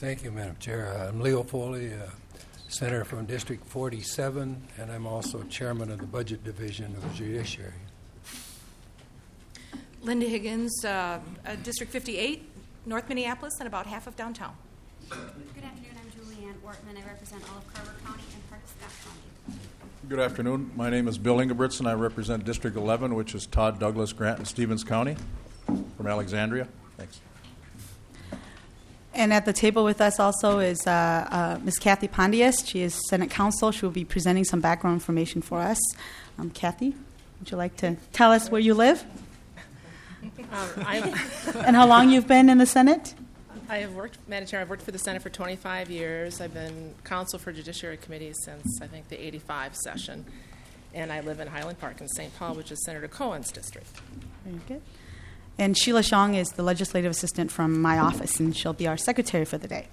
Thank you, Madam Chair. I'm Leo Foley, Senator from District 47, and I'm also Chairman of the Budget Division of the Judiciary. Linda Higgins, District 58, North Minneapolis, and about half of downtown. Good afternoon. I'm Julianne Ortman. I represent all of Carver County and part of Scott County. Good afternoon. My name is Bill Ingebrigtsen. I represent District 11, which is Todd, Douglas, Grant, and Stevens County from Alexandria. Thanks. And at the table with us also is Ms. Kathy Pondius. She is Senate Counsel. She will be presenting some background information for us. Kathy, would you like to tell us where you live? And how long you've been in the Senate? I have worked, Madam Chair, I've worked for the Senate for 25 years. I've been counsel for Judiciary Committee since, I think, the 85 session. And I live in Highland Park in St. Paul, which is Senator Cohen's district. Very good. And Sheila Xiong is the legislative assistant from my office, and she'll be our secretary for the day.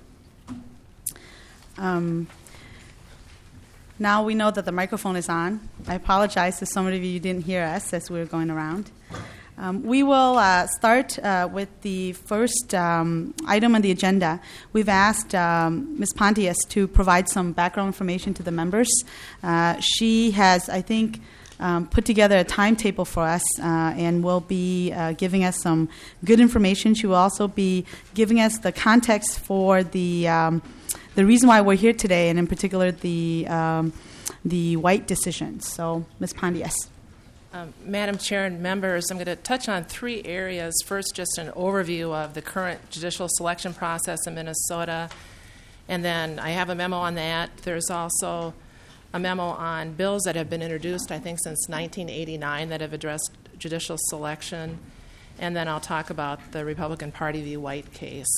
Now we know that the microphone is on. I apologize to some of you who didn't hear us as we were going around. We will start with the first item on the agenda. We've asked Ms. Pontius to provide some background information to the members. She has, I think, put together a timetable for us and will be giving us some good information. She will also be giving us the context for the reason why we're here today, and in particular the White decision. So, Ms. Pontius. Madam Chair and members, I'm going to touch on three areas. First, just an overview of the current judicial selection process in Minnesota, and then I have a memo on that. There's also a memo on bills that have been introduced, I think, since 1989 that have addressed judicial selection, and then I'll talk about the Republican Party v. White case.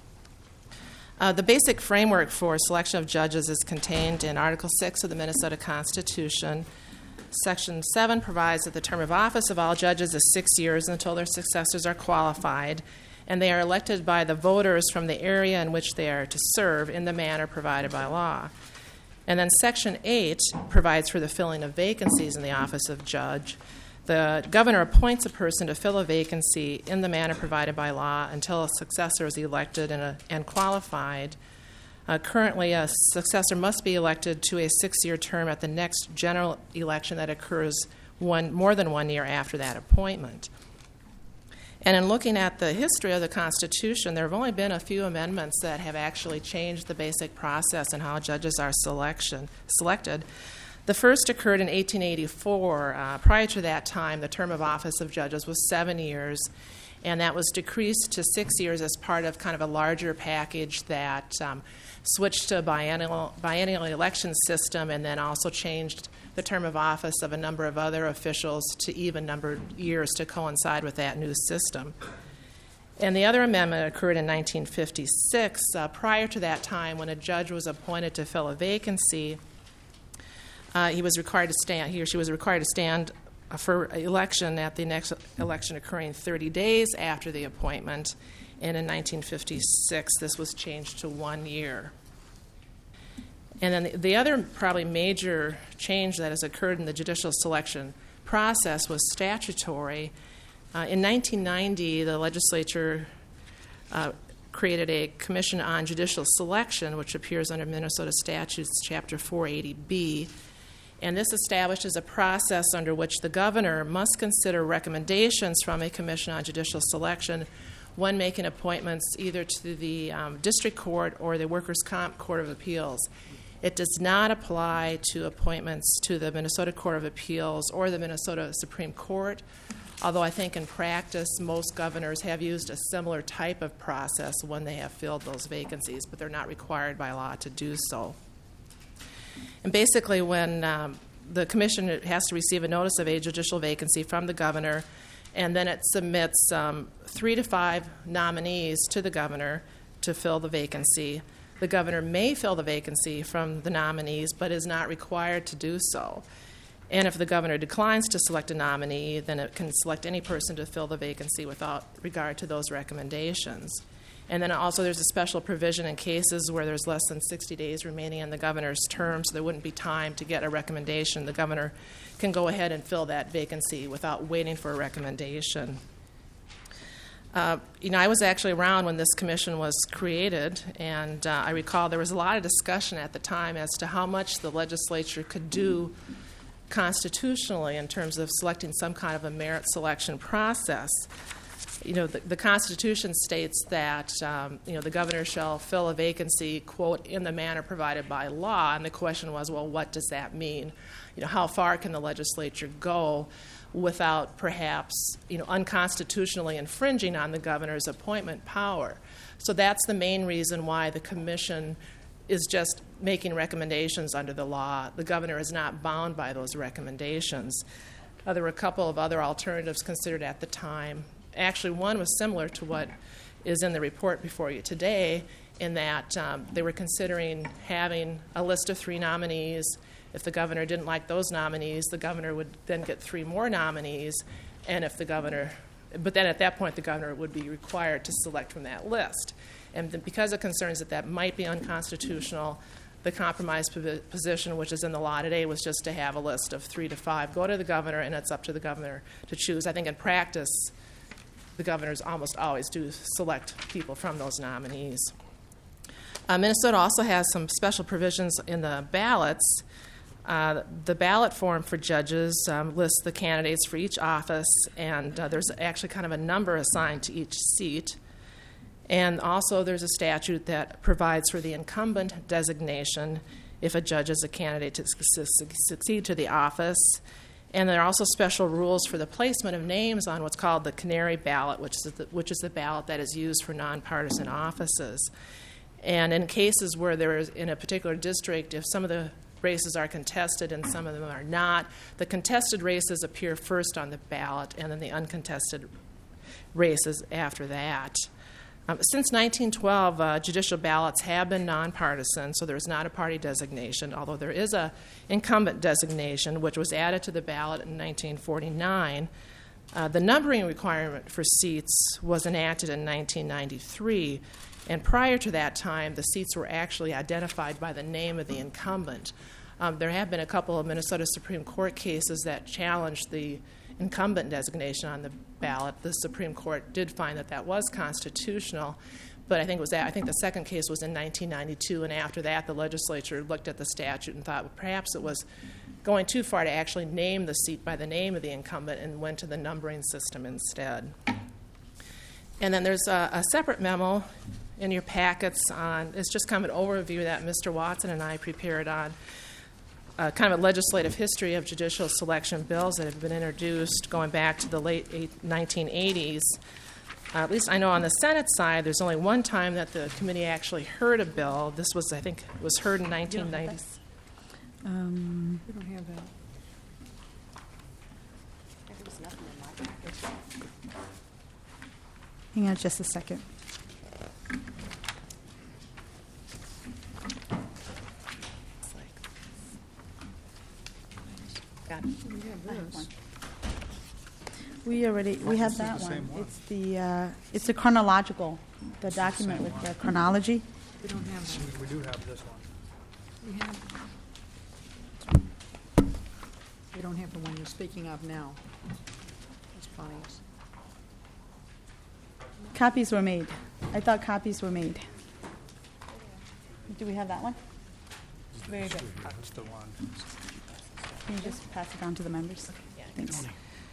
The basic framework for selection of judges is contained in Article 6 of the Minnesota Constitution. Section 7 provides that the term of office of all judges is 6 years until their successors are qualified, and they are elected by the voters from the area in which they are to serve in the manner provided by law. And then Section 8 provides for the filling of vacancies in the office of judge. The governor appoints a person to fill a vacancy in the manner provided by law until a successor is elected and qualified. Currently, a successor must be elected to a 6-year term at the next general election that occurs more than 1 year after that appointment. And in looking at the history of the Constitution, there have only been a few amendments that have actually changed the basic process and how judges are selected. The first occurred in 1884. Prior to that time, the term of office of judges was 7 years, and that was decreased to 6 years as part of kind of a larger package that switched to a biennial election system, and then also changed the term of office of a number of other officials to even-numbered years to coincide with that new system. And the other amendment occurred in 1956. Prior to that time, when a judge was appointed to fill a vacancy, he or she was required to stand for election at the next election occurring 30 days after the appointment. And in 1956, this was changed to 1 year. And then the other probably major change that has occurred in the judicial selection process was statutory. In 1990, the legislature created a Commission on Judicial Selection, which appears under Minnesota Statutes Chapter 480B. And this establishes a process under which the governor must consider recommendations from a Commission on Judicial Selection when making appointments either to the District Court or the Workers' Comp Court of Appeals. It does not apply to appointments to the Minnesota Court of Appeals or the Minnesota Supreme Court, although I think in practice most governors have used a similar type of process when they have filled those vacancies, but they're not required by law to do so. And basically when the commission has to receive a notice of a judicial vacancy from the governor, and then it submits 3 to 5 nominees to the governor to fill the vacancy. The governor may fill the vacancy from the nominees, but is not required to do so. And if the governor declines to select a nominee, then it can select any person to fill the vacancy without regard to those recommendations. And then also there's a special provision in cases where there's less than 60 days remaining in the governor's term, so there wouldn't be time to get a recommendation. The governor can go ahead and fill that vacancy without waiting for a recommendation. I was actually around when this commission was created, and I recall there was a lot of discussion at the time as to how much the legislature could do constitutionally in terms of selecting some kind of a merit selection process. The Constitution states that, the governor shall fill a vacancy, quote, in the manner provided by law. And the question was, well, what does that mean? How far can the legislature go without perhaps, unconstitutionally infringing on the governor's appointment power? So that's the main reason why the commission is just making recommendations under the law. The governor is not bound by those recommendations. There were a couple of other alternatives considered at the time. Actually, one was similar to what is in the report before you today, in that they were considering having a list of 3 nominees. If the governor didn't like those nominees, the governor would then get 3 more nominees, but then at that point the governor would be required to select from that list. And because of concerns that might be unconstitutional, the compromise position, which is in the law today, was just to have a list of 3 to 5 go to the governor, and it's up to the governor to choose. I think in practice, the governors almost always do select people from those nominees. Minnesota also has some special provisions in the ballots. The ballot form for judges lists the candidates for each office, and there's actually kind of a number assigned to each seat. And also there's a statute that provides for the incumbent designation if a judge is a candidate to succeed to the office. And there are also special rules for the placement of names on what's called the canary ballot, which is the ballot that is used for nonpartisan offices. And in cases where there is, in a particular district, if some of the races are contested and some of them are not, the contested races appear first on the ballot, and then the uncontested races after that. Since 1912, judicial ballots have been nonpartisan, so there is not a party designation, although there is a incumbent designation, which was added to the ballot in 1949. The numbering requirement for seats was enacted in 1993, and prior to that time, the seats were actually identified by the name of the incumbent. There have been a couple of Minnesota Supreme Court cases that challenged the incumbent designation on the ballot. The Supreme Court did find that was constitutional, but I think the second case was in 1992, and after that, the legislature looked at the statute and thought perhaps it was going too far to actually name the seat by the name of the incumbent and went to the numbering system instead. And then there's a separate memo in your packets it's just kind of an overview that Mr. Watson and I prepared on kind of a legislative history of judicial selection bills that have been introduced going back to the late 1980s. At least I know on the Senate side, there's only one time that the committee actually heard a bill. This was, I think, was heard in 1990s. We don't have that. Hang on just a second. Got it. We have this. We have that one. It's the chronological, the document with the chronology. We don't have that. We do have this one. We have. We don't have the one you're speaking of now. That's funny. Copies were made. I thought copies were made. Do we have that one? Very good. That's the one. Can you just pass it on to the members? Thanks.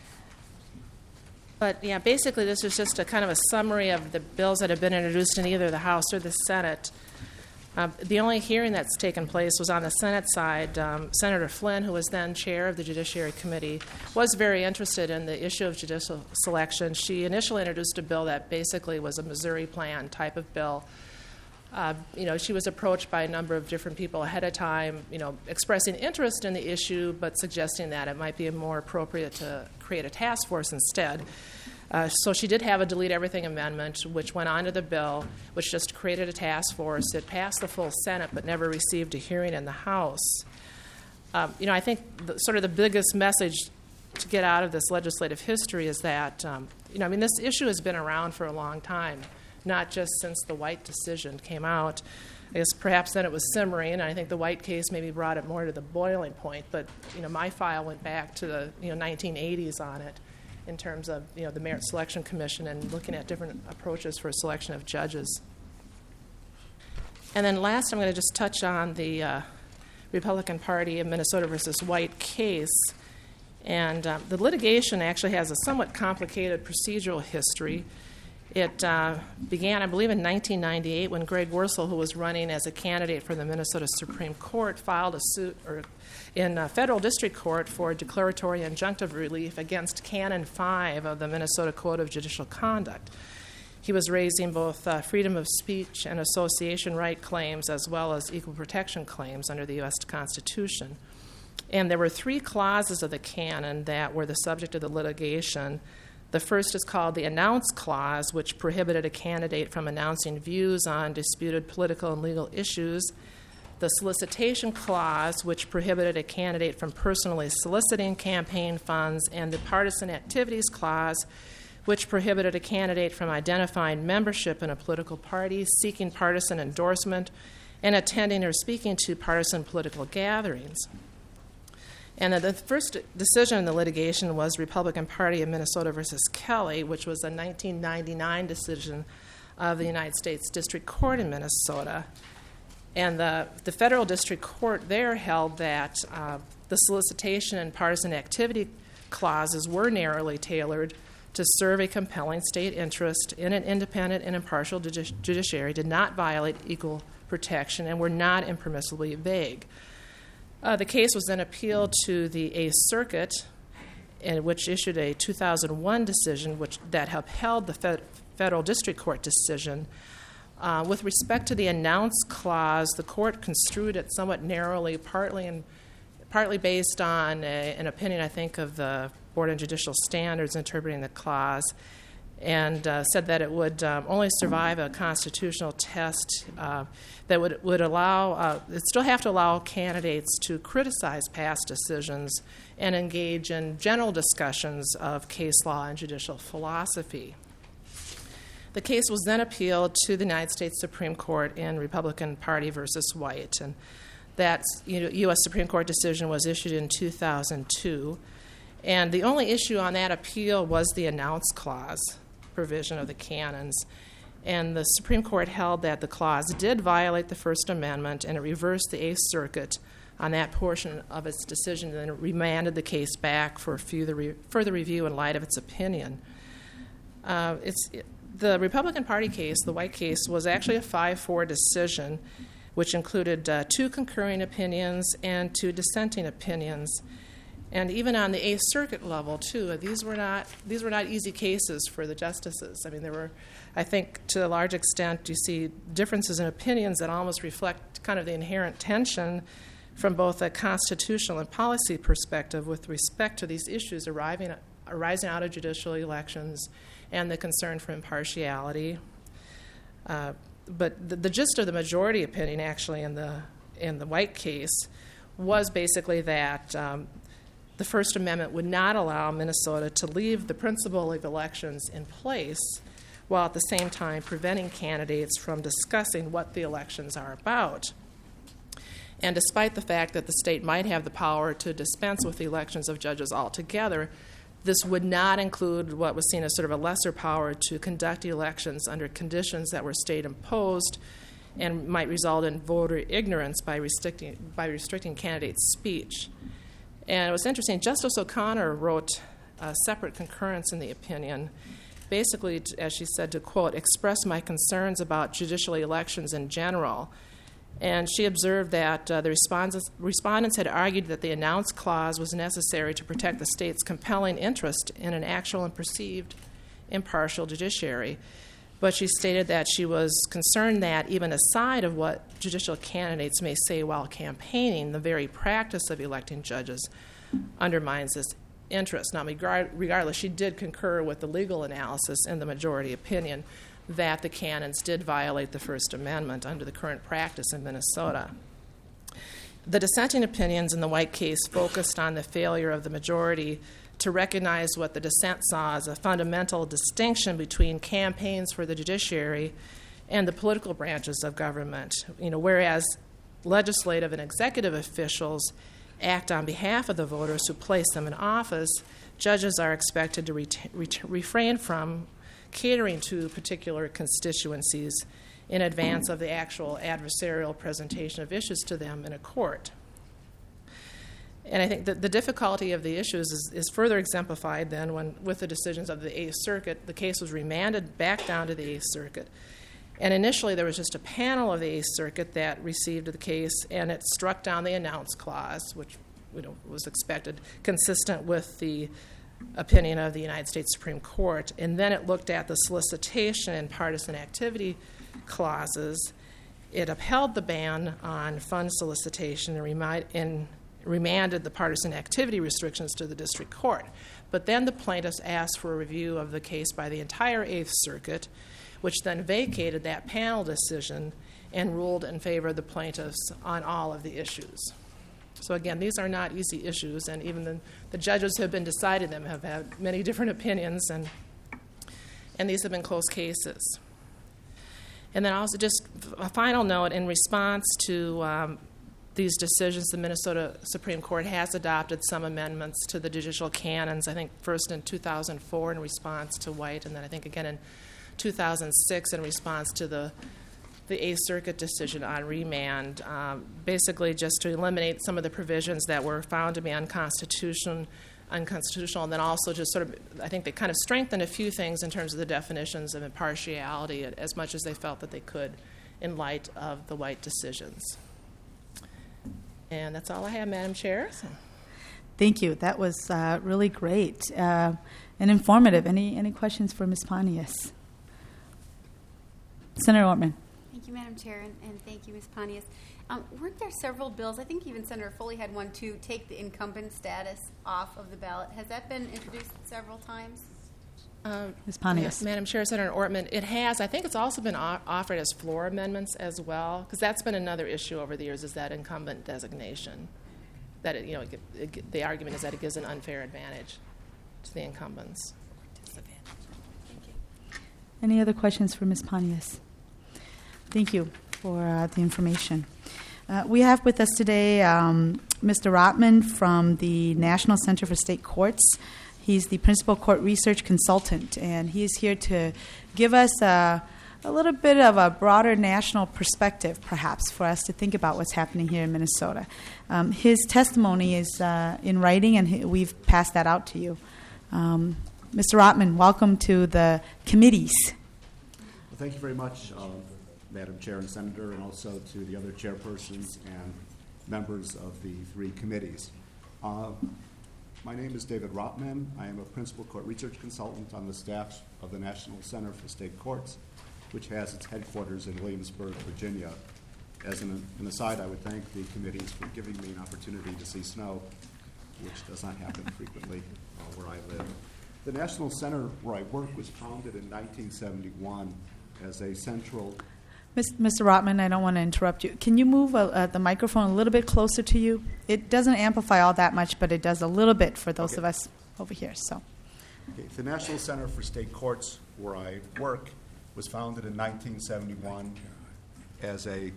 But yeah, basically this is just a kind of a summary of the bills that have been introduced in either the House or the Senate. The only hearing that's taken place was on the Senate side. Senator Flynn, who was then chair of the Judiciary Committee, was very interested in the issue of judicial selection. She initially introduced a bill that basically was a Missouri Plan type of bill. She was approached by a number of different people ahead of time, expressing interest in the issue, but suggesting that it might be more appropriate to create a task force instead. So she did have a delete everything amendment, which went onto the bill, which just created a task force. It passed the full Senate, but never received a hearing in the House. I think sort of the biggest message to get out of this legislative history is that, this issue has been around for a long time, not just since the White decision came out. I guess perhaps then it was simmering, and I think the White case maybe brought it more to the boiling point. But my file went back to the 1980s on it, in terms of the Merit Selection Commission and looking at different approaches for selection of judges. And then last, I'm going to just touch on the Republican Party of Minnesota versus White case. And the litigation actually has a somewhat complicated procedural history. It began, I believe, in 1998 when Greg Wursel, who was running as a candidate for the Minnesota Supreme Court, filed a suit in federal district court for declaratory injunctive relief against Canon 5 of the Minnesota Code of Judicial Conduct. He was raising both freedom of speech and association right claims as well as equal protection claims under the U.S. Constitution. And there were 3 clauses of the canon that were the subject of the litigation. The first is called the Announce Clause, which prohibited a candidate from announcing views on disputed political and legal issues. The Solicitation Clause, which prohibited a candidate from personally soliciting campaign funds. And the Partisan Activities Clause, which prohibited a candidate from identifying membership in a political party, seeking partisan endorsement, and attending or speaking to partisan political gatherings. And the first decision in the litigation was Republican Party of Minnesota versus Kelly, which was a 1999 decision of the United States District Court in Minnesota. And the federal district court there held that the solicitation and partisan activity clauses were narrowly tailored to serve a compelling state interest in an independent and impartial judiciary, did not violate equal protection, and were not impermissibly vague. The case was then appealed to the Eighth Circuit, which issued a 2001 decision that upheld the federal district court decision. With respect to the Announce Clause, the court construed it somewhat narrowly, partly based on an opinion, I think, of the Board of Judicial Standards interpreting the clause, and said that it would only survive a constitutional test that would allow, it still have to allow candidates to criticize past decisions and engage in general discussions of case law and judicial philosophy. The case was then appealed to the United States Supreme Court in Republican Party versus White, and that U.S. Supreme Court decision was issued in 2002. And the only issue on that appeal was the Announce Clause provision of the canons. And the Supreme Court held that the clause did violate the First Amendment, and it reversed the Eighth Circuit on that portion of its decision, and then it remanded the case back for further review in light of its opinion. The Republican Party case, the White case, was actually a 5-4 decision, which included 2 concurring opinions and 2 dissenting opinions. And even on the Eighth Circuit level, too, these were not easy cases for the justices. I mean, there were, I think, to a large extent, you see differences in opinions that almost reflect kind of the inherent tension from both a constitutional and policy perspective with respect to these issues arising out of judicial elections and the concern for impartiality. But the gist of the majority opinion, actually, in the White case, was basically that the First Amendment would not allow Minnesota to leave the principle of elections in place while at the same time preventing candidates from discussing what the elections are about. And despite the fact that the state might have the power to dispense with the elections of judges altogether, this would not include what was seen as sort of a lesser power to conduct elections under conditions that were state imposed and might result in voter ignorance by restricting candidates' speech. And it was interesting, Justice O'Connor wrote a separate concurrence in the opinion, basically, as she said, to, quote, express my concerns about judicial elections in general. And she observed that the respondents had argued that the Announce Clause was necessary to protect the state's compelling interest in an actual and perceived impartial judiciary. But she stated that she was concerned that, even aside of what judicial candidates may say while campaigning, the very practice of electing judges undermines this interest. Now, regardless, she did concur with the legal analysis in the majority opinion that the canons did violate the First Amendment under the current practice in Minnesota. The dissenting opinions in the White case focused on the failure of the majority to recognize what the dissent saw as a fundamental distinction between campaigns for the judiciary and the political branches of government. Whereas legislative and executive officials act on behalf of the voters who place them in office, judges are expected to refrain from catering to particular constituencies in advance of the actual adversarial presentation of issues to them in a court. And I think that the difficulty of the issues is further exemplified then when, with the decisions of the Eighth Circuit, the case was remanded back down to the Eighth Circuit. And initially there was just a panel of the Eighth Circuit that received the case, and it struck down the announce clause, which was expected, consistent with the opinion of the United States Supreme Court. And then it looked at the solicitation and partisan activity clauses. It upheld the ban on fund solicitation and remanded the partisan activity restrictions to the district court. But then the plaintiffs asked for a review of the case by the entire Eighth Circuit, which then vacated that panel decision and ruled in favor of the plaintiffs on all of the issues. So again, these are not easy issues, and even the judges who have been deciding them have had many different opinions, and these have been close cases. And then also just a final note, in response to these decisions, the Minnesota Supreme Court has adopted some amendments to the judicial canons, I think first in 2004 in response to White, and then I think again in 2006 in response to the Eighth Circuit decision on remand, basically just to eliminate some of the provisions that were found to be unconstitutional, and then also just sort of, I think they kind of strengthened a few things in terms of the definitions of impartiality as much as they felt that they could in light of the White decisions. And that's all I have, Madam Chair. So. Thank you. That was really great and informative. Any questions for Ms. Pontius? Senator Ortman. Thank you, Madam Chair, and thank you, Ms. Pontius. Weren't there several bills, I think even Senator Foley had one, to take the incumbent status off of the ballot? Has that been introduced several times? Ms. Pontius. Madam Chair, Senator Ortman, it has. I think it's also been offered as floor amendments as well, because that's been another issue over the years, is that incumbent designation. That the argument is that it gives an unfair advantage to the incumbents. Thank you. Any other questions for Ms. Pontius? Thank you for the information. We have with us today Mr. Rotman from the National Center for State Courts. He's the principal court research consultant, and he is here to give us a little bit of a broader national perspective, perhaps, for us to think about what's happening here in Minnesota. His testimony is in writing, and we've passed that out to you. Mr. Rotman, welcome to the committees. Well, thank you very much, Madam Chair and Senator, and also to the other chairpersons and members of the three committees. My name is David Rotman. I am a principal court research consultant on the staff of the National Center for State Courts, which has its headquarters in Williamsburg, Virginia. As an aside, I would thank the committees for giving me an opportunity to see snow, which does not happen frequently where I live. The National Center where I work was founded in 1971 as a central... Mr. Rotman, I don't want to interrupt you. Can you move the microphone a little bit closer to you? It doesn't amplify all that much, but it does a little bit for those of us over here. So, the National Center for State Courts, where I work, was founded in 1971 as a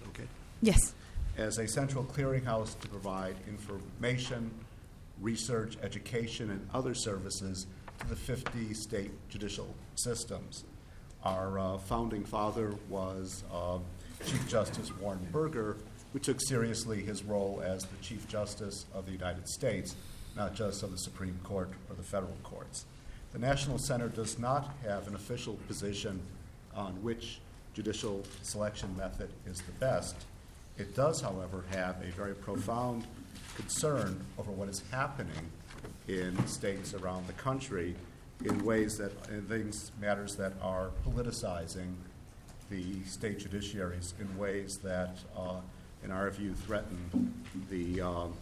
central clearinghouse to provide information, research, education, and other services to the 50 state judicial systems. Our founding father was Chief Justice Warren Burger, who took seriously his role as the Chief Justice of the United States, not just of the Supreme Court or the federal courts. The National Center does not have an official position on which judicial selection method is the best. It does, however, have a very profound concern over what is happening in states around the country in ways that, matters that are politicizing the state judiciaries in ways that, in our view, threaten the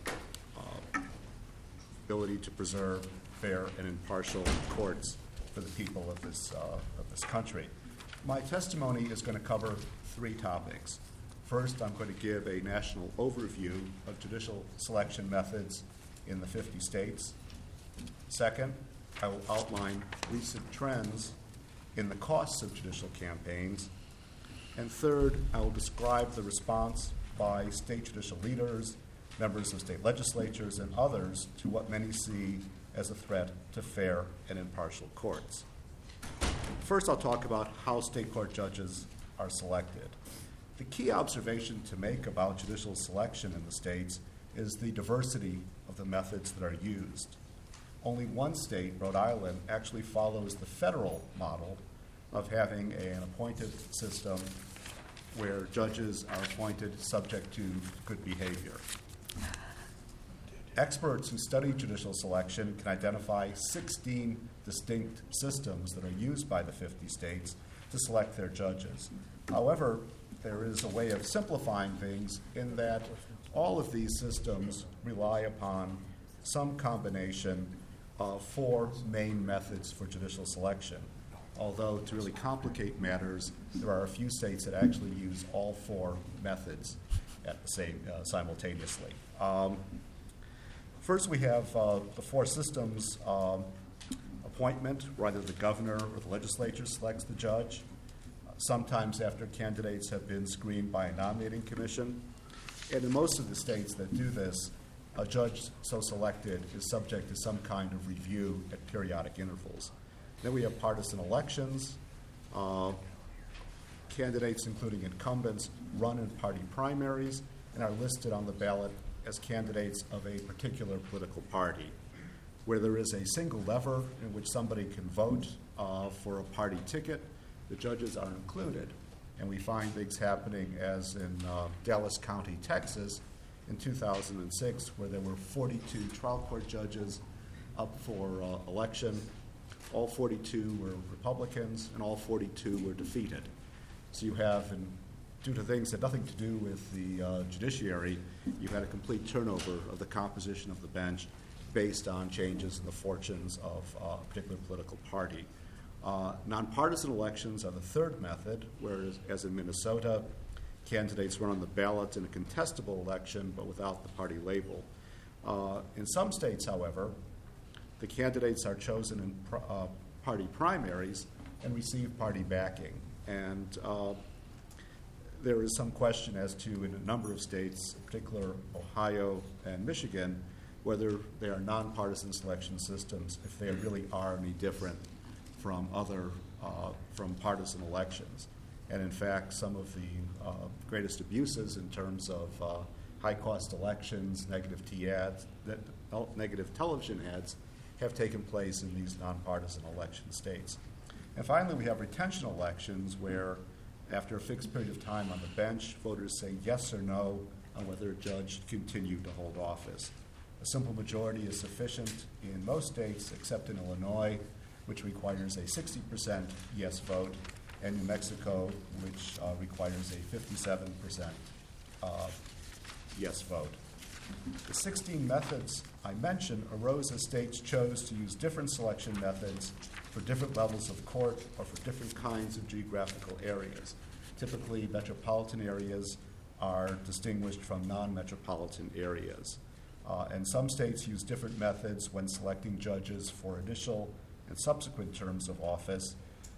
ability to preserve fair and impartial courts for the people of this country. My testimony is going to cover three topics. First, I'm going to give a national overview of judicial selection methods in the 50 states. Second, I will outline recent trends in the costs of judicial campaigns. And third, I will describe the response by state judicial leaders, members of state legislatures, and others to what many see as a threat to fair and impartial courts. First, I'll talk about how state court judges are selected. The key observation to make about judicial selection in the states is the diversity of the methods that are used. Only one state, Rhode Island, actually follows the federal model of having an appointed system where judges are appointed subject to good behavior. Experts who study judicial selection can identify 16 distinct systems that are used by the 50 states to select their judges. However, there is a way of simplifying things in that all of these systems rely upon some combination of 4 main methods for judicial selection. Although, to really complicate matters, there are a few states that actually use all 4 methods at the same simultaneously. First, we have the 4 systems appointment, where either the governor or the legislature selects the judge, sometimes after candidates have been screened by a nominating commission. And in most of the states that do this, a judge so selected is subject to some kind of review at periodic intervals. Then we have partisan elections. Candidates, including incumbents, run in party primaries and are listed on the ballot as candidates of a particular political party. Where there is a single lever in which somebody can vote for a party ticket, the judges are included. And we find things happening as in Dallas County, Texas, in 2006, where there were 42 trial court judges up for election. All 42 were Republicans, and all 42 were defeated. So you have, and due to things that had nothing to do with the judiciary, you had a complete turnover of the composition of the bench based on changes in the fortunes of a particular political party. Nonpartisan elections are the third method, whereas as in Minnesota, candidates run on the ballot in a contestable election but without the party label. In some states, however, the candidates are chosen in party primaries and receive party backing. And there is some question as to, in a number of states, in particular Ohio and Michigan, whether they are nonpartisan selection systems, if they really are any different from from partisan elections. And in fact, some of the greatest abuses in terms of high-cost elections, negative television ads, have taken place in these nonpartisan election states. And finally, we have retention elections where, after a fixed period of time on the bench, voters say yes or no on whether a judge continued to hold office. A simple majority is sufficient in most states, except in Illinois, which requires a 60% yes vote, and New Mexico, which requires a 57% yes vote. The 16 methods I mentioned arose as states chose to use different selection methods for different levels of court or for different kinds of geographical areas. Typically, metropolitan areas are distinguished from non-metropolitan areas. And some states use different methods when selecting judges for initial and subsequent terms of office.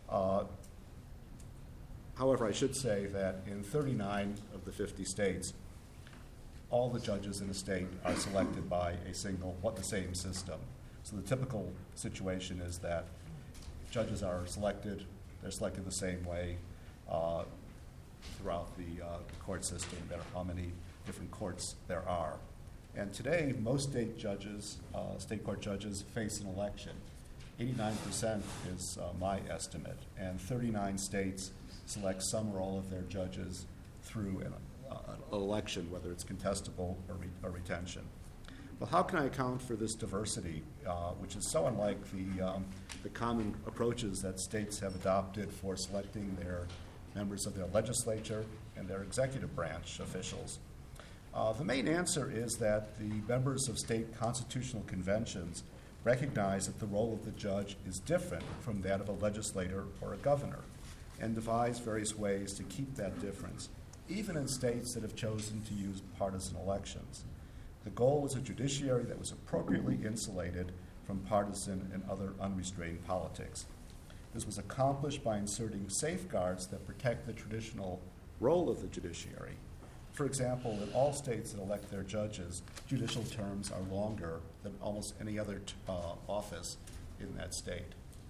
However, I should say that in 39 of the 50 states, all the judges in a state are selected by the same system. So the typical situation is that judges are selected, they're selected the same way throughout the court system, no matter how many different courts there are. And today, most state court judges face an election. 89% is my estimate, and 39 states select some or all of their judges through an election, whether it's contestable or retention. Well, how can I account for this diversity, which is so unlike the common approaches that states have adopted for selecting their members of their legislature and their executive branch officials? The main answer is that the members of state constitutional conventions recognize that the role of the judge is different from that of a legislator or a governor, and devise various ways to keep that difference, even in states that have chosen to use partisan elections. The goal was a judiciary that was appropriately insulated from partisan and other unrestrained politics. This was accomplished by inserting safeguards that protect the traditional role of the judiciary. For example, in all states that elect their judges, judicial terms are longer than almost any other office in that state.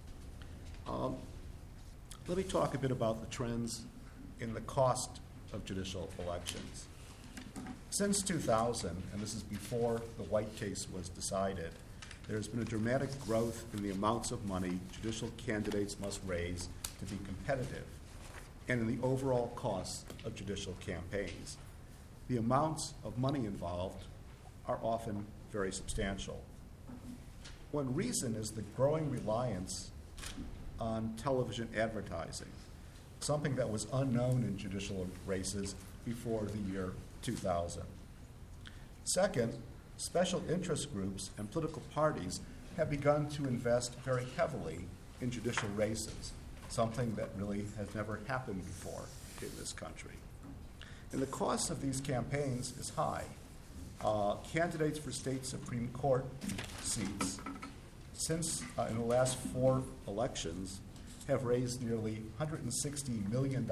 Let me talk a bit about the trends in the cost of judicial elections. Since 2000, and this is before the White case was decided, there's been a dramatic growth in the amounts of money judicial candidates must raise to be competitive, and in the overall costs of judicial campaigns. The amounts of money involved are often very substantial. One reason is the growing reliance on television advertising, something that was unknown in judicial races before the year 2000. Second, special interest groups and political parties have begun to invest very heavily in judicial races, something that really has never happened before in this country. And the cost of these campaigns is high. Candidates for state Supreme Court seats, since in the last 4 elections, have raised nearly $160 million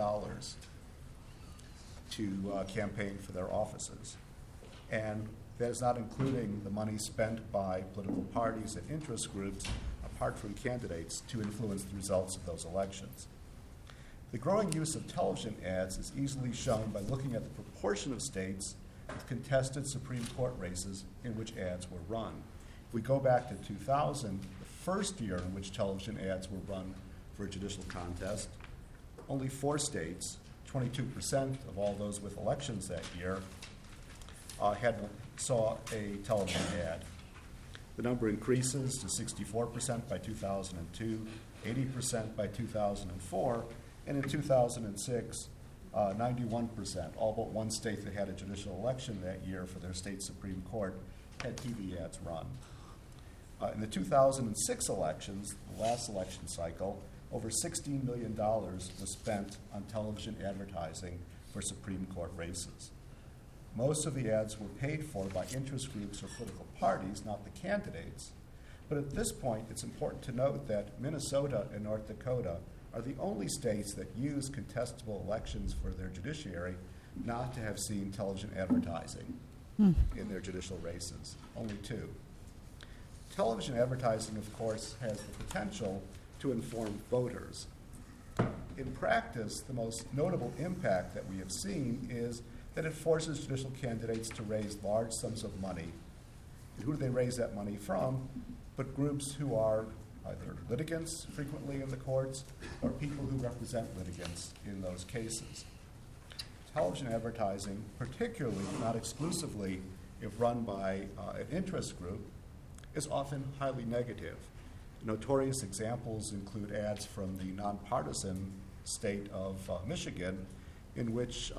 to campaign for their offices. And that is not including the money spent by political parties and interest groups, apart from candidates, to influence the results of those elections. The growing use of television ads is easily shown by looking at the proportion of states with contested Supreme Court races in which ads were run. If we go back to 2000, the first year in which television ads were run for a judicial contest, only 4 states, 22% of all those with elections that year, saw a television ad. The number increases to 64% by 2002, 80% by 2004, and in 2006, 91%. All but 1 state that had a judicial election that year for their state Supreme Court had TV ads run. In the 2006 elections, the last election cycle, over $16 million was spent on television advertising for Supreme Court races. Most of the ads were paid for by interest groups or political parties, not the candidates. But at this point, it's important to note that Minnesota and North Dakota are the only states that use contestable elections for their judiciary not to have seen television advertising in their judicial races. Only 2. Television advertising, of course, has the potential to inform voters. In practice, the most notable impact that we have seen is that it forces judicial candidates to raise large sums of money. And who do they raise that money from? But groups who are either litigants frequently in the courts or people who represent litigants in those cases. Television advertising, particularly, not exclusively, if run by an interest group, is often highly negative. Notorious examples include ads from the nonpartisan state of Michigan, in which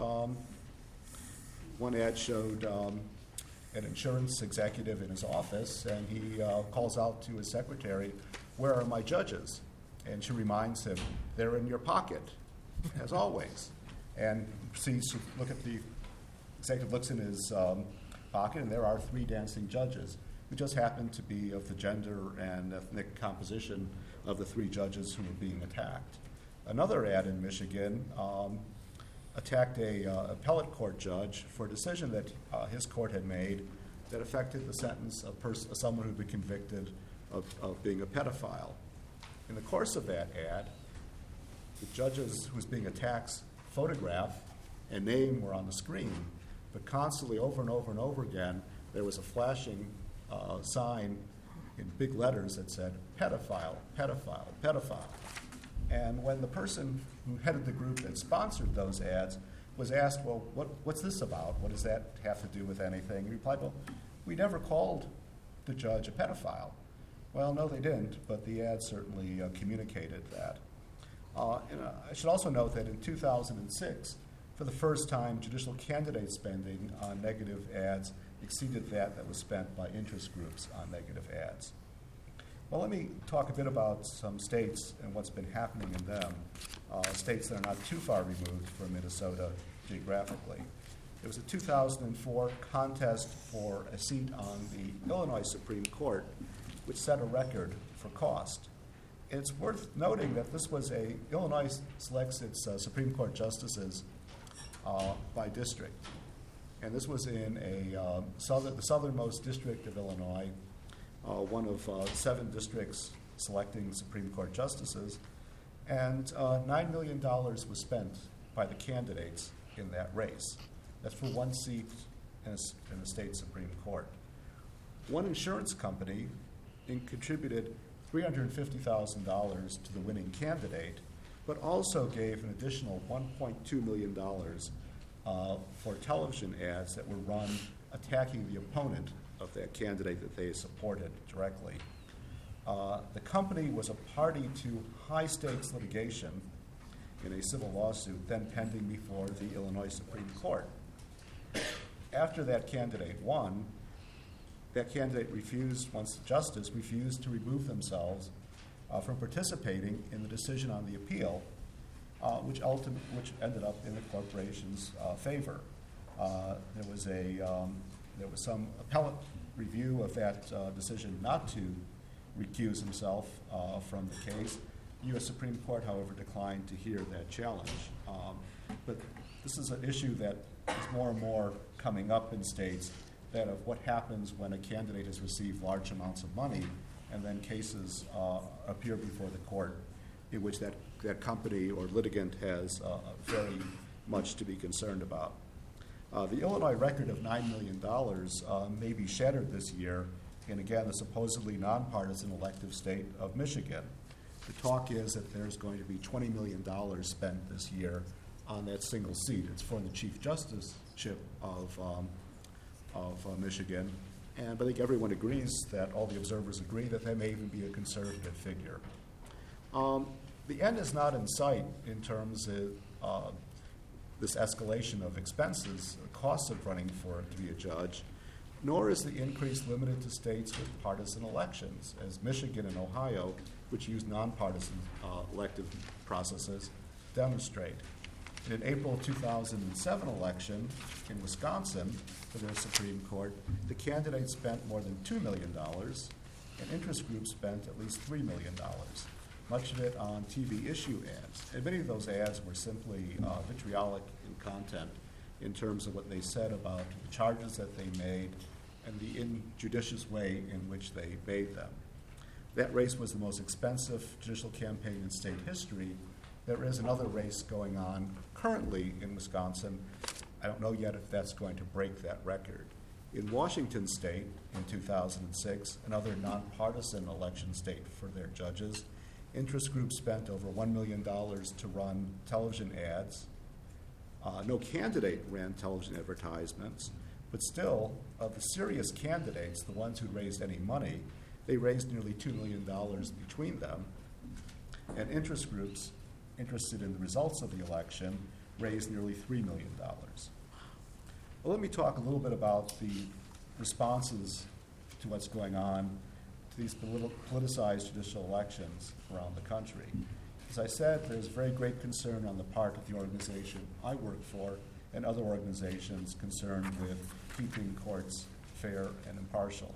one ad showed an insurance executive in his office, and he calls out to his secretary, "Where are my judges?" And she reminds him, "They're in your pocket, as always." And proceeds to look at the executive, looks in his pocket, and there are 3 dancing judges who just happen to be of the gender and ethnic composition of the 3 judges who were being attacked. Another ad in Michigan attacked a appellate court judge for a decision that his court had made that affected the sentence of someone who had been convicted of being a pedophile. In the course of that ad, the judges who was being attacked's photograph and name were on the screen, but constantly over and over and over again, there was a flashing sign in big letters that said, "Pedophile, pedophile, pedophile." And when the person who headed the group that sponsored those ads was asked, "Well, what's this about? What does that have to do with anything?" He replied, "Well, we never called the judge a pedophile." Well, no, they didn't, but the ad certainly communicated that. And I should also note that in 2006, for the first time, judicial candidate spending on negative ads exceeded that was spent by interest groups on negative ads. Well, let me talk a bit about some states and what's been happening in them, states that are not too far removed from Minnesota geographically. There was a 2004 contest for a seat on the Illinois Supreme Court, which set a record for cost. It's worth noting that this was Illinois selects its Supreme Court justices by district. And this was in the southernmost district of Illinois, one of 7 districts selecting Supreme Court justices. And $9 million was spent by the candidates in that race. That's for one seat in the state Supreme Court. One insurance company contributed $350,000 to the winning candidate, but also gave an additional $1.2 million for television ads that were run attacking the opponent of that candidate that they supported directly. The company was a party to high-stakes litigation in a civil lawsuit then pending before the Illinois Supreme Court. After that candidate won, that candidate once the justice refused to remove themselves from participating in the decision on the appeal, which ended up in the corporation's favor. There was some appellate review of that decision not to recuse himself from the case. The U.S. Supreme Court, however, declined to hear that challenge. But this is an issue that is more and more coming up in states, that of what happens when a candidate has received large amounts of money and then cases appear before the court in which that company or litigant has very much to be concerned about. The Illinois record of $9 million may be shattered this year in, again, the supposedly nonpartisan elective state of Michigan. The talk is that there's going to be $20 million spent this year on that single seat. It's for the Chief Justiceship of Michigan. But I think everyone agrees that, all the observers agree, that may even be a conservative figure. The end is not in sight in terms of this escalation of expenses, the costs of running to be a judge, nor is the increase limited to states with partisan elections, as Michigan and Ohio, which use nonpartisan elective processes, demonstrate. In an April 2007 election in Wisconsin for their Supreme Court, the candidates spent more than $2 million, and interest groups spent at least $3 million, much of it on TV issue ads. And many of those ads were simply vitriolic in content in terms of what they said about the charges that they made and the injudicious way in which they made them. That race was the most expensive judicial campaign in state history. There is another race going on currently in Wisconsin. I don't know yet if that's going to break that record. In Washington State in 2006, another nonpartisan election state for their judges, interest groups spent over $1 million to run television ads. No candidate ran television advertisements, but still, of the serious candidates, the ones who raised any money, they raised nearly $2 million between them. And interest groups interested in the results of the election raised nearly $3 million. Well, let me talk a little bit about the responses to what's going on to these politicized judicial elections around the country. As I said, there's very great concern on the part of the organization I work for and other organizations concerned with keeping courts fair and impartial.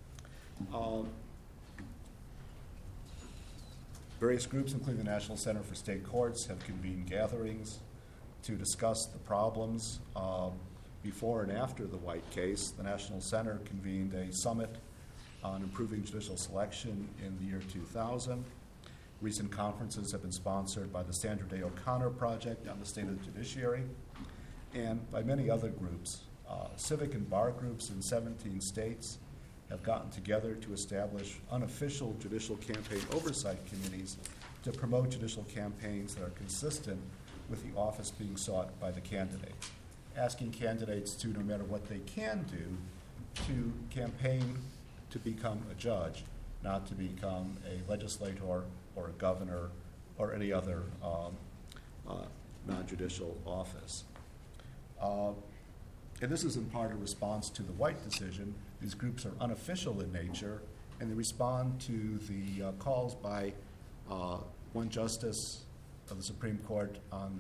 Various groups, including the National Center for State Courts, have convened gatherings to discuss the problems. Before and after the White case, the National Center convened a summit on improving judicial selection in the year 2000. Recent conferences have been sponsored by the Sandra Day O'Connor Project on the state of the judiciary and by many other groups. Civic and bar groups in 17 states have gotten together to establish unofficial judicial campaign oversight committees to promote judicial campaigns that are consistent with the office being sought by the candidate, asking candidates to, no matter what they can do, to campaign to become a judge, not to become a legislator or a governor or any other non-judicial office. And this is in part a response to the White decision. These groups are unofficial in nature, and they respond to the calls by one justice of the Supreme Court on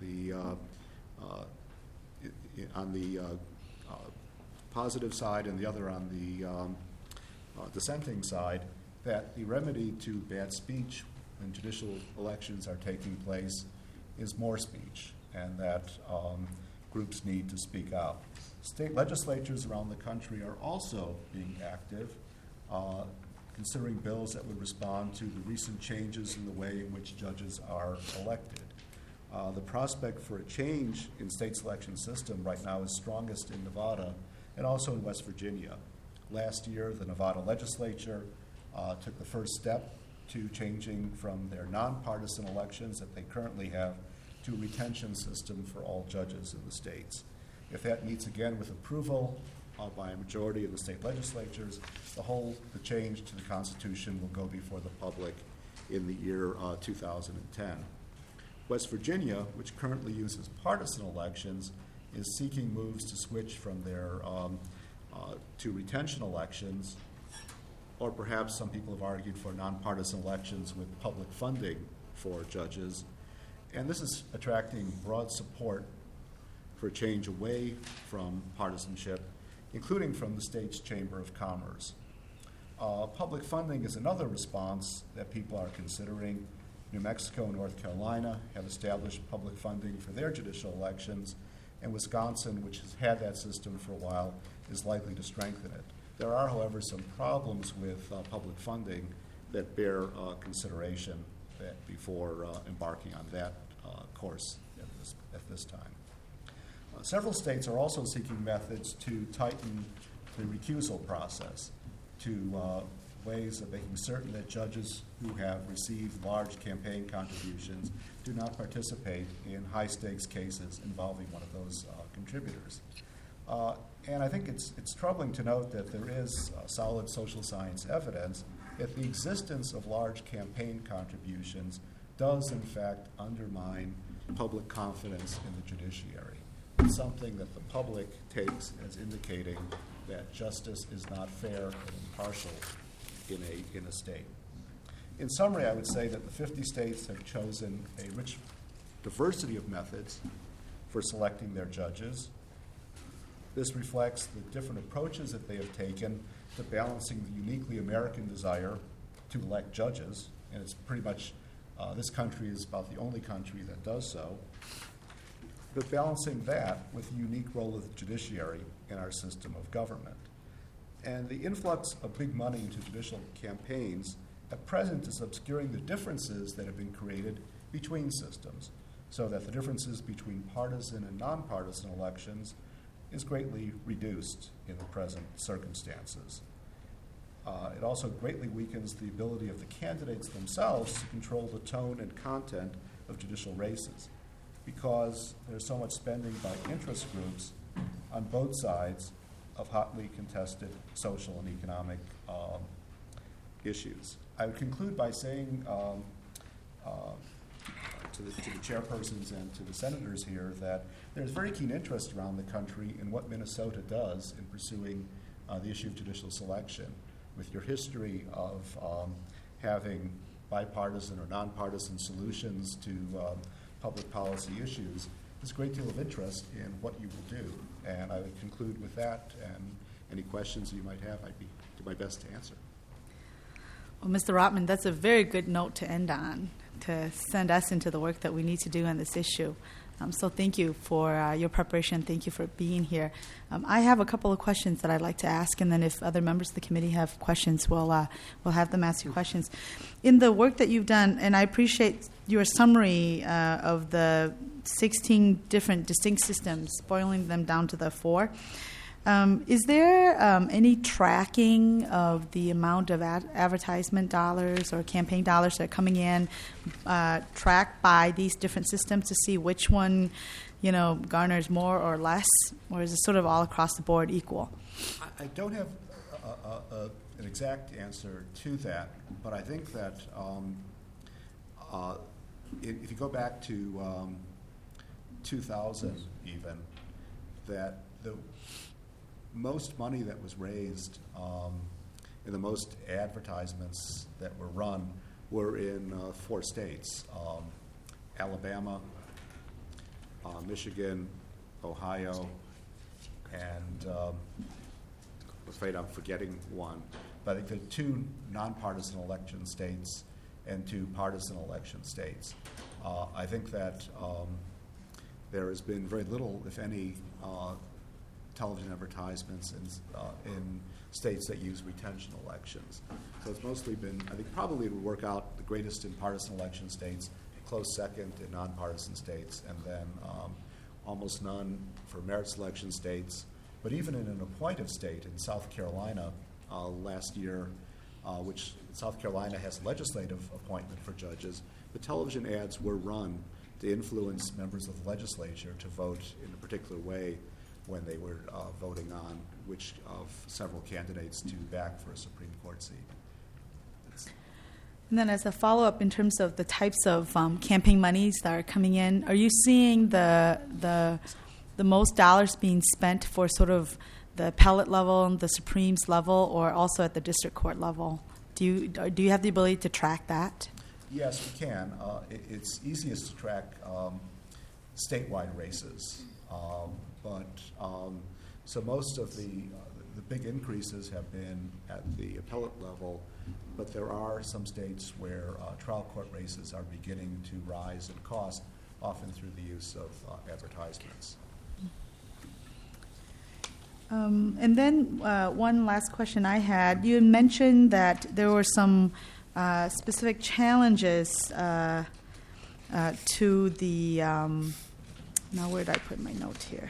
the positive side and the other on the dissenting side, that the remedy to bad speech when judicial elections are taking place is more speech, and that groups need to speak out. State legislatures around the country are also being active, considering bills that would respond to the recent changes in the way in which judges are elected. The prospect for a change in state selection system right now is strongest in Nevada and also in West Virginia. Last year, the Nevada legislature took the first step to changing from their nonpartisan elections that they currently have to a retention system for all judges in the states. If that meets again with approval by a majority of the state legislatures, the change to the Constitution will go before the public in the year 2010. West Virginia, which currently uses partisan elections, is seeking moves to switch from their to retention elections, or perhaps some people have argued for nonpartisan elections with public funding for judges. And this is attracting broad support for a change away from partisanship, including from the state's Chamber of Commerce. Public funding is another response that people are considering. New Mexico and North Carolina have established public funding for their judicial elections, and Wisconsin, which has had that system for a while, is likely to strengthen it. There are, however, some problems with public funding that bear consideration before embarking on that course at this time. Several states are also seeking methods to tighten the recusal process to ways of making certain that judges who have received large campaign contributions do not participate in high-stakes cases involving one of those contributors. And I think it's troubling to note that there is solid social science evidence that the existence of large campaign contributions does, in fact, undermine public confidence in the judiciary. It's something that the public takes as indicating that justice is not fair and impartial in a state. In summary, I would say that the 50 states have chosen a rich diversity of methods for selecting their judges. This reflects the different approaches that they have taken to balancing the uniquely American desire to elect judges, and it's pretty much, this country is about the only country that does so, but balancing that with the unique role of the judiciary in our system of government. And the influx of big money into judicial campaigns at present is obscuring the differences that have been created between systems, so that the differences between partisan and nonpartisan elections is greatly reduced in the present circumstances. It also greatly weakens the ability of the candidates themselves to control the tone and content of judicial races, because there's so much spending by interest groups on both sides of hotly contested social and economic issues. I would conclude by saying to the chairpersons and to the senators here that there's very keen interest around the country in what Minnesota does in pursuing the issue of judicial selection. With your history of having bipartisan or nonpartisan solutions to public policy issues, there's a great deal of interest in what you will do. And I would conclude with that, and any questions you might have, I'd do my best to answer. Well, Mr. Rotman, that's a very good note to end on, to send us into the work that we need to do on this issue. So thank you for your preparation. Thank you for being here. I have a couple of questions that I'd like to ask, and then if other members of the committee have questions, we'll have them ask you questions. In the work that you've done, and I appreciate your summary of the 16 different distinct systems, boiling them down to the 4. Is there any tracking of the amount of advertisement dollars or campaign dollars that are coming in, tracked by these different systems to see which one, garners more or less, or is it sort of all across the board equal? I don't have an exact answer to that, but I think that if you go back to 2000 even, that the most money that was raised and the most advertisements that were run were in 4 states, Alabama, Michigan, Ohio, and I'm afraid I'm forgetting one. But I think there are 2 nonpartisan election states and 2 partisan election states. I think that there has been very little, if any, television advertisements in states that use retention elections. So it's mostly been, I think probably it would work out the greatest in partisan election states, close second in nonpartisan states, and then almost none for merit selection states. But even in an appointive state, in South Carolina last year, which South Carolina has legislative appointment for judges, the television ads were run to influence members of the legislature to vote in a particular way when they were voting on which of several candidates to back for a Supreme Court seat. And then as a follow-up, in terms of the types of campaign monies that are coming in, are you seeing the most dollars being spent for sort of the appellate level and the Supremes level, or also at the district court level? Do you have the ability to track that? Yes, we can. It's easiest to track statewide races, so most of the big increases have been at the appellate level, but there are some states where trial court races are beginning to rise in cost, often through the use of advertisements. And then one last question I had. You had mentioned that there were some specific challenges to the, now where did I put my note here?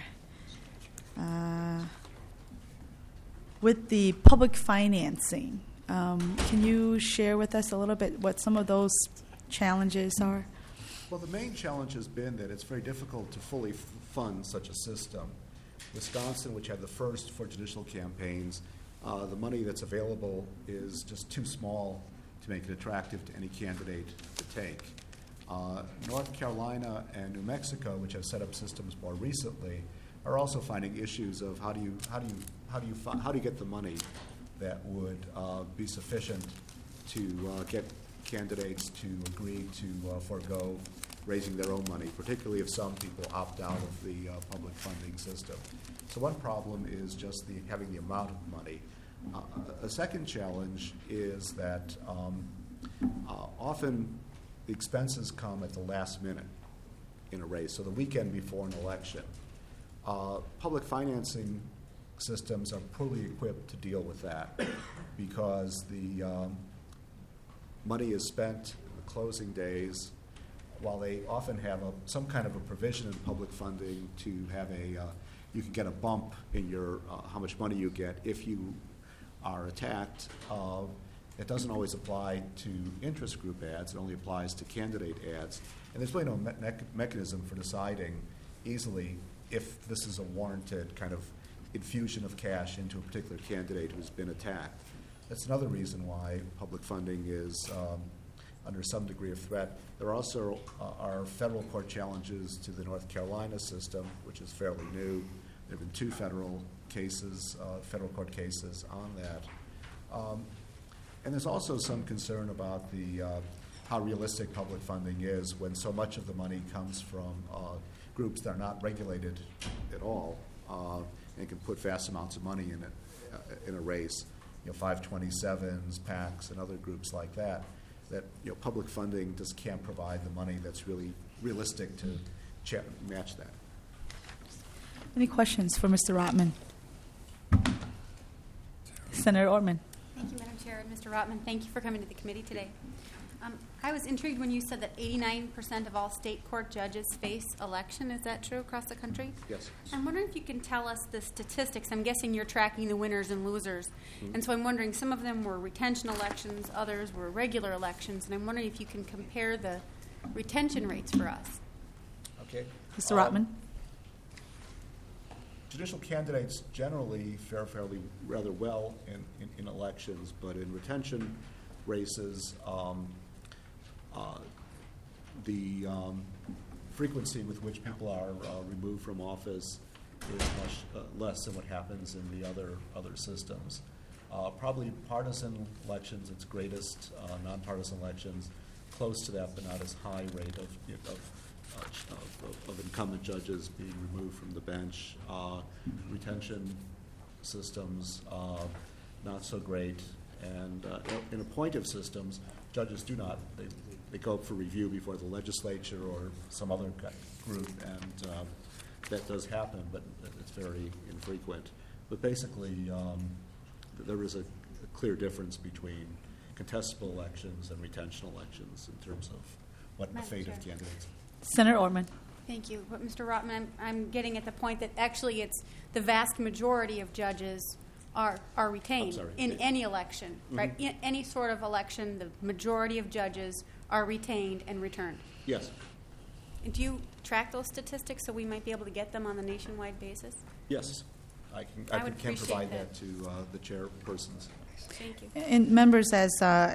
With the public financing. Can you share with us a little bit what some of those challenges are? Well, the main challenge has been that it's very difficult to fully fund such a system. Wisconsin, which had the first for judicial campaigns, the money that's available is just too small to make it attractive to any candidate to take. North Carolina and New Mexico, which have set up systems more recently, are also finding issues of how do you get the money that would be sufficient to get candidates to agree to forego raising their own money, particularly if some people opt out of the public funding system. So one problem is just having the amount of money. A second challenge is that often the expenses come at the last minute in a race, so the weekend before an election. Public financing systems are poorly equipped to deal with that because the money is spent in the closing days, while they often have some kind of a provision in public funding to have you can get a bump in your how much money you get if you are attacked. It doesn't always apply to interest group ads. It only applies to candidate ads. And there's really no mechanism for deciding easily if this is a warranted kind of infusion of cash into a particular candidate who's been attacked. That's another reason why public funding is under some degree of threat. There also are federal court challenges to the North Carolina system, which is fairly new. There have been 2 federal court cases on that. And there's also some concern about how realistic public funding is when so much of the money comes from groups that are not regulated at all and can put vast amounts of money in a race. 527s, PACs, and other groups like that. That public funding just can't provide the money that's really realistic to match that. Any questions for Mr. Rotman? Senator Ortman. Thank you, Madam Chair. Mr. Rotman, thank you for coming to the committee today. I was intrigued when you said that 89% of all state court judges face election. Is that true across the country? Yes. I'm wondering if you can tell us the statistics. I'm guessing you're tracking the winners and losers. Mm-hmm. And so I'm wondering, some of them were retention elections, others were regular elections, and I'm wondering if you can compare the retention rates for us. Okay. Mr. Rotman. Judicial candidates generally fare fairly rather well in elections, but in retention races, the frequency with which people are removed from office is much less than what happens in the other systems. Probably partisan elections, its greatest, nonpartisan elections, close to that, but not as high rate of incumbent judges being removed from the bench. Retention systems, not so great. And in appointive systems, judges do not. They go up for review before the legislature or some other group, and that does happen, but it's very infrequent. But basically, there is a clear difference between contestable elections and retention elections in terms of what the Madam fate Chair. of candidates. Senator Ortman. Thank you. But Mr. Rotman, I'm getting at the point that actually it's the vast majority of judges are retained sorry. in any election, right? In any sort of election, the majority of judges are retained and returned. Yes. And do you track those statistics so we might be able to get them on a nationwide basis? Yes. I I would can appreciate provide that. that to the chairpersons. Thank you. And members, as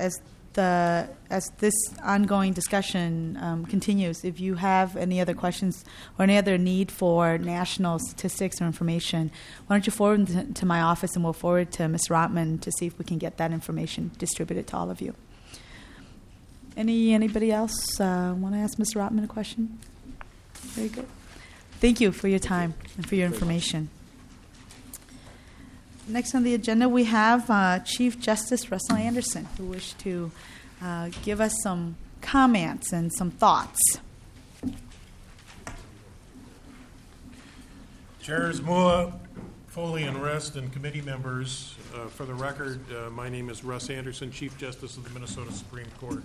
this ongoing discussion continues, if you have any other questions or any other need for national statistics or information, why don't you forward them to my office, and we'll forward to Ms. Rotman to see if we can get that information distributed to all of you. Anybody else want to ask Mr. Rotman a question? Very good. Thank you for your time and for your information. Next on the agenda, we have Chief Justice Russell Anderson, who wished to give us some comments and some thoughts. Chairs Mua, Foley, and Rest, and committee members, for the record, my name is Russ Anderson, Chief Justice of the Minnesota Supreme Court.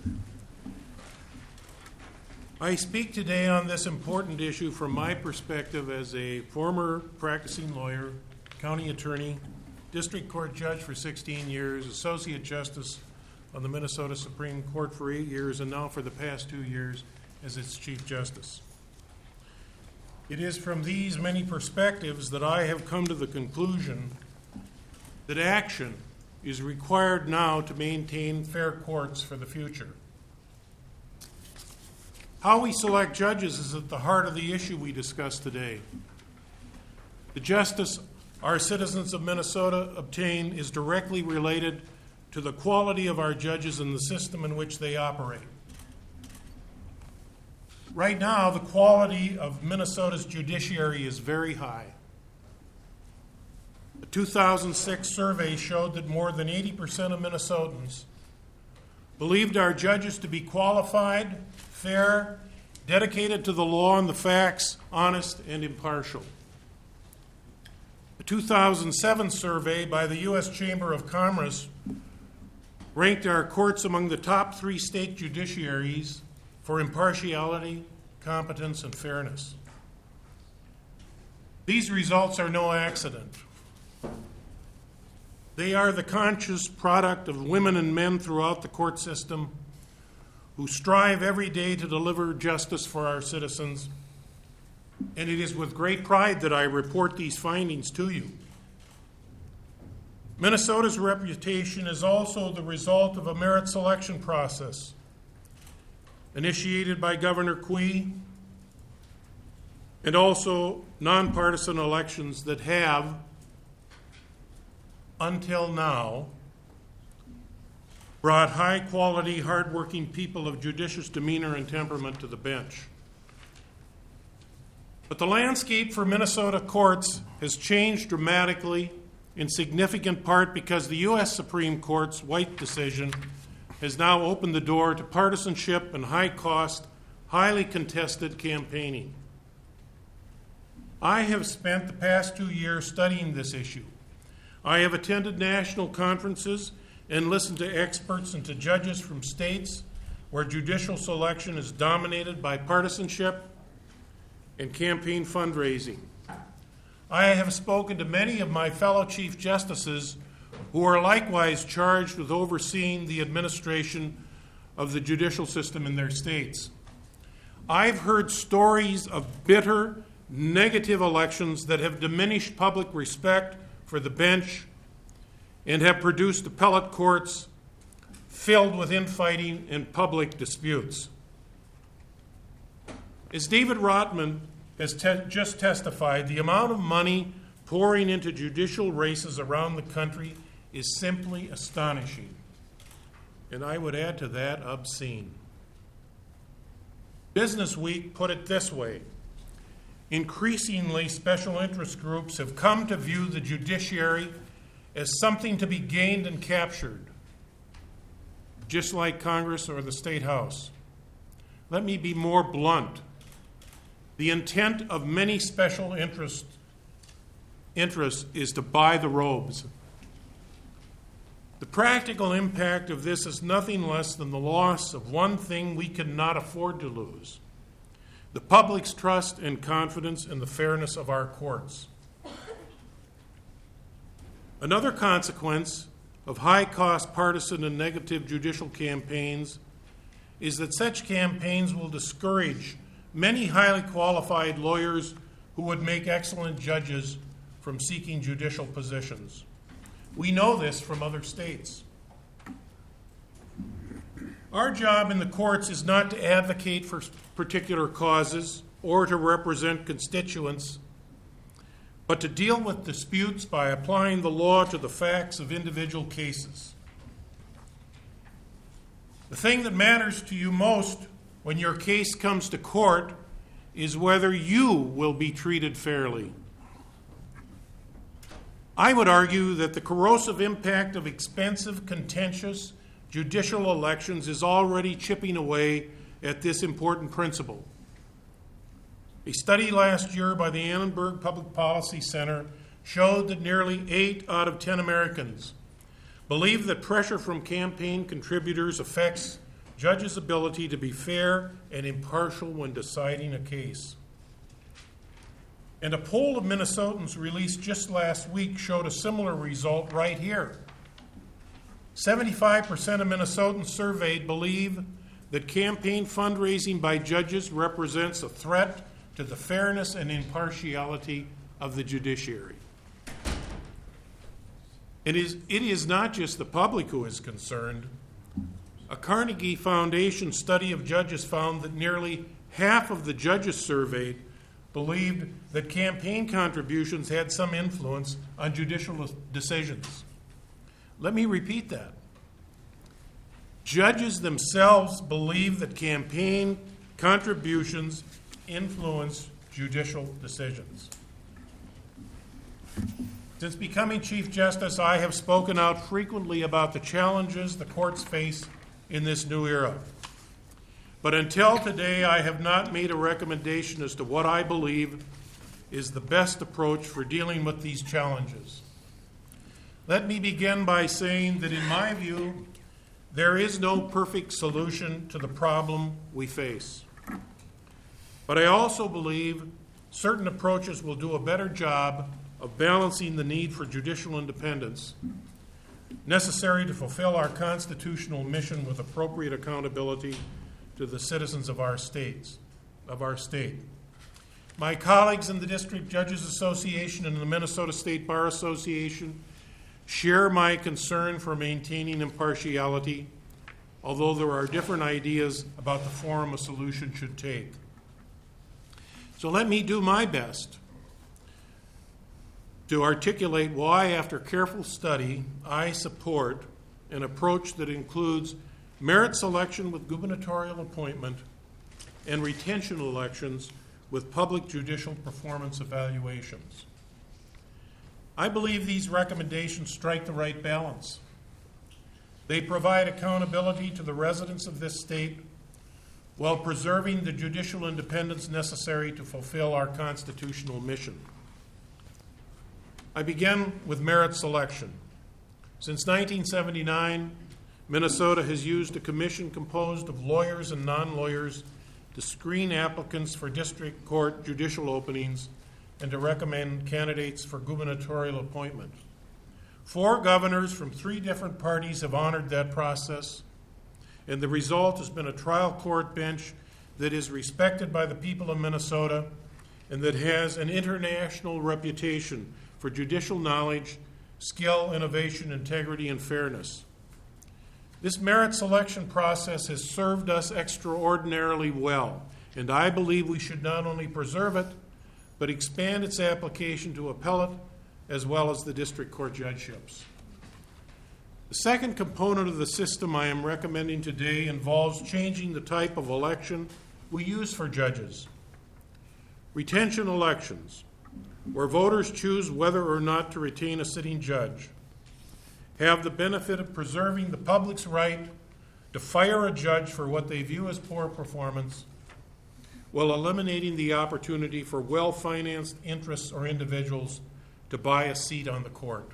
I speak today on this important issue from my perspective as a former practicing lawyer, county attorney, district court judge for 16 years, associate justice on the Minnesota Supreme Court for 8 years, and now for the past 2 years as its Chief Justice. It is from these many perspectives that I have come to the conclusion that action is required now to maintain fair courts for the future. How we select judges is at the heart of the issue we discuss today. The justice our citizens of Minnesota obtain is directly related to the quality of our judges and the system in which they operate. Right now, the quality of Minnesota's judiciary is very high. A 2006 survey showed that more than 80% of Minnesotans believed our judges to be qualified, fair, dedicated to the law and the facts, honest, and impartial. A 2007 survey by the U.S. Chamber of Commerce ranked our courts among the top 3 state judiciaries for impartiality, competence, and fairness. These results are no accident. They are the conscious product of women and men throughout the court system who strive every day to deliver justice for our citizens, and it is with great pride that I report these findings to you. Minnesota's reputation is also the result of a merit selection process initiated by Governor Quee, and also nonpartisan elections that have, until now, brought high-quality, hard-working people of judicious demeanor and temperament to the bench. But the landscape for Minnesota courts has changed dramatically, in significant part because the U.S. Supreme Court's White decision has now opened the door to partisanship and high-cost, highly contested campaigning. I have spent the past 2 years studying this issue. I have attended national conferences and listened to experts and to judges from states where judicial selection is dominated by partisanship and campaign fundraising. I have spoken to many of my fellow Chief Justices who are likewise charged with overseeing the administration of the judicial system in their states. I've heard stories of bitter, negative elections that have diminished public respect for the bench and have produced appellate courts filled with infighting and public disputes. As David Rotman has just testified, the amount of money pouring into judicial races around the country is simply astonishing. And I would add to that, obscene. Business Week put it this way: increasingly, special interest groups have come to view the judiciary as something to be gained and captured, just like Congress or the State House. Let me be more blunt. The intent of many special interests is to buy the robes. The practical impact of this is nothing less than the loss of one thing we cannot afford to lose: the public's trust and confidence in the fairness of our courts. Another consequence of high-cost partisan and negative judicial campaigns is that such campaigns will discourage many highly qualified lawyers who would make excellent judges from seeking judicial positions. We know this from other states. Our job in the courts is not to advocate for particular causes or to represent constituents, but to deal with disputes by applying the law to the facts of individual cases. The thing that matters to you most when your case comes to court is whether you will be treated fairly. I would argue that the corrosive impact of expensive, contentious judicial elections is already chipping away at this important principle. A study last year by the Annenberg Public Policy Center showed that nearly 8 out of 10 Americans believe that pressure from campaign contributors affects judges' ability to be fair and impartial when deciding a case. And a poll of Minnesotans released just last week showed a similar result right here. 75% of Minnesotans surveyed believe that campaign fundraising by judges represents a threat to the fairness and impartiality of the judiciary. It is not just the public who is concerned. A Carnegie Foundation study of judges found that nearly half of the judges surveyed believed that campaign contributions had some influence on judicial decisions. Let me repeat that. Judges themselves believe that campaign contributions influence judicial decisions. Since becoming Chief Justice, I have spoken out frequently about the challenges the courts face in this new era. But until today, I have not made a recommendation as to what I believe is the best approach for dealing with these challenges. Let me begin by saying that in my view, there is no perfect solution to the problem we face. But I also believe certain approaches will do a better job of balancing the need for judicial independence necessary to fulfill our constitutional mission with appropriate accountability to the citizens of our state. My colleagues in the District Judges Association and the Minnesota State Bar Association share my concern for maintaining impartiality, although there are different ideas about the form a solution should take. So let me do my best to articulate why, after careful study, I support an approach that includes merit selection with gubernatorial appointment and retention elections with public judicial performance evaluations. I believe these recommendations strike the right balance. They provide accountability to the residents of this state while preserving the judicial independence necessary to fulfill our constitutional mission. I begin with merit selection. Since 1979, Minnesota has used a commission composed of lawyers and non-lawyers to screen applicants for district court judicial openings and to recommend candidates for gubernatorial appointment. 4 governors from 3 different parties have honored that process, and the result has been a trial court bench that is respected by the people of Minnesota and that has an international reputation for judicial knowledge, skill, innovation, integrity, and fairness. This merit selection process has served us extraordinarily well, and I believe we should not only preserve it, but expand its application to appellate as well as the district court judgeships. The second component of the system I am recommending today involves changing the type of election we use for judges. Retention elections, where voters choose whether or not to retain a sitting judge, have the benefit of preserving the public's right to fire a judge for what they view as poor performance, while eliminating the opportunity for well-financed interests or individuals to buy a seat on the court.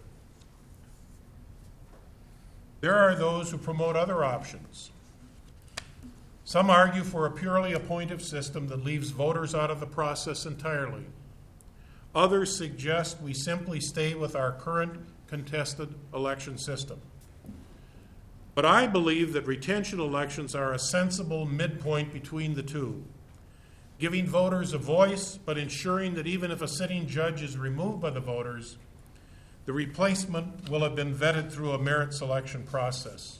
There are those who promote other options. Some argue for a purely appointive system that leaves voters out of the process entirely. Others suggest we simply stay with our current contested election system. But I believe that retention elections are a sensible midpoint between the two, giving voters a voice, but ensuring that even if a sitting judge is removed by the voters, the replacement will have been vetted through a merit selection process.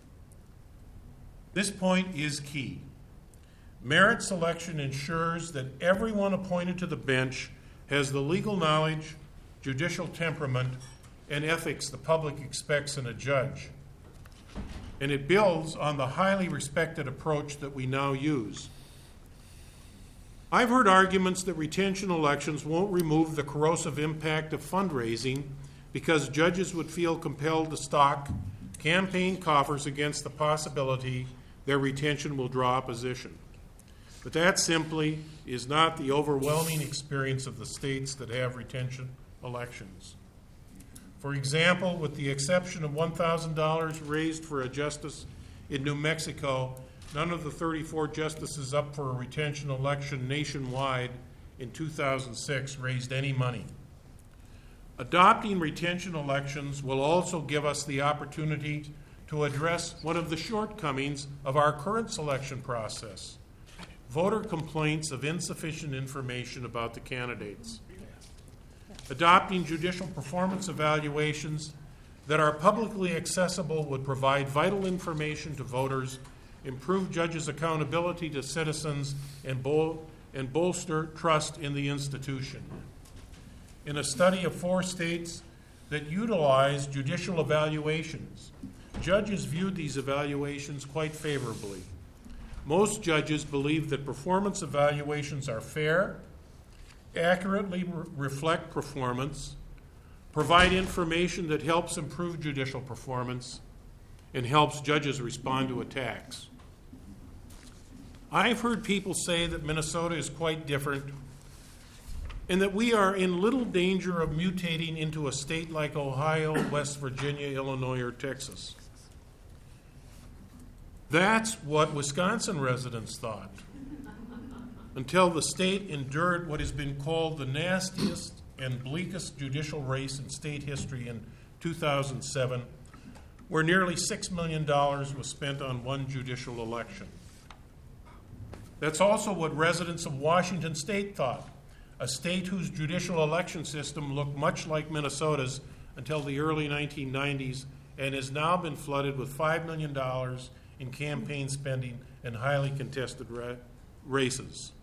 This point is key. Merit selection ensures that everyone appointed to the bench has the legal knowledge, judicial temperament, and ethics the public expects in a judge. And it builds on the highly respected approach that we now use. I've heard arguments that retention elections won't remove the corrosive impact of fundraising because judges would feel compelled to stock campaign coffers against the possibility their retention will draw opposition. But that simply is not the overwhelming experience of the states that have retention elections. For example, with the exception of $1,000 raised for a justice in New Mexico, none of the 34 justices up for a retention election nationwide in 2006 raised any money. Adopting retention elections will also give us the opportunity to address one of the shortcomings of our current selection process: voter complaints of insufficient information about the candidates. Adopting judicial performance evaluations that are publicly accessible would provide vital information to voters, improve judges' accountability to citizens, and bolster trust in the institution. In a study of 4 states that utilize judicial evaluations, judges viewed these evaluations quite favorably. Most judges believe that performance evaluations are fair, accurately reflect performance, provide information that helps improve judicial performance, and helps judges respond to attacks. I've heard people say that Minnesota is quite different and that we are in little danger of mutating into a state like Ohio, West Virginia, Illinois, or Texas. That's what Wisconsin residents thought, until the state endured what has been called the nastiest and bleakest judicial race in state history in 2007, where nearly $6 million was spent on one judicial election. That's also what residents of Washington State thought, a state whose judicial election system looked much like Minnesota's until the early 1990s and has now been flooded with $5 million in campaign spending and highly contested races.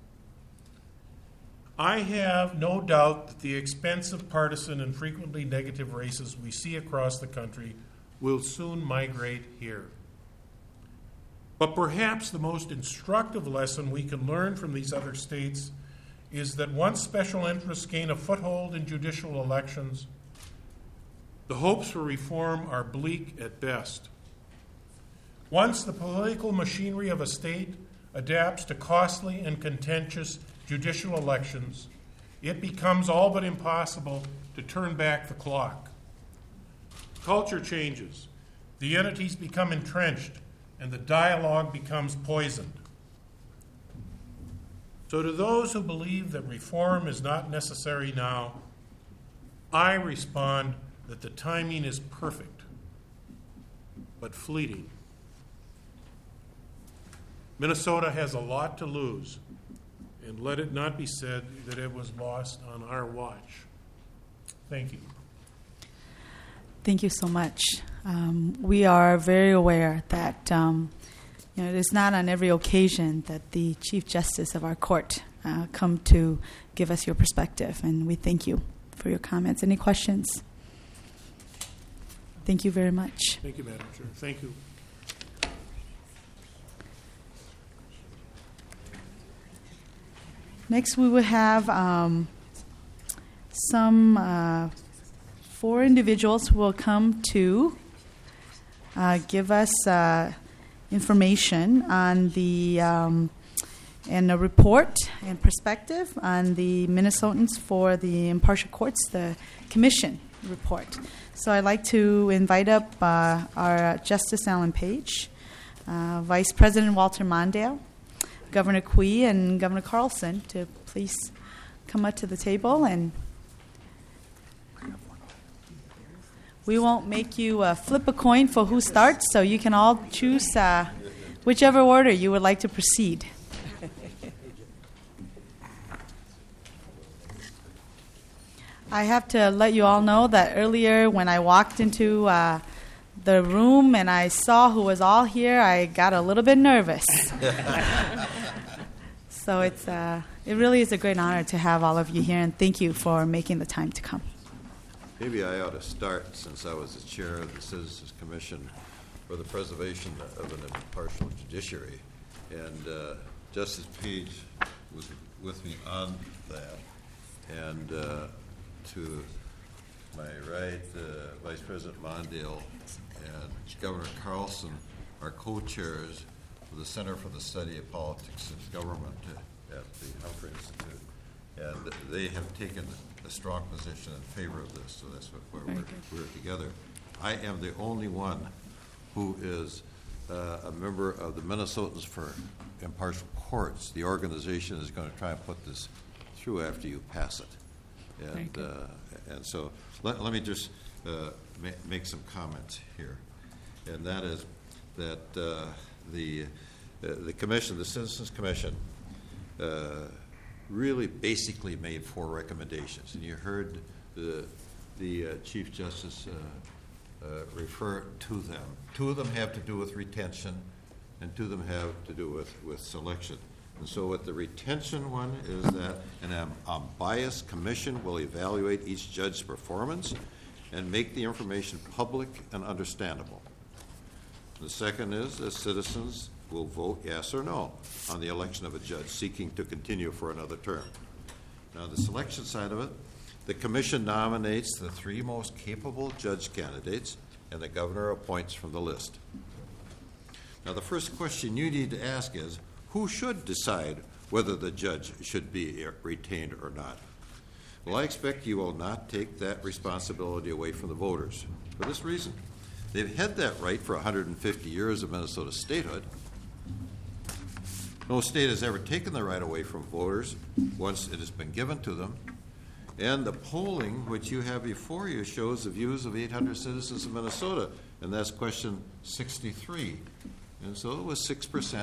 I have no doubt that the expensive, partisan, and frequently negative races we see across the country will soon migrate here. But perhaps the most instructive lesson we can learn from these other states is that once special interests gain a foothold in judicial elections, the hopes for reform are bleak at best. Once the political machinery of a state adapts to costly and contentious judicial elections, it becomes all but impossible to turn back the clock. Culture changes, the entities become entrenched, and the dialogue becomes poisoned. So to those who believe that reform is not necessary now, I respond that the timing is perfect, but fleeting. Minnesota has a lot to lose, and let it not be said that it was lost on our watch. Thank you. Thank you so much. We are very aware that it is not on every occasion that the Chief Justice of our court come to give us your perspective, and we thank you for your comments. Any questions? Thank you very much. Thank you, Madam Chair. Thank you. Next, we will have some 4 individuals who will come to give us information on the and a report and perspective on the Minnesotans for the impartial courts, the commission report. So I'd like to invite up our Justice Alan Page, Vice President Walter Mondale, Governor Quee, and Governor Carlson to please come up to the table, and we won't make you flip a coin for who starts, so you can all choose whichever order you would like to proceed. I have to let you all know that earlier when I walked into the room and I saw who was all here, I got a little bit nervous. So it really is a great honor to have all of you here, and thank you for making the time to come. Maybe I ought to start, since I was the chair of the Citizens Commission for the Preservation of an Impartial Judiciary. And Justice Page was with me on that. And to my right, Vice President Mondale and Governor Carlson are co-chairs of the Center for the Study of Politics and Government at the Humphrey Institute. And they have taken a strong position in favor of this, so that's where we're together. I am the only one who is a member of the Minnesotans for Impartial Courts. The organization is going to try and put this through after you pass it. And so let me just make some comments here. And that is that the commission, the Citizens Commission, really basically made 4 recommendations. And you heard the Chief Justice refer to them. 2 of them have to do with retention, and 2 of them have to do with selection. And so what the retention one is that an unbiased commission will evaluate each judge's performance and make the information public and understandable. The second is that citizens will vote yes or no on the election of a judge seeking to continue for another term. Now, the selection side of it, the commission nominates the 3 most capable judge candidates, and the governor appoints from the list. Now, the first question you need to ask is, who should decide whether the judge should be retained or not? Well, I expect you will not take that responsibility away from the voters for this reason. They've had that right for 150 years of Minnesota statehood. No state has ever taken the right away from voters once it has been given to them. And the polling, which you have before you, shows the views of 800 citizens of Minnesota, and that's question 63. And so it was 6%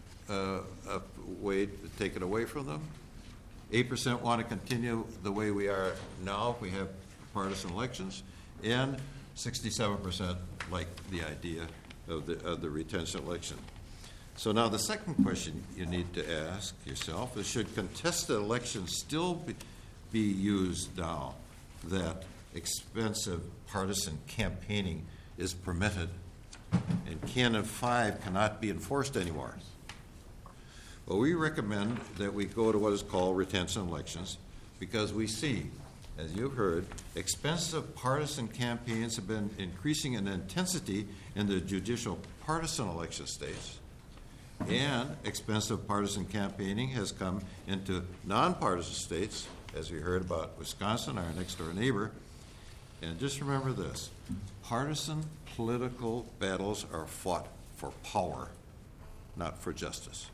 taken away from them. 8% want to continue the way we are now if we have partisan elections, and 67% like the idea of the retention election. So now the second question you need to ask yourself is, should contested elections still be used now that expensive partisan campaigning is permitted and Canon 5 cannot be enforced anymore? Well, we recommend that we go to what is called retention elections because we see, as you've heard, expensive partisan campaigns have been increasing in intensity in the judicial partisan election states. And expensive partisan campaigning has come into nonpartisan states, as we heard about Wisconsin, our next-door neighbor. And just remember this, partisan political battles are fought for power, not for justice.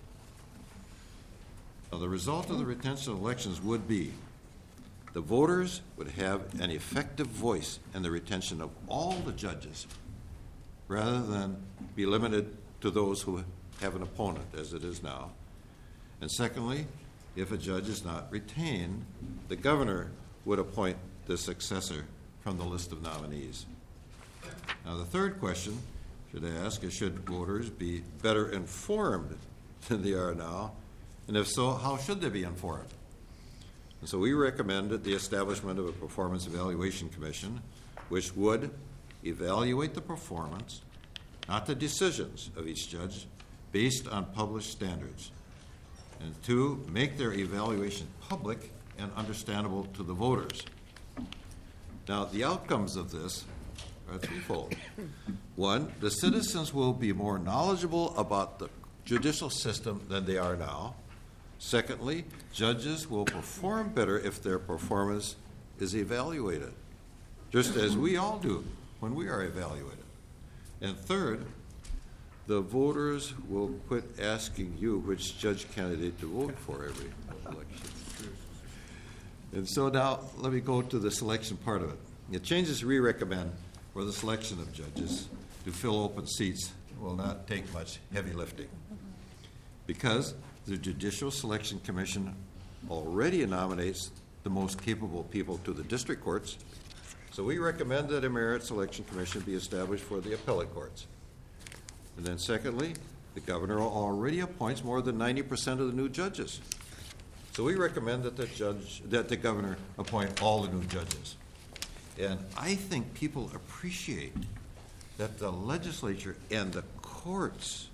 Now, the result of the retention elections would be the voters would have an effective voice in the retention of all the judges rather than be limited to those who have an opponent, as it is now. And secondly, if a judge is not retained, the governor would appoint the successor from the list of nominees. Now, the third question should ask is, should voters be better informed than they are now? And if so, how should they be informed? And so we recommended the establishment of a performance evaluation commission, which would evaluate the performance, not the decisions of each judge, based on published standards. And 2, make their evaluation public and understandable to the voters. Now, the outcomes of this are threefold. 1, the citizens will be more knowledgeable about the judicial system than they are now. Secondly, judges will perform better if their performance is evaluated, just as we all do when we are evaluated. And third, the voters will quit asking you which judge candidate to vote for every election. And so now let me go to the selection part of it. The changes we recommend for the selection of judges to fill open seats will not take much heavy lifting, because the Judicial Selection Commission already nominates the most capable people to the district courts. So we recommend that a merit selection commission be established for the appellate courts. And then secondly, the governor already appoints more than 90% of the new judges. So we recommend that the governor appoint all the new judges. And I think people appreciate that the legislature and the courts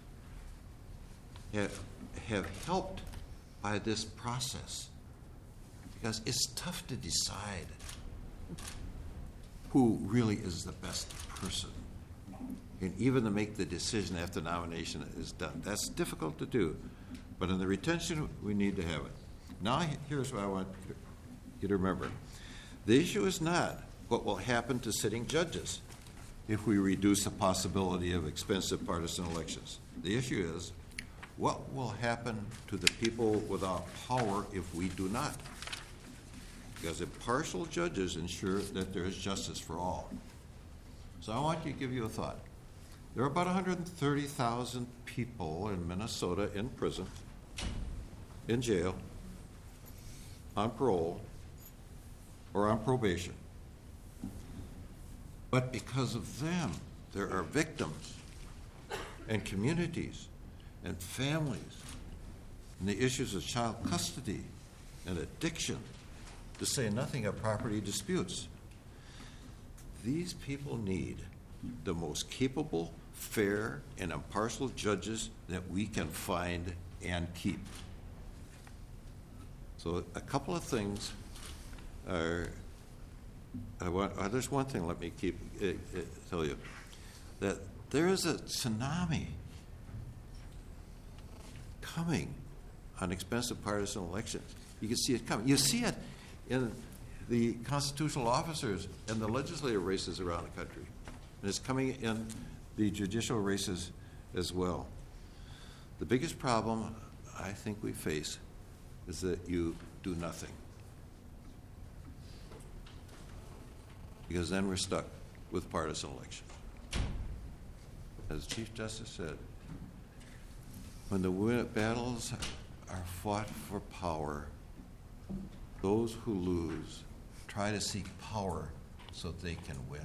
have helped by this process, because it's tough to decide who really is the best person, and even to make the decision after nomination is done. That's difficult to do, but in the retention, we need to have it. Now, here's what I want you to remember. The issue is not what will happen to sitting judges if we reduce the possibility of expensive partisan elections. The issue is what will happen to the people without power if we do not? Because impartial judges ensure that there is justice for all. So I want to give you a thought. There are about 130,000 people in Minnesota in prison, in jail, on parole, or on probation. But because of them, there are victims and communities and families, and the issues of child custody and addiction, to say nothing of property disputes. These people need the most capable, fair, and impartial judges that we can find and keep. So a couple of things are, there's one thing let me tell you, that there is a tsunami coming on expensive partisan elections. You can see it coming. You see it in the constitutional officers and the legislative races around the country. And it's coming in the judicial races as well. The biggest problem I think we face is that you do nothing. Because then we're stuck with partisan elections. As Chief Justice said, when the battles are fought for power, those who lose try to seek power so they can win.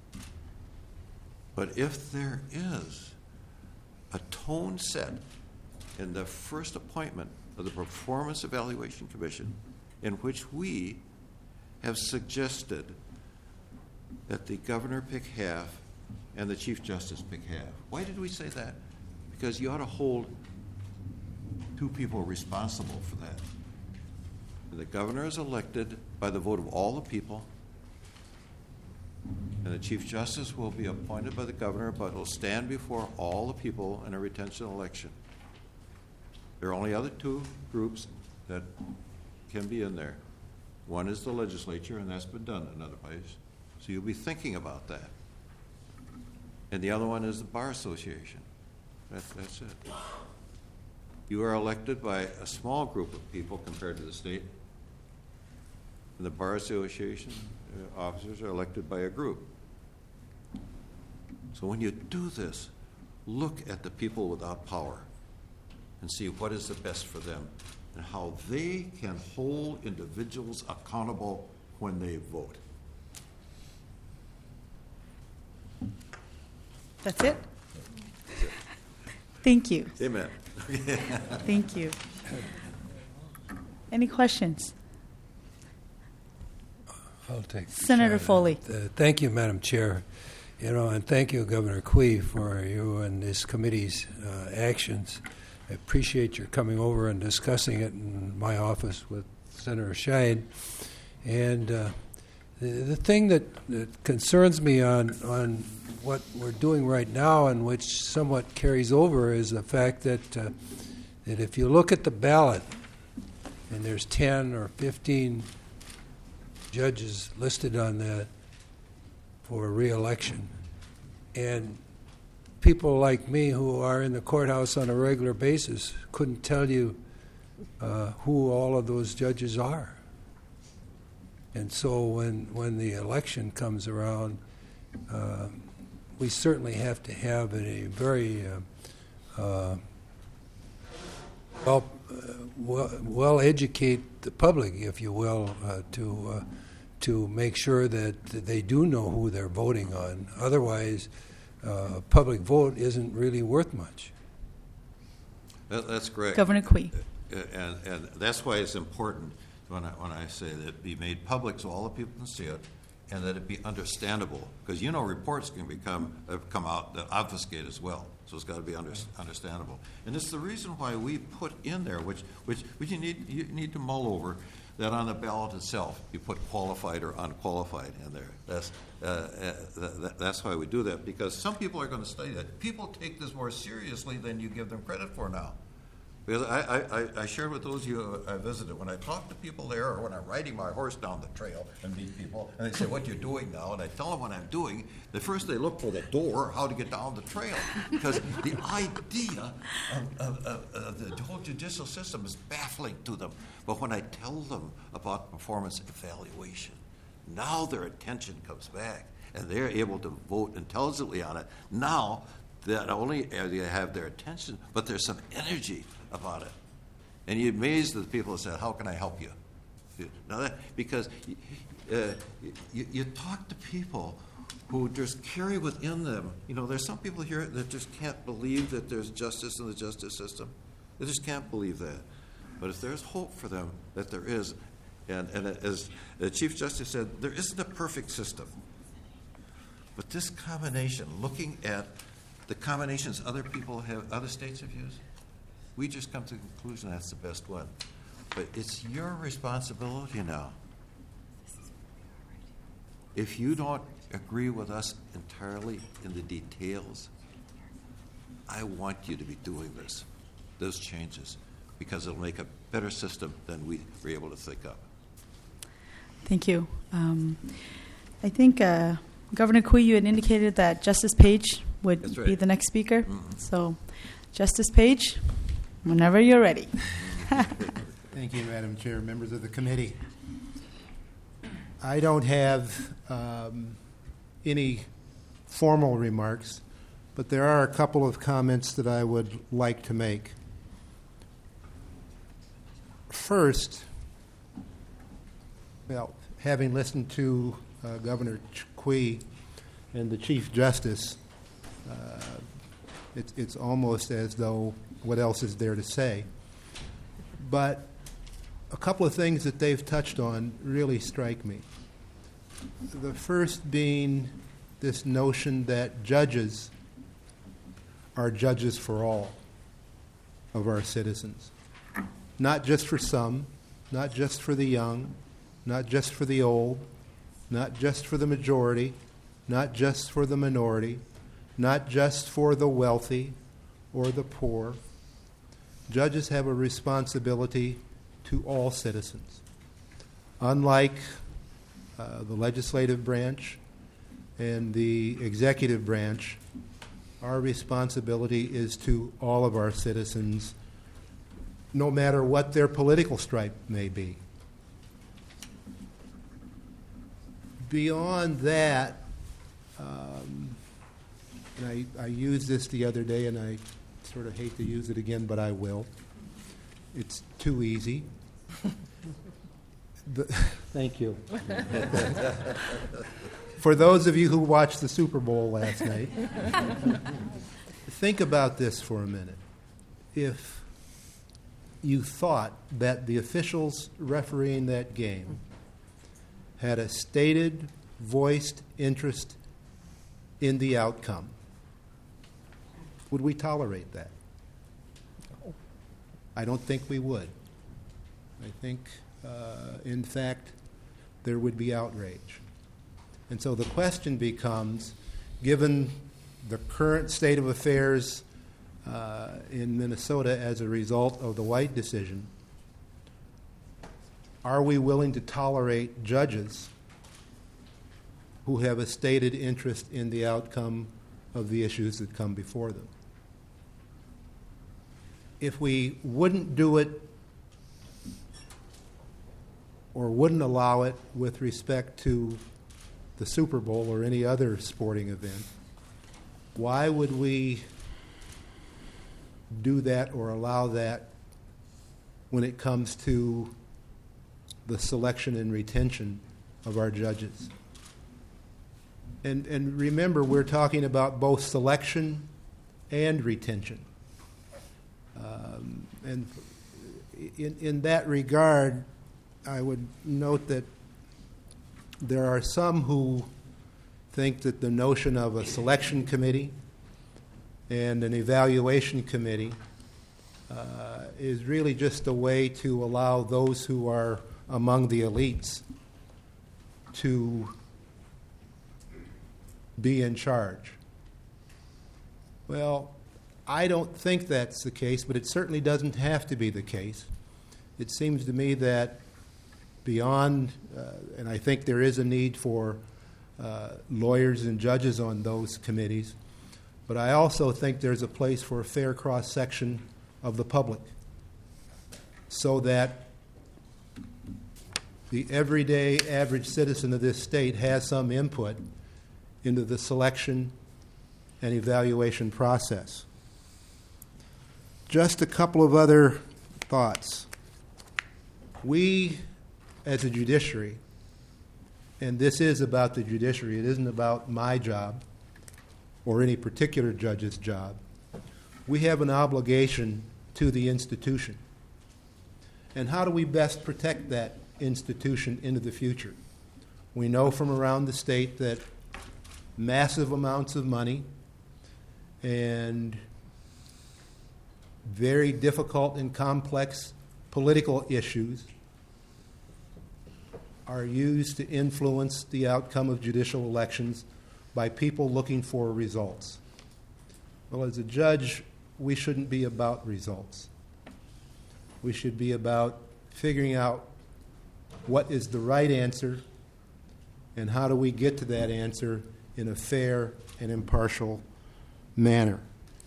But if there is a tone set in the first appointment of the Performance Evaluation Commission, in which we have suggested that the governor pick half and the Chief Justice pick half. Why did we say that? Because you ought to hold two people responsible for that. The governor is elected by the vote of all the people, and the Chief Justice will be appointed by the governor, but will stand before all the people in a retention election. There are only other two groups that can be in there. One is the legislature, and that's been done in other places. So you'll be thinking about that. And the other one is the Bar Association. That's it. You are elected by a small group of people compared to the state. And the Bar Association officers are elected by a group. So when you do this, look at the people without power and see what is the best for them and how they can hold individuals accountable when they vote. That's it? Thank you. Amen. Thank you. Any questions? I'll take Senator Foley. Thank you, Madam Chair. And thank you, Governor Quee, for you and this committee's actions. I appreciate your coming over and discussing it in my office with Senator Shine. And the thing that concerns me on what we're doing right now, and which somewhat carries over, is the fact that if you look at the ballot and there's 10 or 15 judges listed on that for re-election. And people like me who are in the courthouse on a regular basis couldn't tell you who all of those judges are. And so when the election comes around, we certainly have to have a very well educate the public, if you will, to make sure that they do know who they're voting on. Otherwise, a public vote isn't really worth much. That's correct. Governor Quee. And that's why it's important when I say that it be made public so all the people can see it, and that it be understandable. Because reports can come out that obfuscate as well. So it's got to be understandable. And it's the reason why we put in there, which you need to mull over, that on the ballot itself you put qualified or unqualified in there. That's why we do that, because some people are going to study that. People take this more seriously than you give them credit for now. Because I shared with those of you I visited, when I talk to people there, or when I'm riding my horse down the trail and meet people, and they say, "What you're doing now?" and I tell them what I'm doing, the first they look for the door, how to get down the trail. Because the idea of the whole judicial system is baffling to them. But when I tell them about performance evaluation, now their attention comes back, and they're able to vote intelligently on it. Now, not only do they have their attention, but there's some energy about it. And you're amazed at the people that said, "How can I help you?" Because you talk to people who just carry within them, there's some people here that just can't believe that there's justice in the justice system. They just can't believe that. But if there's hope for them, that there is, and as the Chief Justice said, there isn't a perfect system. But this combination, looking at the combinations other states have used, we just come to the conclusion that's the best one. But it's your responsibility now. If you don't agree with us entirely in the details, I want you to be doing those changes, because it'll make a better system than we were able to think of. Thank you. I think Governor Quee, you had indicated that Justice Page would That's right. be the next speaker. Mm-hmm. So, Justice Page, whenever you're ready. Thank you, Madam Chair, members of the committee. I don't have any formal remarks, but there are a couple of comments that I would like to make. First, having listened to Governor Quee and the Chief Justice, it's almost as though what else is there to say. But a couple of things that they've touched on really strike me. The first being this notion that judges are judges for all of our citizens. Not just for some, not just for the young, not just for the old, not just for the majority, not just for the minority, not just for the wealthy or the poor. Judges have a responsibility to all citizens. Unlike the legislative branch and the executive branch, our responsibility is to all of our citizens, no matter what their political stripe may be. Beyond that, and I used this the other day, and I sort of hate to use it again, but I will. It's too easy. Thank you. For those of you who watched the Super Bowl last night, think about this for a minute. If you thought that the officials refereeing that game had a stated, voiced interest in the outcome, would we tolerate that? I don't think we would. I think, in fact, there would be outrage. And so the question becomes, given the current state of affairs in Minnesota as a result of the White decision, are we willing to tolerate judges who have a stated interest in the outcome of the issues that come before them? If we wouldn't do it or wouldn't allow it with respect to the Super Bowl or any other sporting event, why would we do that or allow that when it comes to the selection and retention of our judges? And remember, we're talking about both selection and retention. And in that regard, I would note that there are some who think that the notion of a selection committee and an evaluation committee is really just a way to allow those who are among the elites to be in charge. Well, I don't think that's the case, but it certainly doesn't have to be the case. It seems to me that beyond, and I think there is a need for lawyers and judges on those committees, but I also think there's a place for a fair cross-section of the public so that the everyday average citizen of this state has some input into the selection and evaluation process. Just a couple of other thoughts. We, as a judiciary, and this is about the judiciary, it isn't about my job or any particular judge's job, we have an obligation to the institution. And how do we best protect that institution into the future? We know from around the state that massive amounts of money and very difficult and complex political issues are used to influence the outcome of judicial elections by people looking for results. Well, as a judge, we shouldn't be about results. We should be about figuring out what is the right answer and how do we get to that answer in a fair and impartial manner.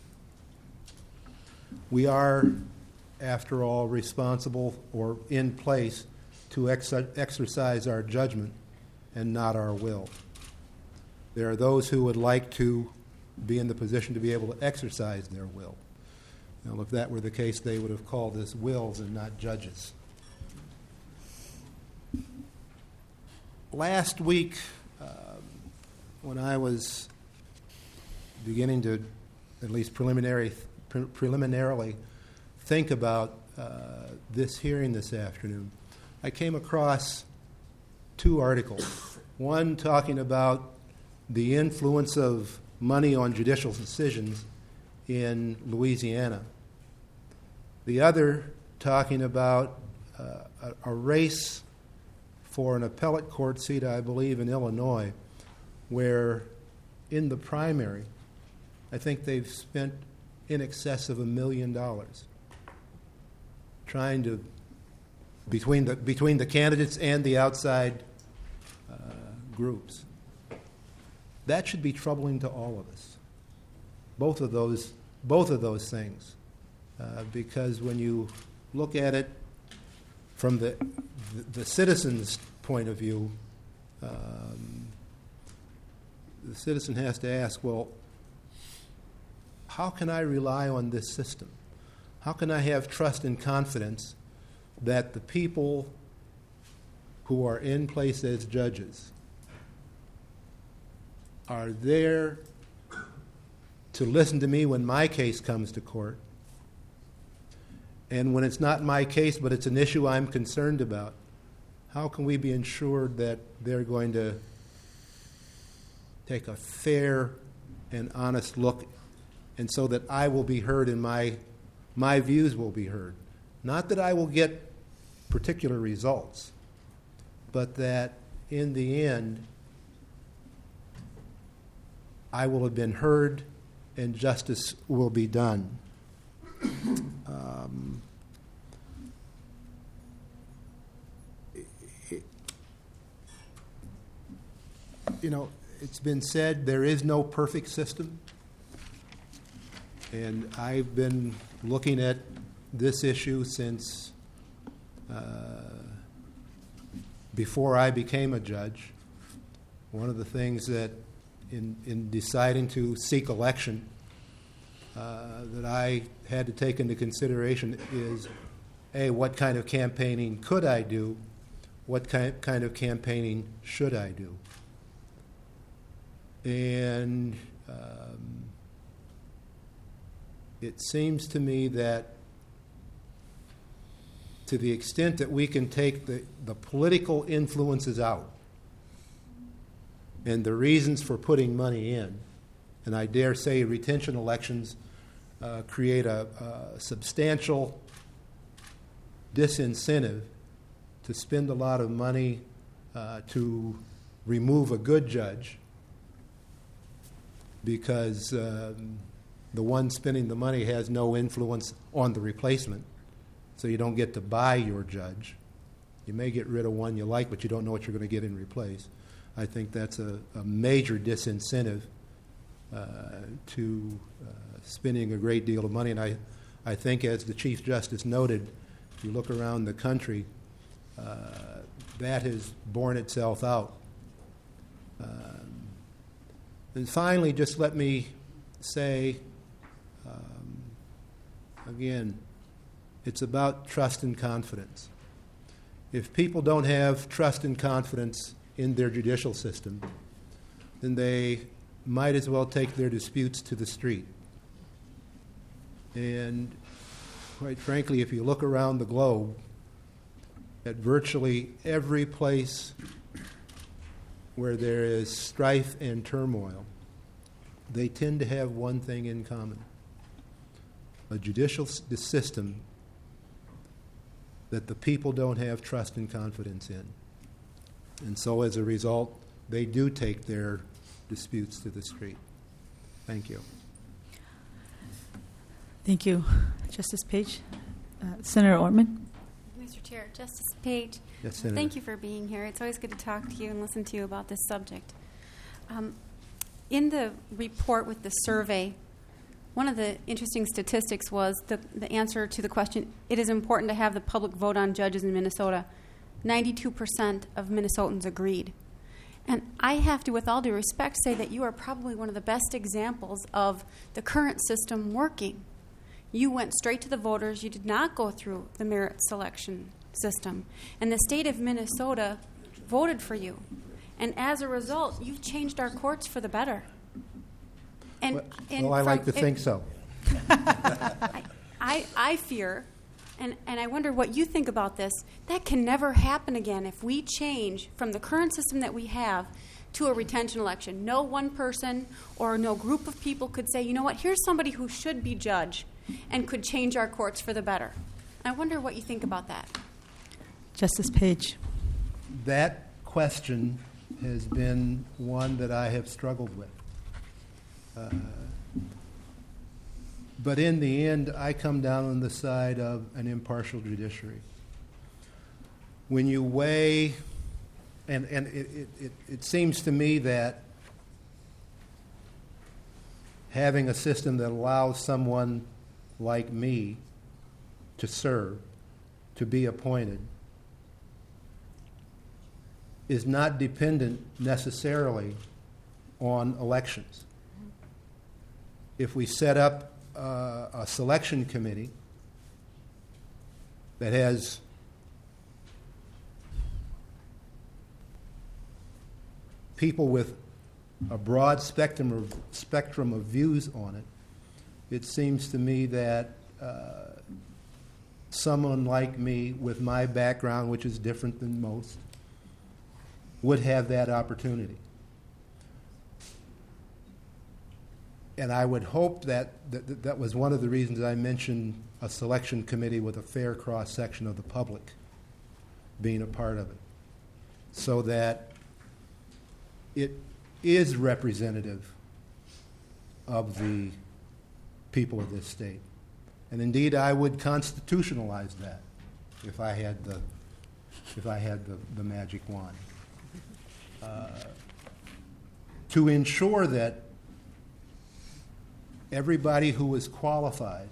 We are, after all, responsible or in place to exercise our judgment and not our will. There are those who would like to be in the position to be able to exercise their will. Now, if that were the case, they would have called us wills and not judges. Last week, when I was beginning to at least preliminarily think about this hearing this afternoon, I came across two articles. One talking about the influence of money on judicial decisions in Louisiana. The other talking about a race for an appellate court seat, I believe, in Illinois, where in the primary, I think they've spent in excess of $1 million trying to, between the candidates and the outside groups. That should be troubling to all of us. Both of those things, because when you look at it from the citizen's point of view, the citizen has to ask, well, how can I rely on this system? How can I have trust and confidence that the people who are in place as judges are there to listen to me when my case comes to court, and when it's not my case but it's an issue I'm concerned about, how can we be ensured that they're going to take a fair and honest look, and so that I will be heard and my views will be heard? Not that I will get particular results, but that in the end I will have been heard and justice will be done. it's been said there is no perfect system. And I've been looking at this issue since before I became a judge. One of the things that in deciding to seek election that I had to take into consideration is, A, what kind of campaigning could I do? What kind of campaigning should I do? And it seems to me that to the extent that we can take the political influences out and the reasons for putting money in, and I dare say retention elections create a substantial disincentive to spend a lot of money to remove a good judge, because the one spending the money has no influence on the replacement, so you don't get to buy your judge. You may get rid of one you like, but you don't know what you're going to get in replace. I think that's a major disincentive to spending a great deal of money. And I think, as the Chief Justice noted, if you look around the country, that has borne itself out. And finally, just let me say, again, it's about trust and confidence. If people don't have trust and confidence in their judicial system, then they might as well take their disputes to the street. And quite frankly, if you look around the globe at virtually every place where there is strife and turmoil, they tend to have one thing in common: a judicial system that the people don't have trust and confidence in. And so as a result, they do take their disputes to the street. Thank you. Thank you. Justice Page. Senator Ortman. Mr. Chair, Justice Page, Yes, Senator. thank you for being here. It's always good to talk to you and listen to you about this subject. In the report with the survey, one of the interesting statistics was the answer to the question, it is important to have the public vote on judges in Minnesota. 92% of Minnesotans agreed. And I have to, with all due respect, say that you are probably one of the best examples of the current system working. You went straight to the voters. You did not go through the merit selection system. And the state of Minnesota voted for you. And as a result, you've changed our courts for the better. And I like to think so. I fear, and I wonder what you think about this, that can never happen again if we change from the current system that we have to a retention election. No one person or no group of people could say, you know what, here's somebody who should be judge and could change our courts for the better. I wonder what you think about that. Justice Page. That question has been one that I have struggled with. But in the end, I come down on the side of an impartial judiciary. When you weigh, and it seems to me that having a system that allows someone like me to serve, to be appointed, is not dependent necessarily on elections. If we set up a selection committee that has people with a broad spectrum of views on it, it seems to me that someone like me with my background, which is different than most, would have that opportunity. And I would hope that was one of the reasons I mentioned a selection committee with a fair cross-section of the public being a part of it, so that it is representative of the people of this state. And indeed, I would constitutionalize that if I had the magic wand. to ensure that everybody who is qualified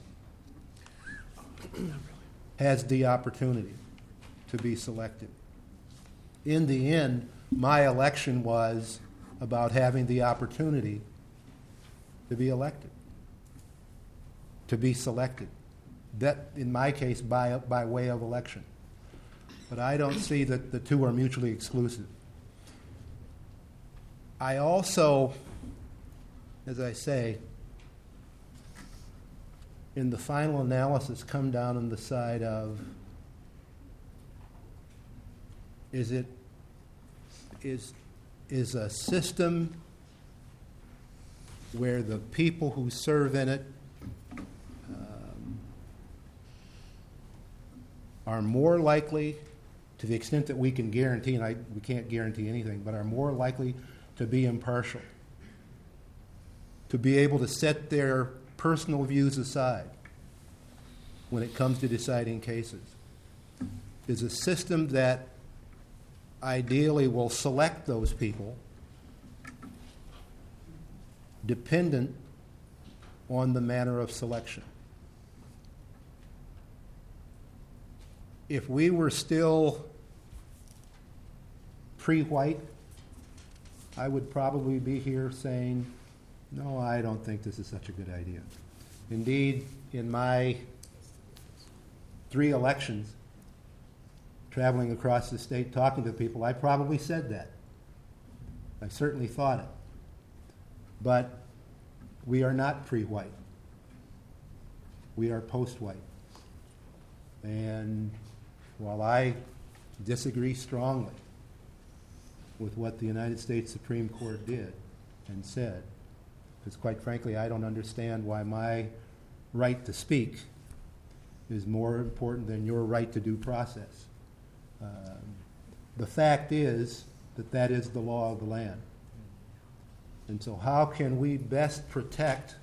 has the opportunity to be selected. In the end, my election was about having the opportunity to be elected, to be selected. That, in my case, by way of election. But I don't see that the two are mutually exclusive. I also, as I say, in the final analysis, come down on the side of is a system where the people who serve in it are more likely, to the extent that we can guarantee, and we can't guarantee anything, but are more likely to be impartial, to be able to set their personal views aside when it comes to deciding cases, is a system that ideally will select those people dependent on the manner of selection. If we were still pre-white, I would probably be here saying, no, I don't think this is such a good idea. Indeed, in my 3 elections, traveling across the state, talking to people, I probably said that. I certainly thought it. But we are not pre-white. We are post-white. And while I disagree strongly with what the United States Supreme Court did and said, because quite frankly, I don't understand why my right to speak is more important than your right to due process. The fact is that is the law of the land. And so how can we best protect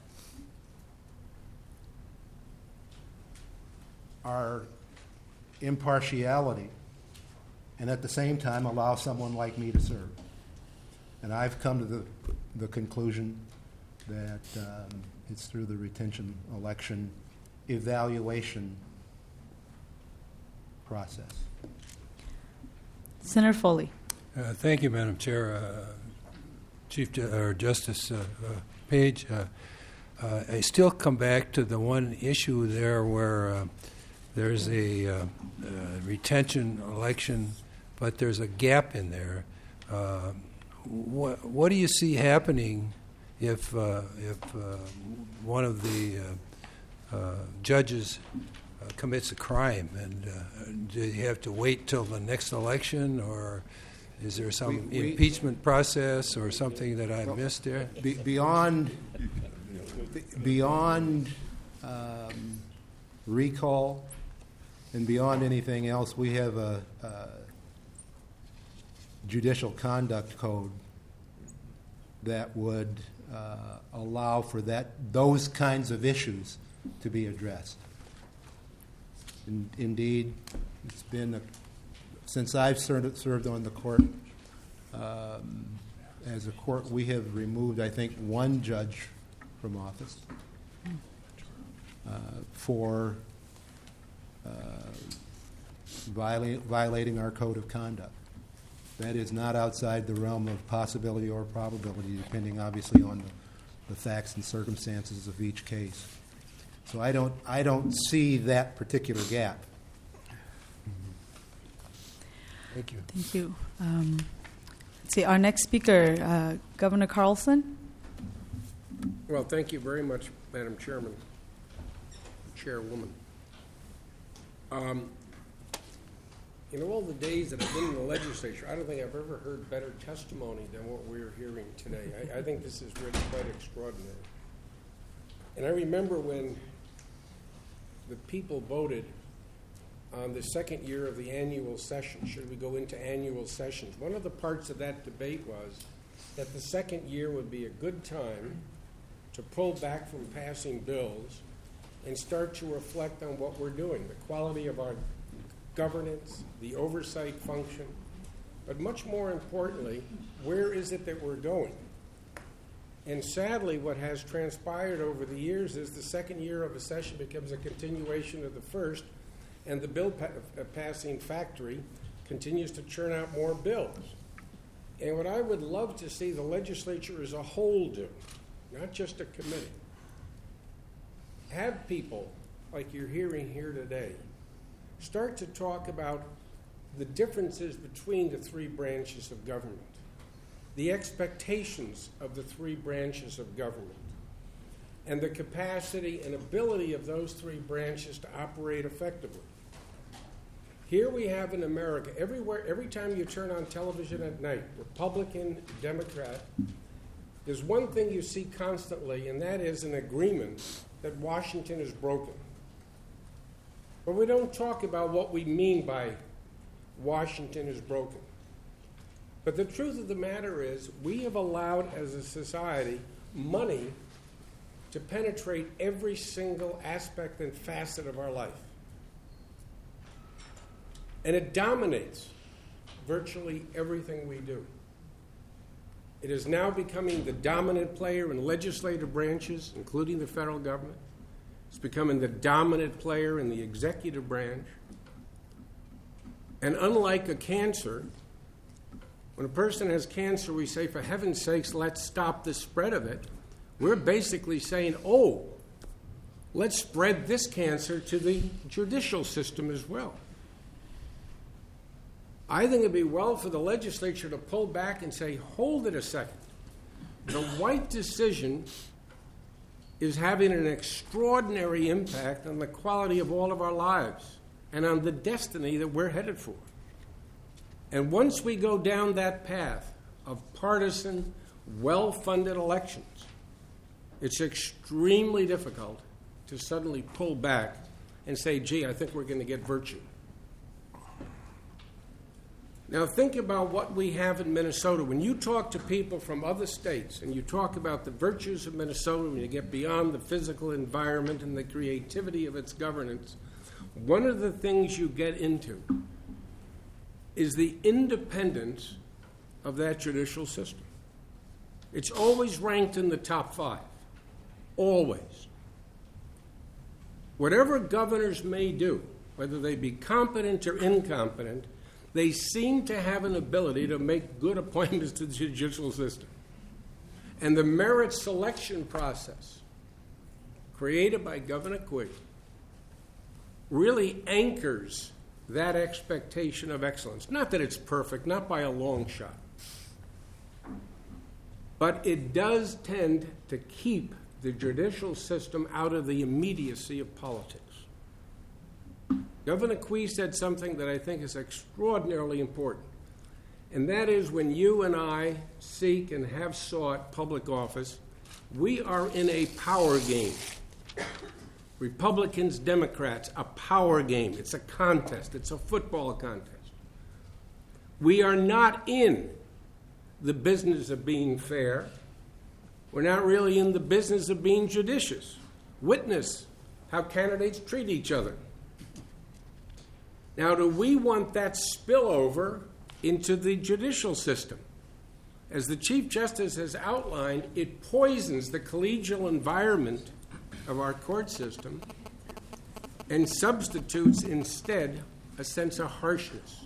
our impartiality and at the same time allow someone like me to serve? And I've come to the conclusion that it's through the retention election evaluation process. Senator Foley. Thank you, Madam Chair. Justice Page, I still come back to the one issue there where there's a retention election, but there's a gap in there. What do you see happening if one of the judges commits a crime, and do you have to wait till the next election, or is there some impeachment process or something that I missed there? Beyond recall and beyond anything else, we have a judicial conduct code that would allow for those kinds of issues to be addressed. Indeed, it's been since I've served on the court, as a court, we have removed, I think, 1 judge from office for violating our code of conduct. That is not outside the realm of possibility or probability, depending obviously on the facts and circumstances of each case. So I don't see that particular gap. Thank you. Thank you. Let's see, our next speaker, Governor Carlson. Well, thank you very much, Madam Chairman, Chairwoman. In all the days that I've been in the legislature, I don't think I've ever heard better testimony than what we're hearing today. I think this is really quite extraordinary. And I remember when the people voted on the second year of the annual session, should we go into annual sessions, one of the parts of that debate was that the second year would be a good time to pull back from passing bills and start to reflect on what we're doing, the quality of our governance, the oversight function, but much more importantly, where is it that we're going? And sadly, what has transpired over the years is the second year of a session becomes a continuation of the first, and the bill passing factory continues to churn out more bills. And what I would love to see the legislature as a whole do, not just a committee, have people like you're hearing here today start to talk about the differences between the three branches of government, the expectations of the three branches of government, and the capacity and ability of those three branches to operate effectively. Here we have in America, everywhere, every time you turn on television at night, Republican, Democrat, there's one thing you see constantly, and that is an agreement that Washington is broken. But we don't talk about what we mean by Washington is broken. But the truth of the matter is, we have allowed, as a society, money to penetrate every single aspect and facet of our life. And it dominates virtually everything we do. It is now becoming the dominant player in legislative branches, including the federal government. It's becoming the dominant player in the executive branch. And unlike a cancer, when a person has cancer, we say, for heaven's sakes, let's stop the spread of it. We're basically saying, oh, let's spread this cancer to the judicial system as well. I think it'd be well for the legislature to pull back and say, hold it a second. The White decision is having an extraordinary impact on the quality of all of our lives and on the destiny that we're headed for. And once we go down that path of partisan, well-funded elections, it's extremely difficult to suddenly pull back and say, gee, I think we're going to get virtue. Now think about what we have in Minnesota. When you talk to people from other states and you talk about the virtues of Minnesota, when you get beyond the physical environment and the creativity of its governance, one of the things you get into is the independence of that judicial system. It's always ranked in the top 5. Always. Whatever governors may do, whether they be competent or incompetent, they seem to have an ability to make good appointments to the judicial system. And the merit selection process created by Governor Quigg really anchors that expectation of excellence. Not that it's perfect, not by a long shot. But it does tend to keep the judicial system out of the immediacy of politics. Governor Quigg said something that I think is extraordinarily important, and that is when you and I seek and have sought public office, we are in a power game. Republicans, Democrats, a power game. It's a contest. It's a football contest. We are not in the business of being fair. We're not really in the business of being judicious. Witness how candidates treat each other. Now, do we want that spillover into the judicial system? As the Chief Justice has outlined, it poisons the collegial environment of our court system and substitutes instead a sense of harshness.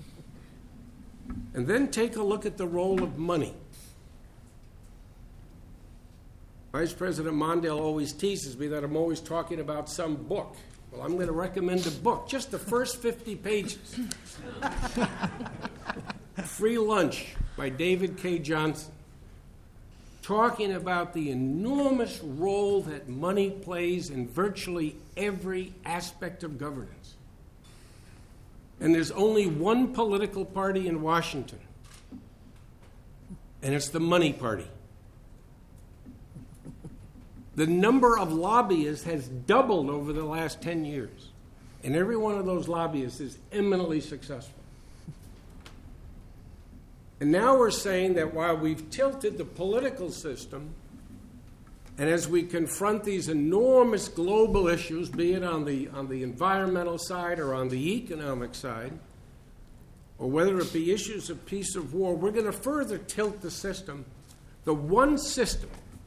And then take a look at the role of money. Vice President Mondale always teases me that I'm always talking about some book. Well, I'm going to recommend a book, just the first 50 pages. Free Lunch by David K. Johnson, talking about the enormous role that money plays in virtually every aspect of governance. And there's only one political party in Washington, and it's the money party. The number of lobbyists has doubled over the last 10 years, and every one of those lobbyists is eminently successful. And now we're saying that while we've tilted the political system, and as we confront these enormous global issues, be it on the environmental side or on the economic side, or whether it be issues of peace or war, we're going to further tilt the system. The one system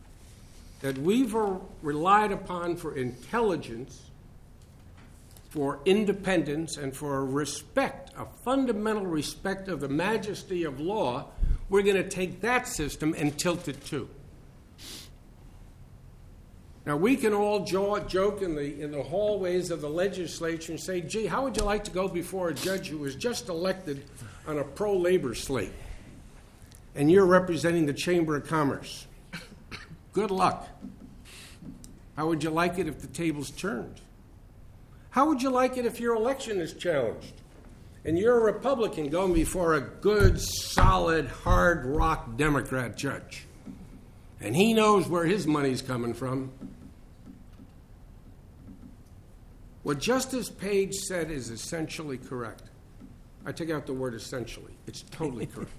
that we've relied upon for intelligence, for independence, and for a respect, a fundamental respect of the majesty of law, we're going to take that system and tilt it too. Now, we can all joke in the hallways of the legislature and say, gee, how would you like to go before a judge who was just elected on a pro-labor slate? And you're representing the Chamber of Commerce. Good luck. How would you like it if the tables turned? How would you like it if your election is challenged and you're a Republican going before a good, solid, hard rock Democrat judge? And he knows where his money's coming from. What Justice Page said is essentially correct. I take out the word essentially. It's totally correct.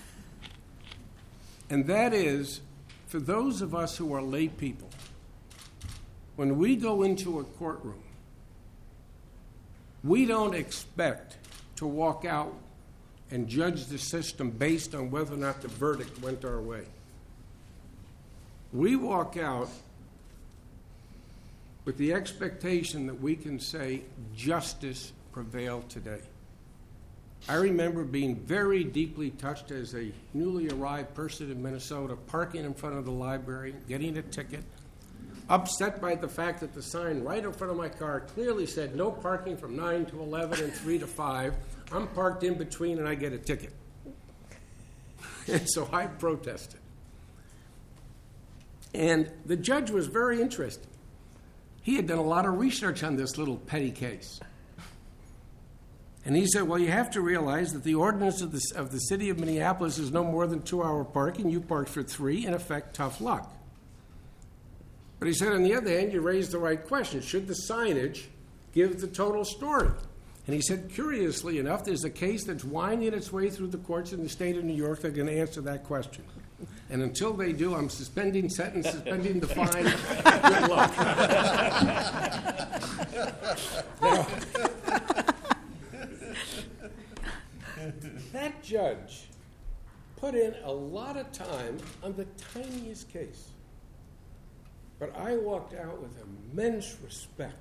And that is, for those of us who are lay people, when we go into a courtroom, we don't expect to walk out and judge the system based on whether or not the verdict went our way. We walk out with the expectation that we can say justice prevailed today. I remember being very deeply touched as a newly arrived person in Minnesota, parking in front of the library, getting a ticket, upset by the fact that the sign right in front of my car clearly said no parking from 9 to 11 and 3 to 5. I'm parked in between and I get a ticket. And so I protested. And the judge was very interested. He had done a lot of research on this little petty case. And he said, well, you have to realize that the ordinance of the city of Minneapolis is no more than 2-hour parking. You parked for 3, in effect, tough luck. But he said, on the other hand, you raised the right question. Should the signage give the total story? And he said, curiously enough, there's a case that's winding its way through the courts in the state of New York that are going to answer that question. And until they do, I'm suspending sentence, suspending the fine. Good luck. Now, that judge put in a lot of time on the tiniest case. But I walked out with immense respect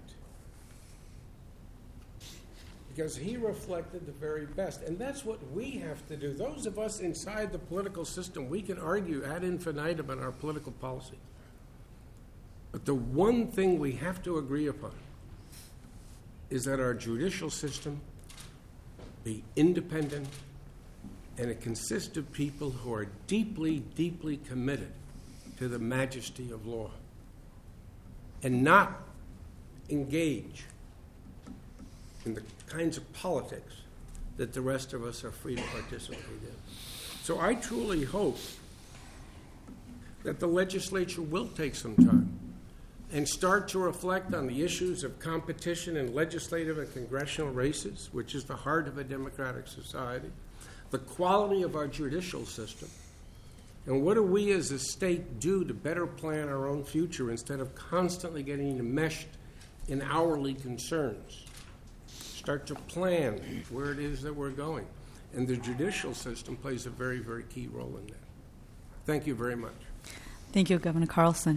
because he reflected the very best. And that's what we have to do. Those of us inside the political system, we can argue ad infinitum on our political policy. But the one thing we have to agree upon is that our judicial system be independent, and it consists of people who are deeply, deeply committed to the majesty of law and not engage in the kinds of politics that the rest of us are free to participate in. So I truly hope that the legislature will take some time and start to reflect on the issues of competition in legislative and congressional races, which is the heart of a democratic society, the quality of our judicial system, and what do we as a state do to better plan our own future instead of constantly getting enmeshed in hourly concerns. Start to plan where it is that we're going. And the judicial system plays a very, very key role in that. Thank you very much. Thank you, Governor Carlson.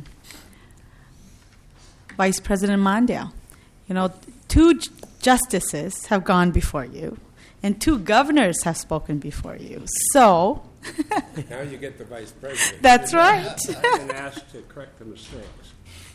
Vice President Mondale, 2 justices have gone before you, and 2 governors have spoken before you. So... Now you get the vice president. That's right. I've been asked to correct the mistakes.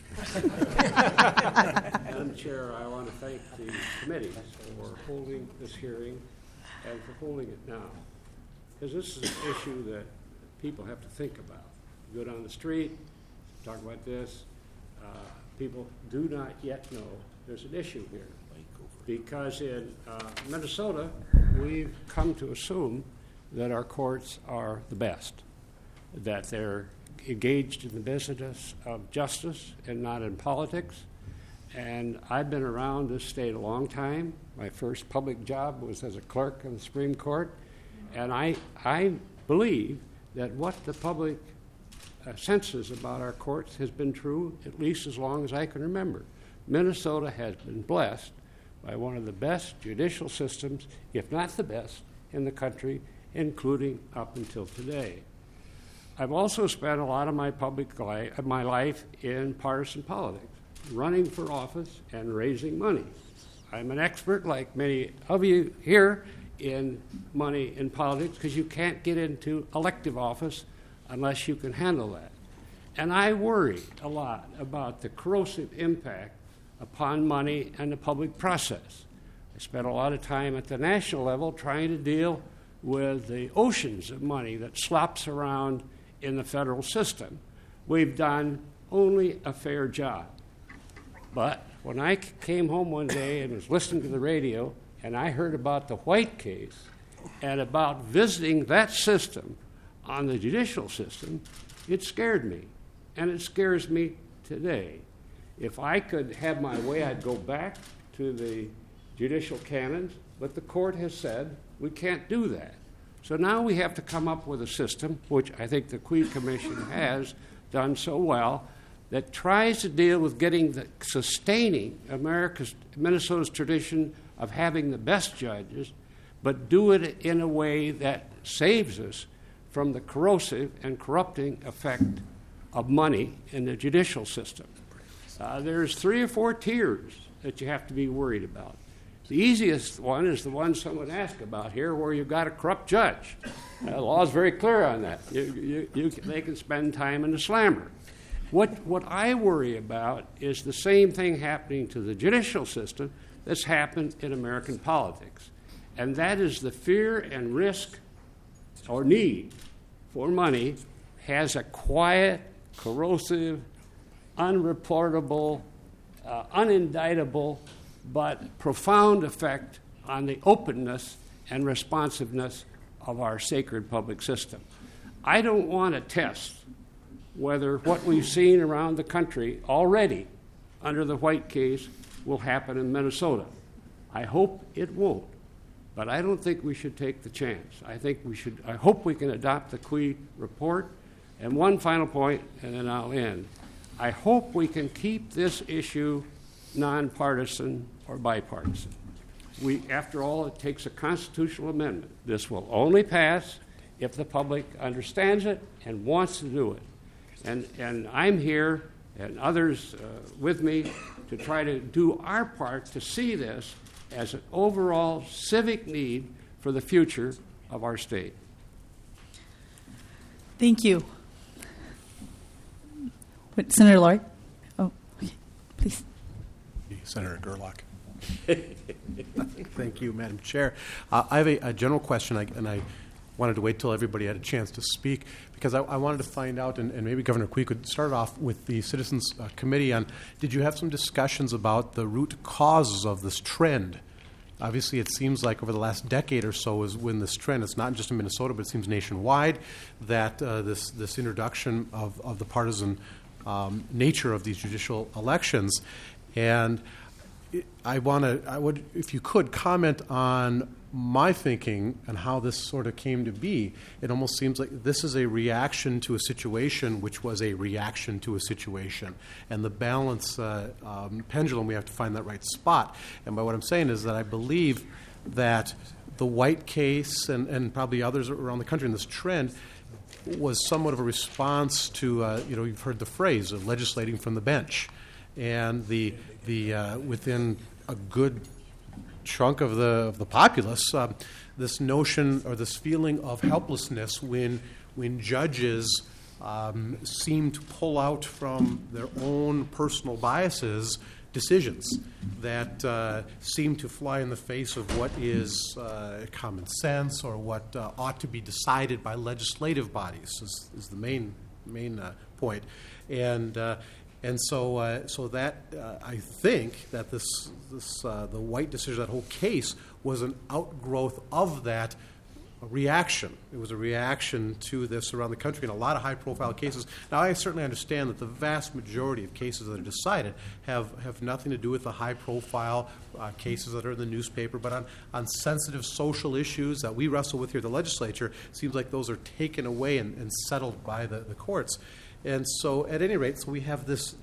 Madam Chair, I want to thank the committees for holding this hearing and for holding it now. Because this is an issue that people have to think about. You go down the street, talk about this. People do not yet know there's an issue here. Because in Minnesota, we've come to assume that our courts are the best, that they're engaged in the business of justice and not in politics. And I've been around this state a long time. My first public job was as a clerk in the Supreme Court. And I believe that what the public senses about our courts has been true at least as long as I can remember. Minnesota has been blessed by one of the best judicial systems, if not the best, in the country, including up until today. I've also spent a lot of my my life in partisan politics, running for office and raising money. I'm an expert, like many of you here, in money in politics because you can't get into elective office unless you can handle that. And I worry a lot about the corrosive impact upon money and the public process. I spent a lot of time at the national level trying to deal with the oceans of money that slops around in the federal system. We've done only a fair job. But when I came home one day and was listening to the radio, and I heard about the White case and about visiting that system on the judicial system, it scared me. And it scares me today. If I could have my way, I'd go back to the judicial canons, but the court has said we can't do that. So now we have to come up with a system, which I think the Quay Commission has done so well, that tries to deal with sustaining Minnesota's tradition of having the best judges, but do it in a way that saves us from the corrosive and corrupting effect of money in the judicial system. There's 3 or 4 tiers that you have to be worried about. The easiest one is the one someone asked about here, where you've got a corrupt judge. The law is very clear on that. They can spend time in the slammer. What I worry about is the same thing happening to the judicial system that's happened in American politics, and that is the fear and risk or need for money has a quiet, corrosive, unreportable, unindictable, but profound effect on the openness and responsiveness of our sacred public system. I don't want to test whether what we've seen around the country already under the White case will happen in Minnesota. I hope it won't, but I don't think we should take the chance. I hope we can adopt the Quay report. And one final point, and then I'll end. I hope we can keep this issue nonpartisan or bipartisan. After all, it takes a constitutional amendment. This will only pass if the public understands it and wants to do it. And I'm here, and others with me, to try to do our part to see this as an overall civic need for the future of our state. Thank you. Senator Laurie? Oh, okay. Please. Senator Gerlach. Thank you, Madam Chair. I have a general question, and I wanted to wait till everybody had a chance to speak, because I wanted to find out, and maybe Governor Quay could start off with the Citizens Committee on, did you have some discussions about the root causes of this trend? Obviously, it seems like over the last decade or so is when this trend, it's not just in Minnesota, but it seems nationwide, that this introduction of the partisan nature of these judicial elections. And I would, if you could, comment on my thinking and how this sort of came to be. It almost seems like this is a reaction to a situation which was a reaction to a situation. And the balance pendulum, we have to find that right spot. And by what I'm saying is that I believe that the White case and probably others around the country in this trend was somewhat of a response to, you've heard the phrase, legislating from the bench. And the within a good chunk of the populace, this notion or this feeling of helplessness when judges seem to pull out from their own personal biases decisions that seem to fly in the face of what is common sense or what ought to be decided by legislative bodies is the main point. And so that I think that the White decision, that whole case, was an outgrowth of that reaction. It was a reaction to this around the country in a lot of high-profile cases. Now, I certainly understand that the vast majority of cases that are decided have nothing to do with the high-profile cases that are in the newspaper, but on sensitive social issues that we wrestle with here at the legislature, it seems like those are taken away and settled by the courts. And so, at any rate, so we have this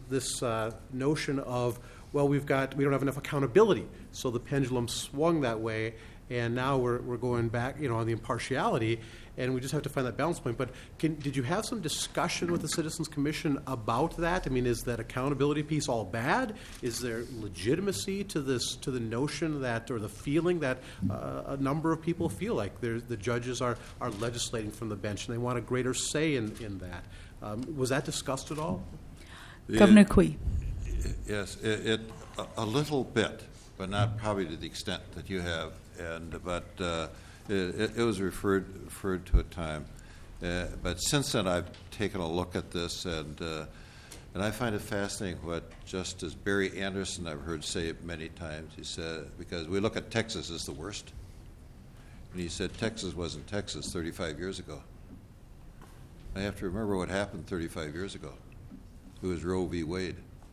notion of, well, we don't have enough accountability. So the pendulum swung that way, and now we're going back, on the impartiality, and we just have to find that balance point. But did you have some discussion with the Citizens Commission about that? I mean, is that accountability piece all bad? Is there legitimacy to the notion that, or the feeling that a number of people feel like the judges are legislating from the bench and they want a greater say in that? Was that discussed at all? Governor Cui. Yes, a little bit, but not probably to the extent that you have. But it was referred to at time. But since then, I've taken a look at this, and I find it fascinating what Justice Barry Anderson, I've heard say it many times. He said, because we look at Texas as the worst, and he said Texas wasn't Texas 35 years ago. I have to remember what happened 35 years ago. It was Roe v. Wade.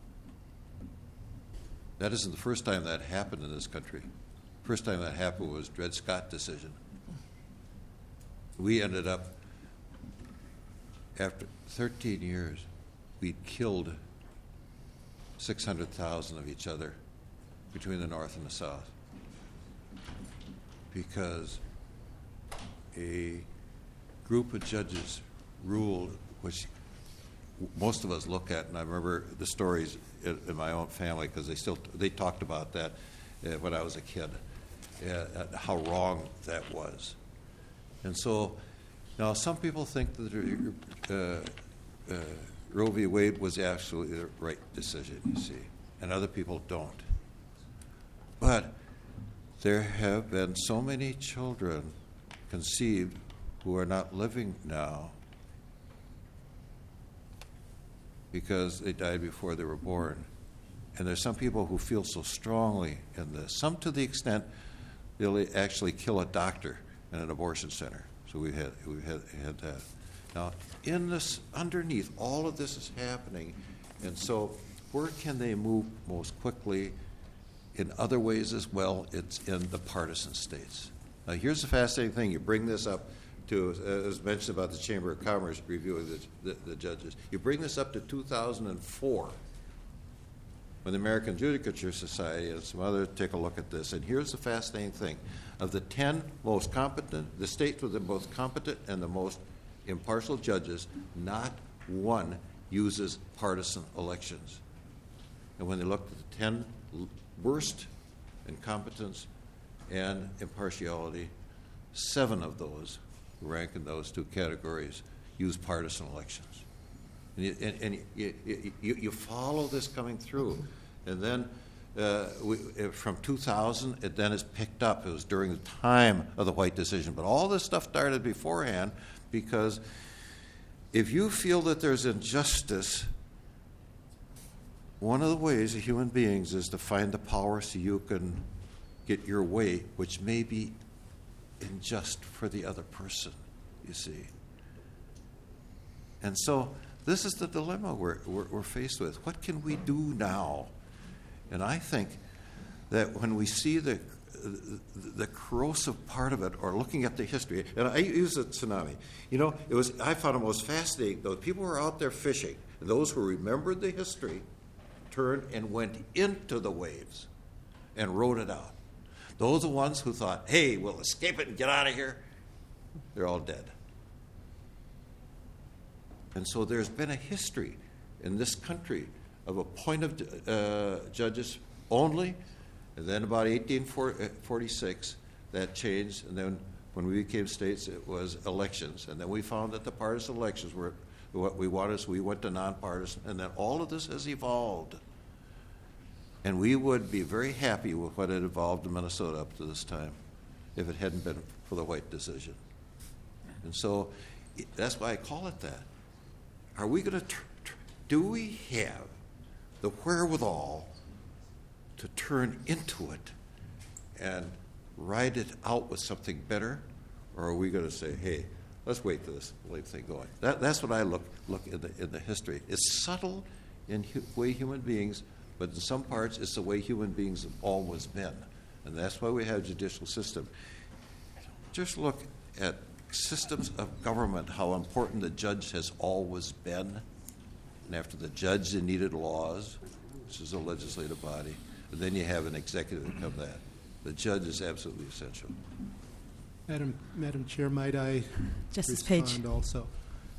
That isn't the first time that happened in this country. First time that happened was Dred Scott decision. We ended up, after 13 years, we'd killed 600,000 of each other between the North and the South because a group of judges ruled, which most of us look at, and I remember the stories in my own family because they talked about that when I was a kid, how wrong that was. And so now some people think that Roe v. Wade was absolutely the right decision, you see, and other people don't. But there have been so many children conceived who are not living now because they died before they were born. And there's some people who feel so strongly in this, some to the extent they'll actually kill a doctor in an abortion center. So we've had that. Now, in this, underneath, all of this is happening, and so where can they move most quickly? In other ways as well, it's in the partisan states. Now, here's the fascinating thing. You bring this up to, as mentioned about the Chamber of Commerce reviewing the judges. You bring this up to 2004, when the American Judicature Society and some others take a look at this. And here's the fascinating thing. Of the 10 most competent, the states with the most competent and the most impartial judges, not one uses partisan elections. And when they looked at the 10 worst in competence and impartiality, 7 of those who rank in those two categories use partisan elections. And you follow this coming through. And then from 2000, it then is picked up. It was during the time of the White decision. But all this stuff started beforehand because if you feel that there's injustice, one of the ways of human beings is to find the power so you can get your way, which may be unjust for the other person, you see. And so this is the dilemma we're faced with. What can we do now? And I think that when we see the corrosive part of it, or looking at the history, and I use the tsunami. I found it most fascinating. Those people who were out there fishing, and those who remembered the history, turned and went into the waves and rode it out. Those are the ones who thought, hey, we'll escape it and get out of here. They're all dead. And so there's been a history in this country of appointed judges only, and then about 1846 that changed, and then when we became states it was elections, and then we found that the partisan elections were what we wanted, so we went to nonpartisan, and then all of this has evolved. And we would be very happy with what had evolved in Minnesota up to this time if it hadn't been for the White decision. And so that's why I call it that. Are we going to, do we have the wherewithal to turn into it and ride it out with something better? Or are we going to say, hey, let's wait till this thing going? That's what I look in the history. It's subtle in the way human beings, but in some parts it's the way human beings have always been. And that's why we have a judicial system. Just look at systems of government, how important the judge has always been. And after the judge, they needed laws, which is a legislative body. And then you have an executive become that. The judge is absolutely essential. Madam Chair, might I Justice respond Page. also?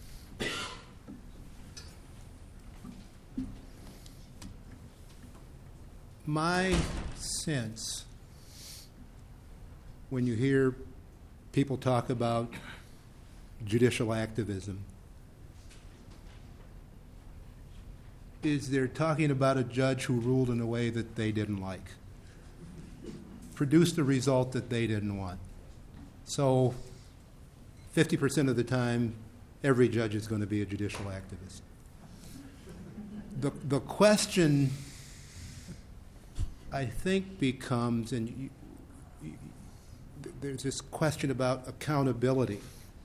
My sense, when you hear people talk about judicial activism, is they're talking about a judge who ruled in a way that they didn't like, produced a result that they didn't want. So 50% of the time, every judge is going to be a judicial activist. The question, I think, becomes, and there's this question about accountability.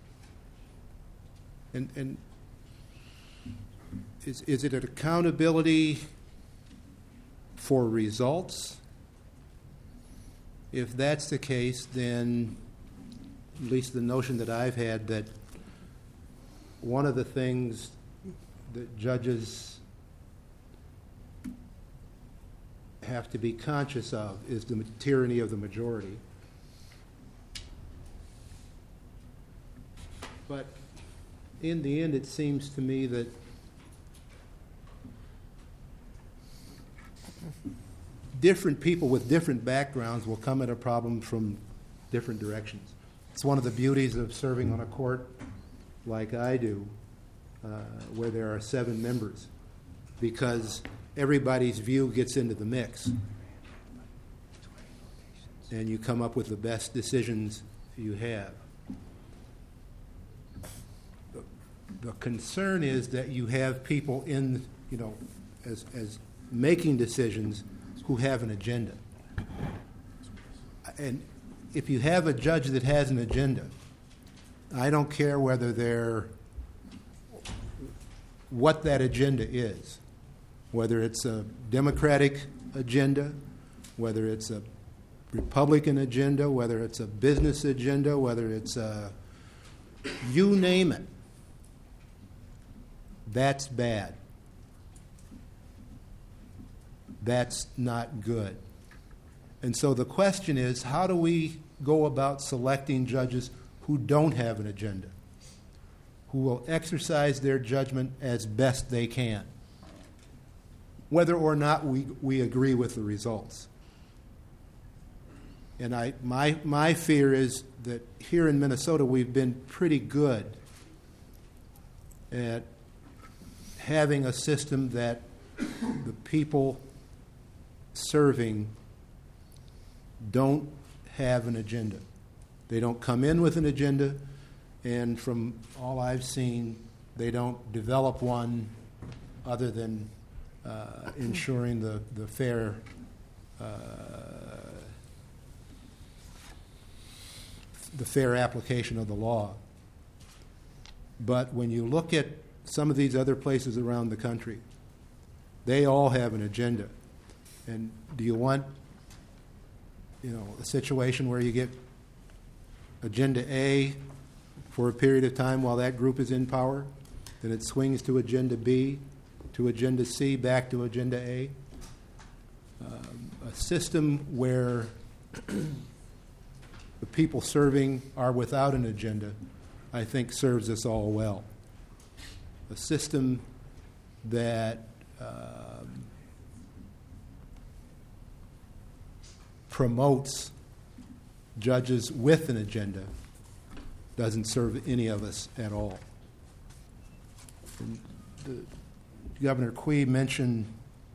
And is it an accountability for results? If that's the case, then at least the notion that I've had that one of the things that judges have to be conscious of is the tyranny of the majority. But in the end, it seems to me that different people with different backgrounds will come at a problem from different directions. It's one of the beauties of serving on a court like I do, where there are 7 members, because everybody's view gets into the mix, and you come up with the best decisions you have. The concern is that you have people in, as making decisions who have an agenda. And if you have a judge that has an agenda, I don't care what that agenda is, whether it's a Democratic agenda, whether it's a Republican agenda, whether it's a business agenda, whether it's you name it. That's bad. That's not good. And so the question is, how do we go about selecting judges who don't have an agenda, who will exercise their judgment as best they can, whether or not we agree with the results? And my fear is that here in Minnesota we've been pretty good at having a system that the people serving don't have an agenda. They don't come in with an agenda, and from all I've seen, they don't develop one other than ensuring the fair application of the law. But when you look at some of these other places around the country, they all have an agenda. And do you want, a situation where you get Agenda A for a period of time while that group is in power, then it swings to Agenda B, to Agenda C, back to Agenda A? A system where the people serving are without an agenda, I think, serves us all well. A system that promotes judges with an agenda doesn't serve any of us at all. Governor Quee mentioned,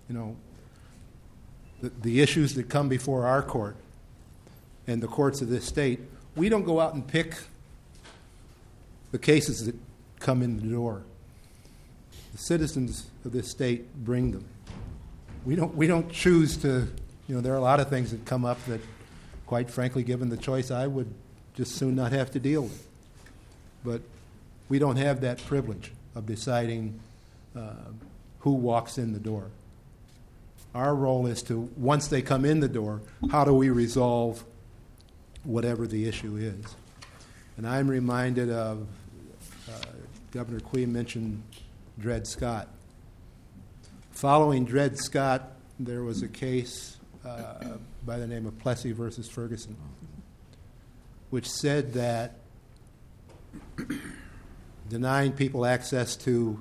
the issues that come before our court and the courts of this state. We don't go out and pick the cases that come in the door. The citizens of this state bring them. We don't choose to. There are a lot of things that come up that, quite frankly, given the choice, I would just soon not have to deal with. But we don't have that privilege of deciding who walks in the door. Our role is to, once they come in the door, how do we resolve whatever the issue is? And I'm reminded of Governor Quee mentioned Dred Scott. Following Dred Scott, there was a case by the name of Plessy versus Ferguson, which said that denying people access to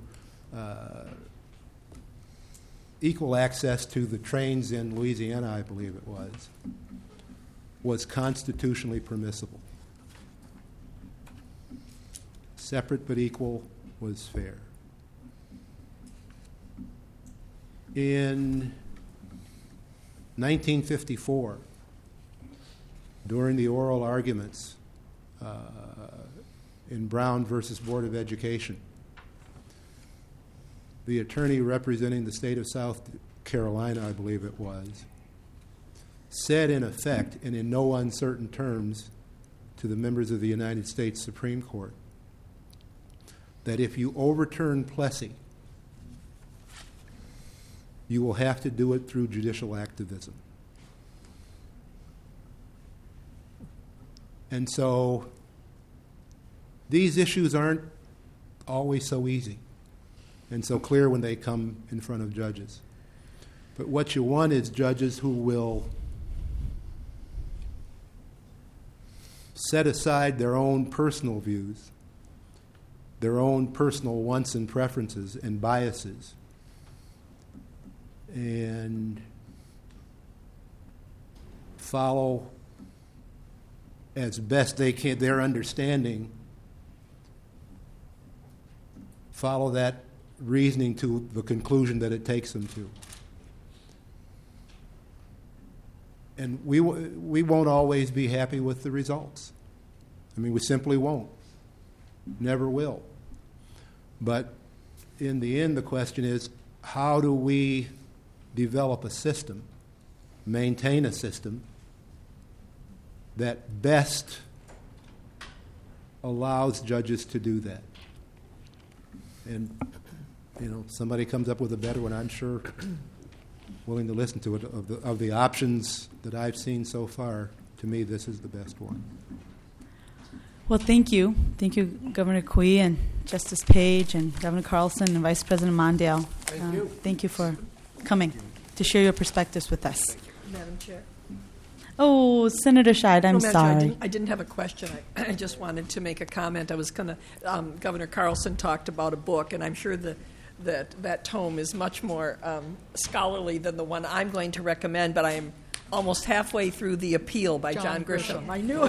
equal access to the trains in Louisiana, I believe it was constitutionally permissible. Separate but equal was fair. In 1954, during the oral arguments in Brown versus Board of Education, the attorney representing the state of South Carolina, I believe it was, said in effect and in no uncertain terms to the members of the United States Supreme Court that if you overturn Plessy, you will have to do it through judicial activism. And so these issues aren't always so easy and so clear when they come in front of judges. But what you want is judges who will set aside their own personal views, their own personal wants and preferences and biases, and follow as best they can their understanding, follow that reasoning to the conclusion that it takes them to. And we won't always be happy with the results. I mean, we simply won't. Never will. But in the end, the question is, how do we develop a system, maintain a system that best allows judges to do that? And, you know, somebody comes up with a better one, I'm sure willing to listen to it. Of the options that I've seen so far, to me, this is the best one. Well, thank you. Thank you, Governor Cui and Justice Page and Governor Carlson and Vice President Mondale. Thank you. Thank you for coming to share your perspectives with us. Madam Chair. Oh, Senator Scheid, I'm No, Madam sorry. Chair, I didn't have a question. I just wanted to make a comment. I was going to, Governor Carlson talked about a book, and I'm sure that tome is much more scholarly than the one I'm going to recommend, but I am almost halfway through The Appeal by John Grisham. I knew it.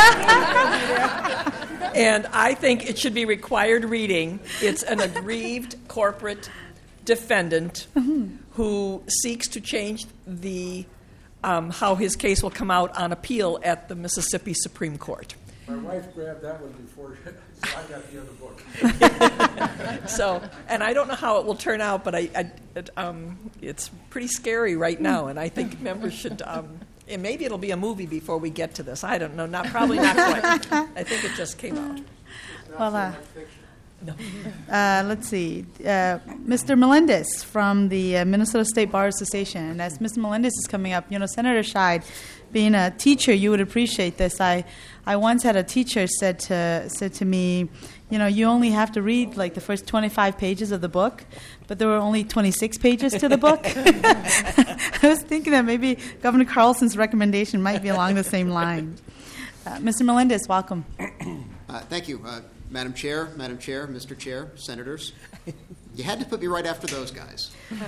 And I think it should be required reading. It's an aggrieved corporate defendant who seeks to change the how his case will come out on appeal at the Mississippi Supreme Court. My wife grabbed that one before, so I got the other book. So, and I don't know how it will turn out, but it's pretty scary right now, and I think members should. And maybe it'll be a movie before we get to this. I don't know. Probably not quite. I think it just came out. Well, let's see. Mr. Melendez from the Minnesota State Bar Association. And as Mr. Melendez is coming up, you know, Senator Scheid, being a teacher, you would appreciate this. I once had a teacher said to me, you know, you only have to read like the first 25 pages of the book, but there were only 26 pages to the book. I was thinking that maybe Governor Carlson's recommendation might be along the same line. Mr. Melendez, welcome. Thank you. Madam Chair, Mr. Chair, Senators. You had to put me right after those guys.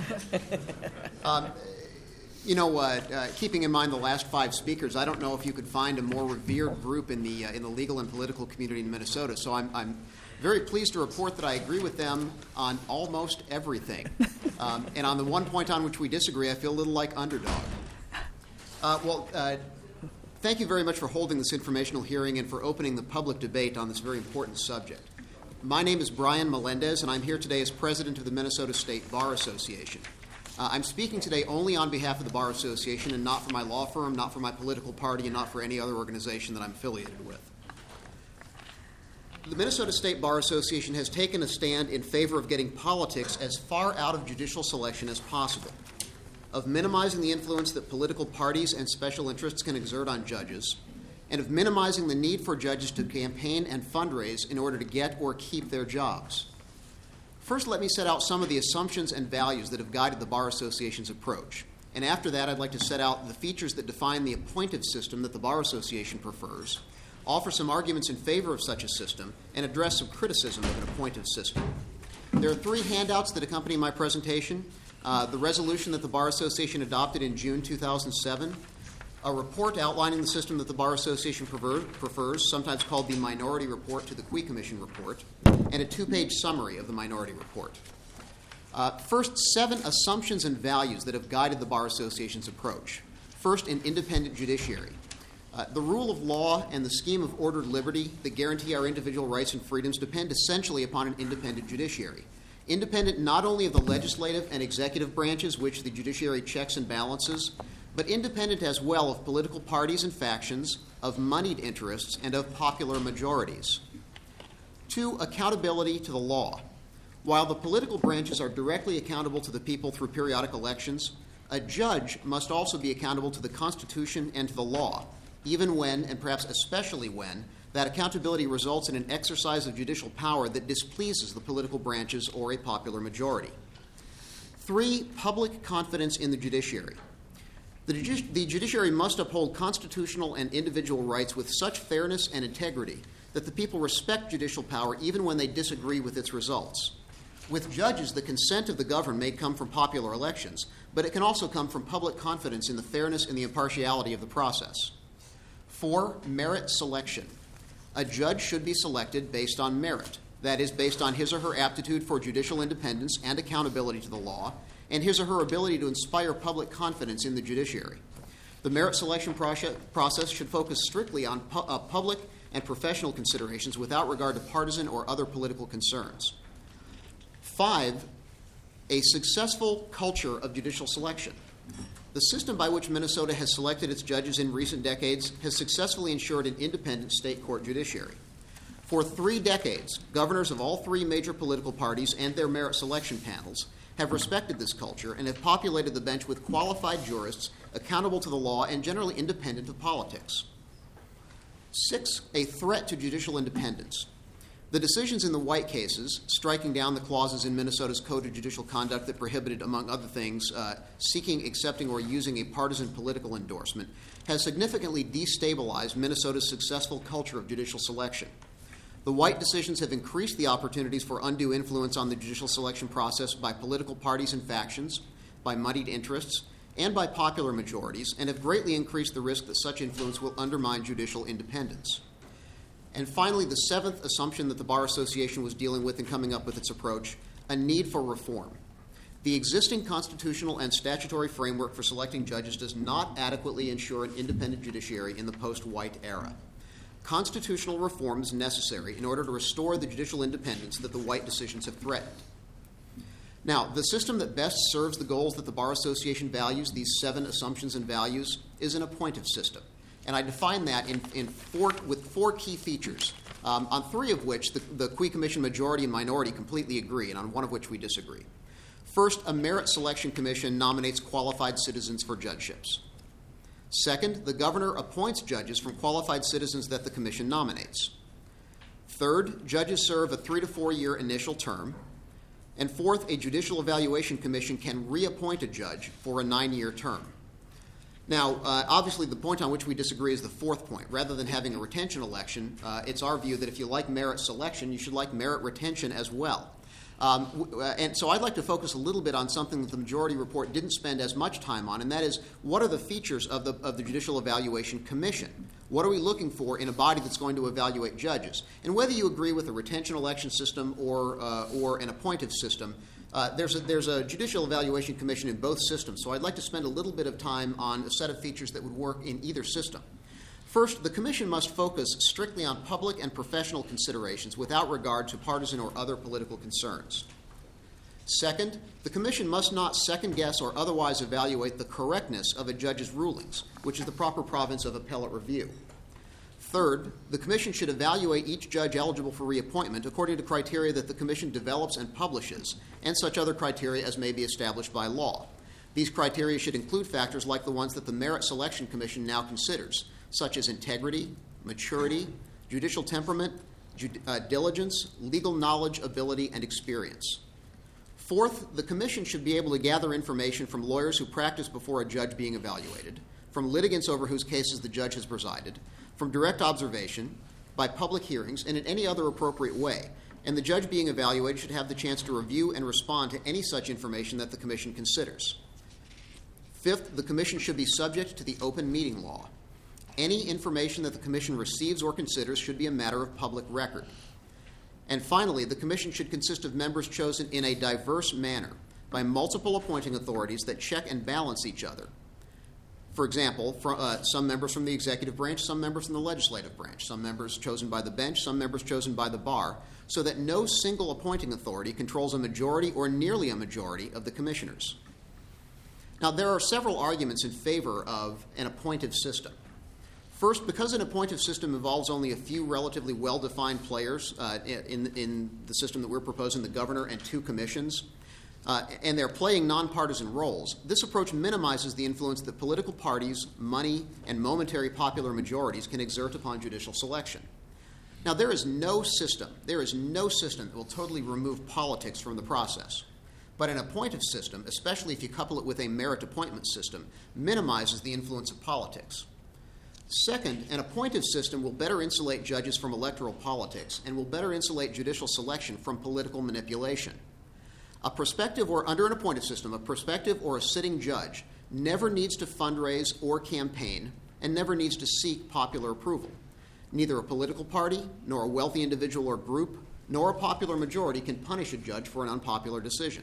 Keeping in mind the last 5 speakers, I don't know if you could find a more revered group in the legal and political community in Minnesota. So I'm very pleased to report that I agree with them on almost everything. And on the one point on which we disagree, I feel a little like underdog. Thank you very much for holding this informational hearing and for opening the public debate on this very important subject. My name is Brian Melendez, and I'm here today as president of the Minnesota State Bar Association. I'm speaking today only on behalf of the Bar Association and not for my law firm, not for my political party, and not for any other organization that I'm affiliated with. The Minnesota State Bar Association has taken a stand in favor of getting politics as far out of judicial selection as possible, of minimizing the influence that political parties and special interests can exert on judges, and of minimizing the need for judges to campaign and fundraise in order to get or keep their jobs. First, let me set out some of the assumptions and values that have guided the Bar Association's approach, And after that, I'd like to set out the features that define the appointive system that the Bar Association prefers, offer some arguments in favor of such a system, and address some criticism of an appointive system. There are 3 handouts that accompany my presentation. The resolution that the Bar Association adopted in June 2007, a report outlining the system that the Bar Association prefers, sometimes called the Minority Report to the Cui Commission Report, and a 2-page summary of the Minority Report. First, 7 assumptions and values that have guided the Bar Association's approach. First, an independent judiciary. The rule of law and the scheme of ordered liberty that guarantee our individual rights and freedoms depend essentially upon an independent judiciary. Independent not only of the legislative and executive branches, which the judiciary checks and balances, but independent as well of political parties and factions, of moneyed interests, and of popular majorities. 2, accountability to the law. While the political branches are directly accountable to the people through periodic elections, a judge must also be accountable to the Constitution and to the law, even when, and perhaps especially when, that accountability results in an exercise of judicial power that displeases the political branches or a popular majority. 3, public confidence in the judiciary. The judiciary must uphold constitutional and individual rights with such fairness and integrity that the people respect judicial power even when they disagree with its results. With judges, the consent of the governed may come from popular elections, but it can also come from public confidence in the fairness and the impartiality of the process. 4, merit selection. A judge should be selected based on merit, that is, based on his or her aptitude for judicial independence and accountability to the law, and his or her ability to inspire public confidence in the judiciary. The merit selection process should focus strictly on public and professional considerations without regard to partisan or other political concerns. 5, a successful culture of judicial selection. The system by which Minnesota has selected its judges in recent decades has successfully ensured an independent state court judiciary. For 3 decades, governors of all 3 major political parties and their merit selection panels have respected this culture and have populated the bench with qualified jurists accountable to the law and generally independent of politics. 6, a threat to judicial independence. The decisions in the White cases, striking down the clauses in Minnesota's Code of Judicial Conduct that prohibited, among other things, seeking, accepting, or using a partisan political endorsement, has significantly destabilized Minnesota's successful culture of judicial selection. The White decisions have increased the opportunities for undue influence on the judicial selection process by political parties and factions, by moneyed interests, and by popular majorities, and have greatly increased the risk that such influence will undermine judicial independence. And finally, the 7th assumption that the Bar Association was dealing with in coming up with its approach, a need for reform. The existing constitutional and statutory framework for selecting judges does not adequately ensure an independent judiciary in the post-White era. Constitutional reform is necessary in order to restore the judicial independence that the White decisions have threatened. Now, the system that best serves the goals that the Bar Association values, these 7 assumptions and values, is an appointive system. And I define that with 4 key features, on 3 of which the Cui Commission majority and minority completely agree, and on 1 of which we disagree. First, a merit selection commission nominates qualified citizens for judgeships. Second, the governor appoints judges from qualified citizens that the commission nominates. Third, judges serve a 3 to 4 year initial term. And fourth, a judicial evaluation commission can reappoint a judge for a 9-year term. Now, obviously, the point on which we disagree is the 4th point. Rather than having a retention election, it's our view that if you like merit selection, you should like merit retention as well. And so I'd like to focus a little bit on something that the majority report didn't spend as much time on, and that is, what are the features of the Judicial Evaluation Commission? What are we looking for in a body that's going to evaluate judges? And whether you agree with a retention election system or an appointive system, there's a Judicial Evaluation Commission in both systems, so I'd like to spend a little bit of time on a set of features that would work in either system. First, the Commission must focus strictly on public and professional considerations without regard to partisan or other political concerns. Second, the Commission must not second-guess or otherwise evaluate the correctness of a judge's rulings, which is the proper province of appellate review. Third, the Commission should evaluate each judge eligible for reappointment according to criteria that the Commission develops and publishes, and such other criteria as may be established by law. These criteria should include factors like the ones that the Merit Selection Commission now considers, such as integrity, maturity, judicial temperament, diligence, legal knowledge, ability, and experience. Fourth, the commission should be able to gather information from lawyers who practice before a judge being evaluated, from litigants over whose cases the judge has presided, from direct observation, by public hearings, and in any other appropriate way. And the judge being evaluated should have the chance to review and respond to any such information that the commission considers. Fifth, the commission should be subject to the open meeting law. Any information that the commission receives or considers should be a matter of public record. And finally, the commission should consist of members chosen in a diverse manner by multiple appointing authorities that check and balance each other. For example, some members from the executive branch, some members from the legislative branch, some members chosen by the bench, some members chosen by the bar, so that no single appointing authority controls a majority or nearly a majority of the commissioners. Now, there are several arguments in favor of an appointive system. First, because an appointive system involves only a few relatively well-defined players in the system that we're proposing, the governor and 2 commissions, and they're playing nonpartisan roles, this approach minimizes the influence that political parties, money, and momentary popular majorities can exert upon judicial selection. Now, there is no system that will totally remove politics from the process. But an appointive system, especially if you couple it with a merit appointment system, minimizes the influence of politics. Second, an appointive system will better insulate judges from electoral politics and will better insulate judicial selection from political manipulation. Under an appointive system, a prospective or a sitting judge never needs to fundraise or campaign and never needs to seek popular approval. Neither a political party, nor a wealthy individual or group, nor a popular majority can punish a judge for an unpopular decision.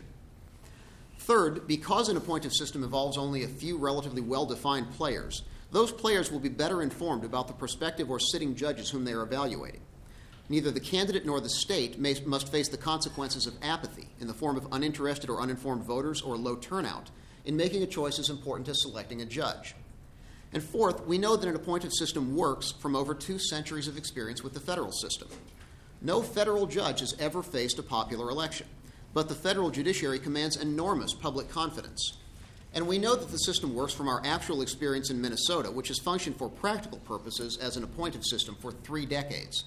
Third, because an appointive system involves only a few relatively well-defined players, those players will be better informed about the prospective or sitting judges whom they are evaluating. Neither the candidate nor the state must face the consequences of apathy in the form of uninterested or uninformed voters or low turnout in making a choice as important as selecting a judge. And fourth, we know that an appointive system works from over 2 centuries of experience with the federal system. No federal judge has ever faced a popular election, but the federal judiciary commands enormous public confidence. And we know that the system works from our actual experience in Minnesota, which has functioned for practical purposes as an appointive system for 3 decades.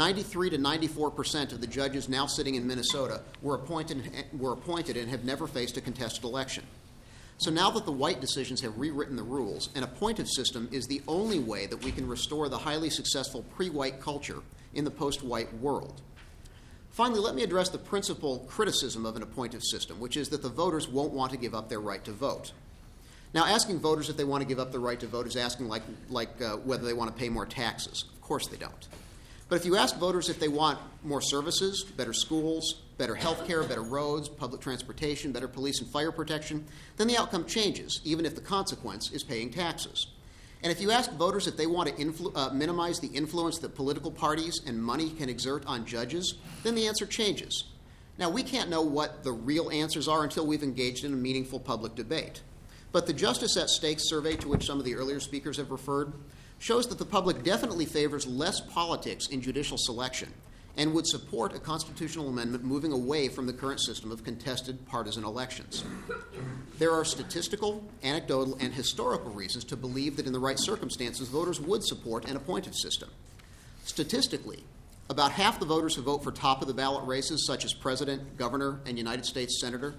93 to 94% of the judges now sitting in Minnesota were appointed and have never faced a contested election. So now that the White decisions have rewritten the rules, an appointive system is the only way that we can restore the highly successful pre-White culture in the post-White world. Finally, let me address the principal criticism of an appointive system, which is that the voters won't want to give up their right to vote. Now, asking voters if they want to give up their right to vote is asking whether they want to pay more taxes. Of course they don't. But if you ask voters if they want more services, better schools, better health care, better roads, public transportation, better police and fire protection, then the outcome changes, even if the consequence is paying taxes. And if you ask voters if they want to minimize the influence that political parties and money can exert on judges, then the answer changes. Now, we can't know what the real answers are until we've engaged in a meaningful public debate. But the Justice at Stake survey, to which some of the earlier speakers have referred, shows that the public definitely favors less politics in judicial selection and would support a constitutional amendment moving away from the current system of contested partisan elections. There are statistical, anecdotal, and historical reasons to believe that in the right circumstances, voters would support an appointive system. Statistically, about half the voters who vote for top-of-the-ballot races, such as president, governor, and United States senator,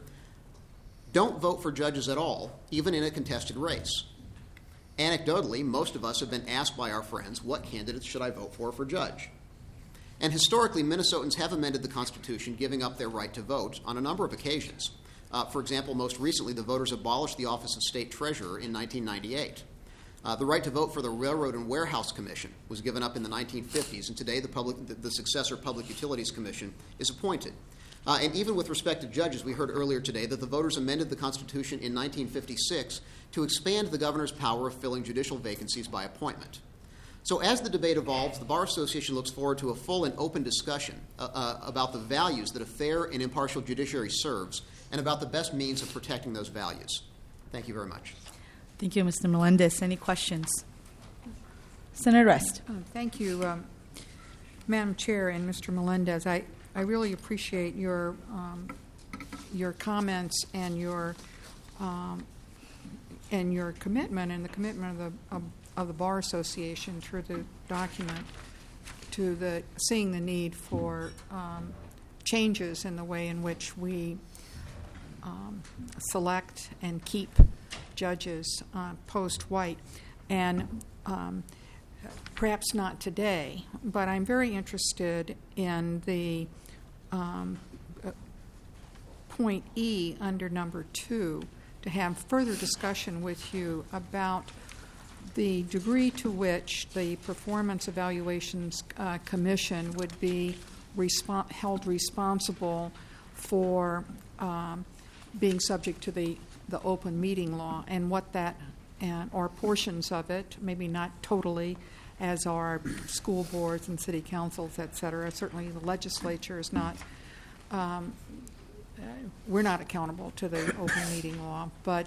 don't vote for judges at all, even in a contested race. Anecdotally, most of us have been asked by our friends, what candidates should I vote for judge? And historically, Minnesotans have amended the Constitution, giving up their right to vote on a number of occasions. For example, most recently, the voters abolished the office of state treasurer in 1998. The right to vote for the Railroad and Warehouse Commission was given up in the 1950s, and today the successor Public Utilities Commission is appointed. And even with respect to judges, we heard earlier today that the voters amended the Constitution in 1956 to expand the governor's power of filling judicial vacancies by appointment. So as the debate evolves, the Bar Association looks forward to a full and open discussion about the values that a fair and impartial judiciary serves and about the best means of protecting those values. Thank you very much. Thank you, Mr. Melendez. Any questions? Senator Rest. Thank you, Madam Chair and Mr. Melendez. I really appreciate your comments and your commitment and the commitment of the Bar Association through the document to seeing the need for changes in the way in which we select and keep judges post-White. And perhaps not today, but I'm very interested in the point E under number 2 to have further discussion with you about the degree to which the Performance Evaluations Commission would be held responsible for being subject to the open meeting law, and what that, or portions of it, maybe not totally, as are school boards and city councils, et cetera. Certainly the legislature is not, we're not accountable to the open meeting law, but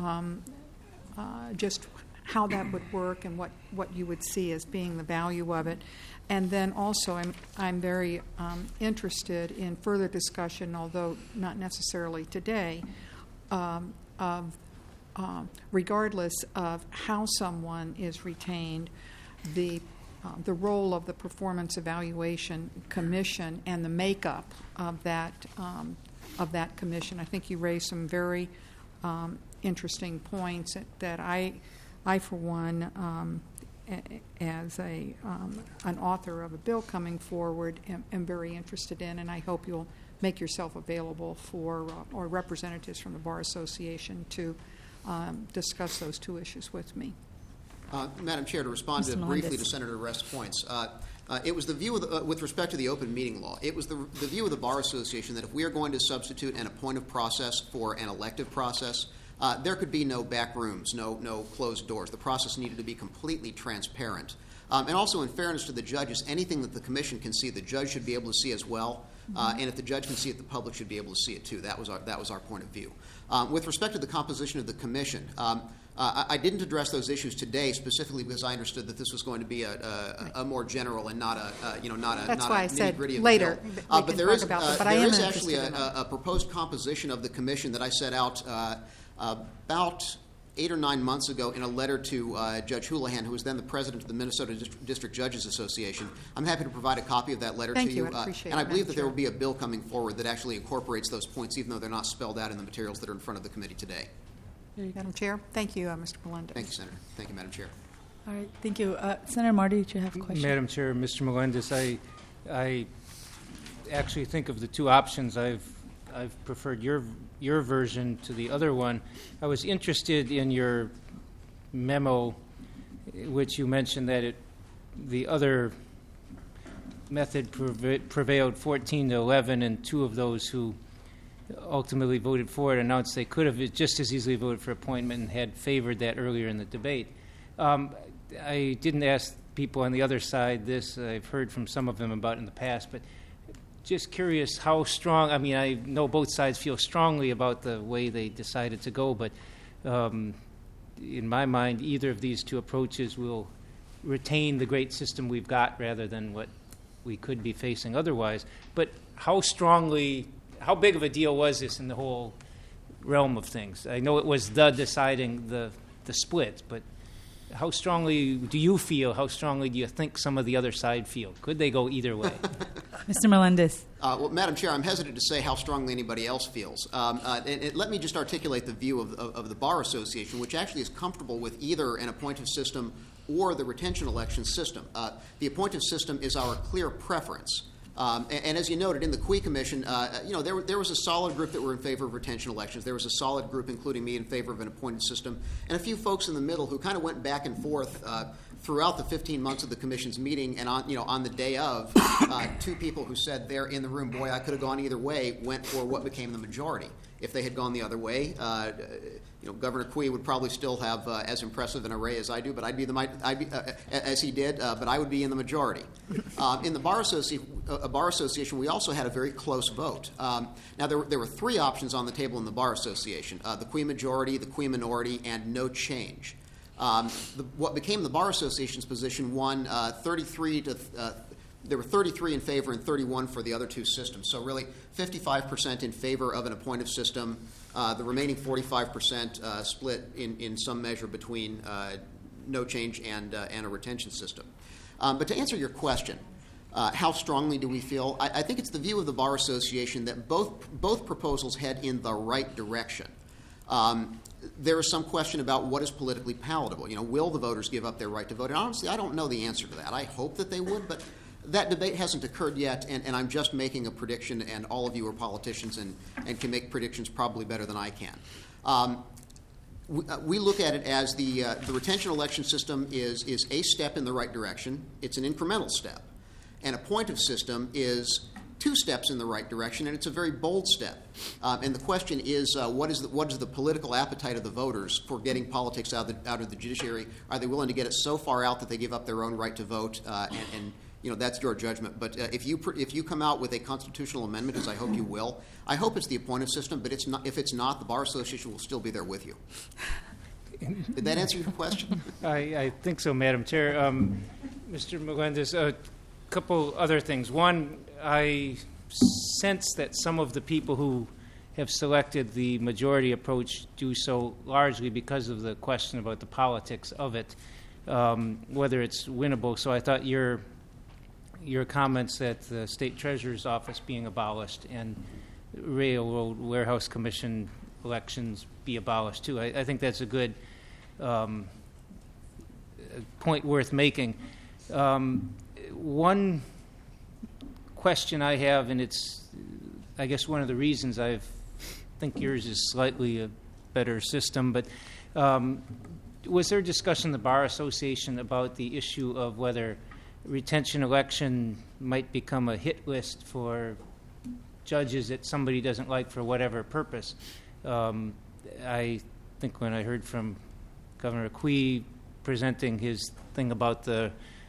just how that would work and what you would see as being the value of it. And then also I'm very interested in further discussion, although not necessarily today, of regardless of how someone is retained, the role of the Performance Evaluation Commission and the makeup of that commission. I think you raised some very interesting points that I for one, as an author of a bill coming forward, am very interested in, and I hope you'll make yourself available for or representatives from the Bar Association to discuss those two issues with me. Madam Chair, to respond briefly to Senator Rest's points, it was the view of with respect to the open meeting law, it was the view of the Bar Association that if we are going to substitute an appointive process for an elective process, there could be no back rooms, no closed doors. The process needed to be completely transparent. And also, in fairness to the judges, anything that the commission can see, the judge should be able to see as well. And if the judge can see it, the public should be able to see it too. That was our point of view. With respect to the composition of the commission, I didn't address those issues today specifically because I understood that this was going to be a more general and not a nitty-gritty of later. the bill. But there is actually a proposed composition of the commission that I set out about 8 or 9 months ago in a letter to Judge Houlihan, who was then the president of the Minnesota District Judges Association. I'm happy to provide a copy of that letter to you. I appreciate and I it, believe that there will be a bill coming forward that actually incorporates those points, even though they're not spelled out in the materials that are in front of the committee today. Madam Chair, thank you, Mr. Melendez. Thank you, Senator. Thank you, Madam Chair. All right, thank you. Senator Marty, did you have a question? Madam Chair, Mr. Melendez, I actually think of the two options. I've preferred your version to the other one. I was interested in your memo, which you mentioned that the other method prevailed 14-11, and two of those who ultimately voted for it announced they could have just as easily voted for appointment and had favored that earlier in the debate. I didn't ask people on the other side this. I've heard from some of them about it in the past, but just curious how strong, I mean, I know both sides feel strongly about the way they decided to go, but in my mind, either of these two approaches will retain the great system we've got rather than what we could be facing otherwise. But how big of a deal was this in the whole realm of things? I know it was deciding the split, but how strongly do you feel, how strongly do you think some of the other side feel? Could they go either way? Mr. Melendez. Well, Madam Chair, I'm hesitant to say how strongly anybody else feels. Let me just articulate the view of the Bar Association, which actually is comfortable with either an appointive system or the retention election system. The appointive system is our clear preference. And as you noted, in the Cui Commission, there was a solid group that were in favor of retention elections. There was a solid group, including me, in favor of an appointed system, and a few folks in the middle who kind of went back and forth throughout the 15 months of the Commission's meeting. And on the day of, two people who said they're in the room, boy, I could have gone either way, went for what became the majority. If they had gone the other way, Governor Cui would probably still have as impressive an array as I do, but I'd be as he did, but I would be in the majority. In the Bar Association, we also had a very close vote. Now, there were three options on the table in the Bar Association: the Cui majority, the Cui minority, and no change. What became the Bar Association's position won 33 to. There were 33 in favor and 31 for the other two systems. So really 55% in favor of an appointive system, the remaining 45% split in some measure between no change and a retention system. But to answer your question, How strongly do we feel? I think it's the view of the Bar Association that both proposals head in the right direction. There is some question about what is politically palatable. Will the voters give up their right to vote? And honestly, I don't know the answer to that. I hope that they would, but that debate hasn't occurred yet, and I'm just making a prediction, and all of you are politicians and can make predictions probably better than I can. We look at it as the retention election system is a step in the right direction. It's an incremental step. And a appointive system is 2 steps in the right direction, and it's a very bold step. And the question is, what is the political appetite of the voters for getting politics out of the judiciary? Are they willing to get it so far out that they give up their own right to vote? And that's your judgment. But if you come out with a constitutional amendment, as I hope you will, I hope it's the appointive system. But if it's not, the Bar Association will still be there with you. Did that answer your question? I think so, Madam Chair. Mr. Melendez, a couple other things. One, I sense that some of the people who have selected the majority approach do so largely because of the question about the politics of it, whether it's winnable. So I thought your comments that the State Treasurer's Office being abolished and Railroad Warehouse Commission elections be abolished too. I think that's a good point worth making. One question I have, and it's, I guess, one of the reasons I think yours is slightly a better system, but was there discussion in the Bar Association about the issue of whether retention election might become a hit list for judges that somebody doesn't like for whatever purpose? I think when I heard from Governor Quee presenting his thing about the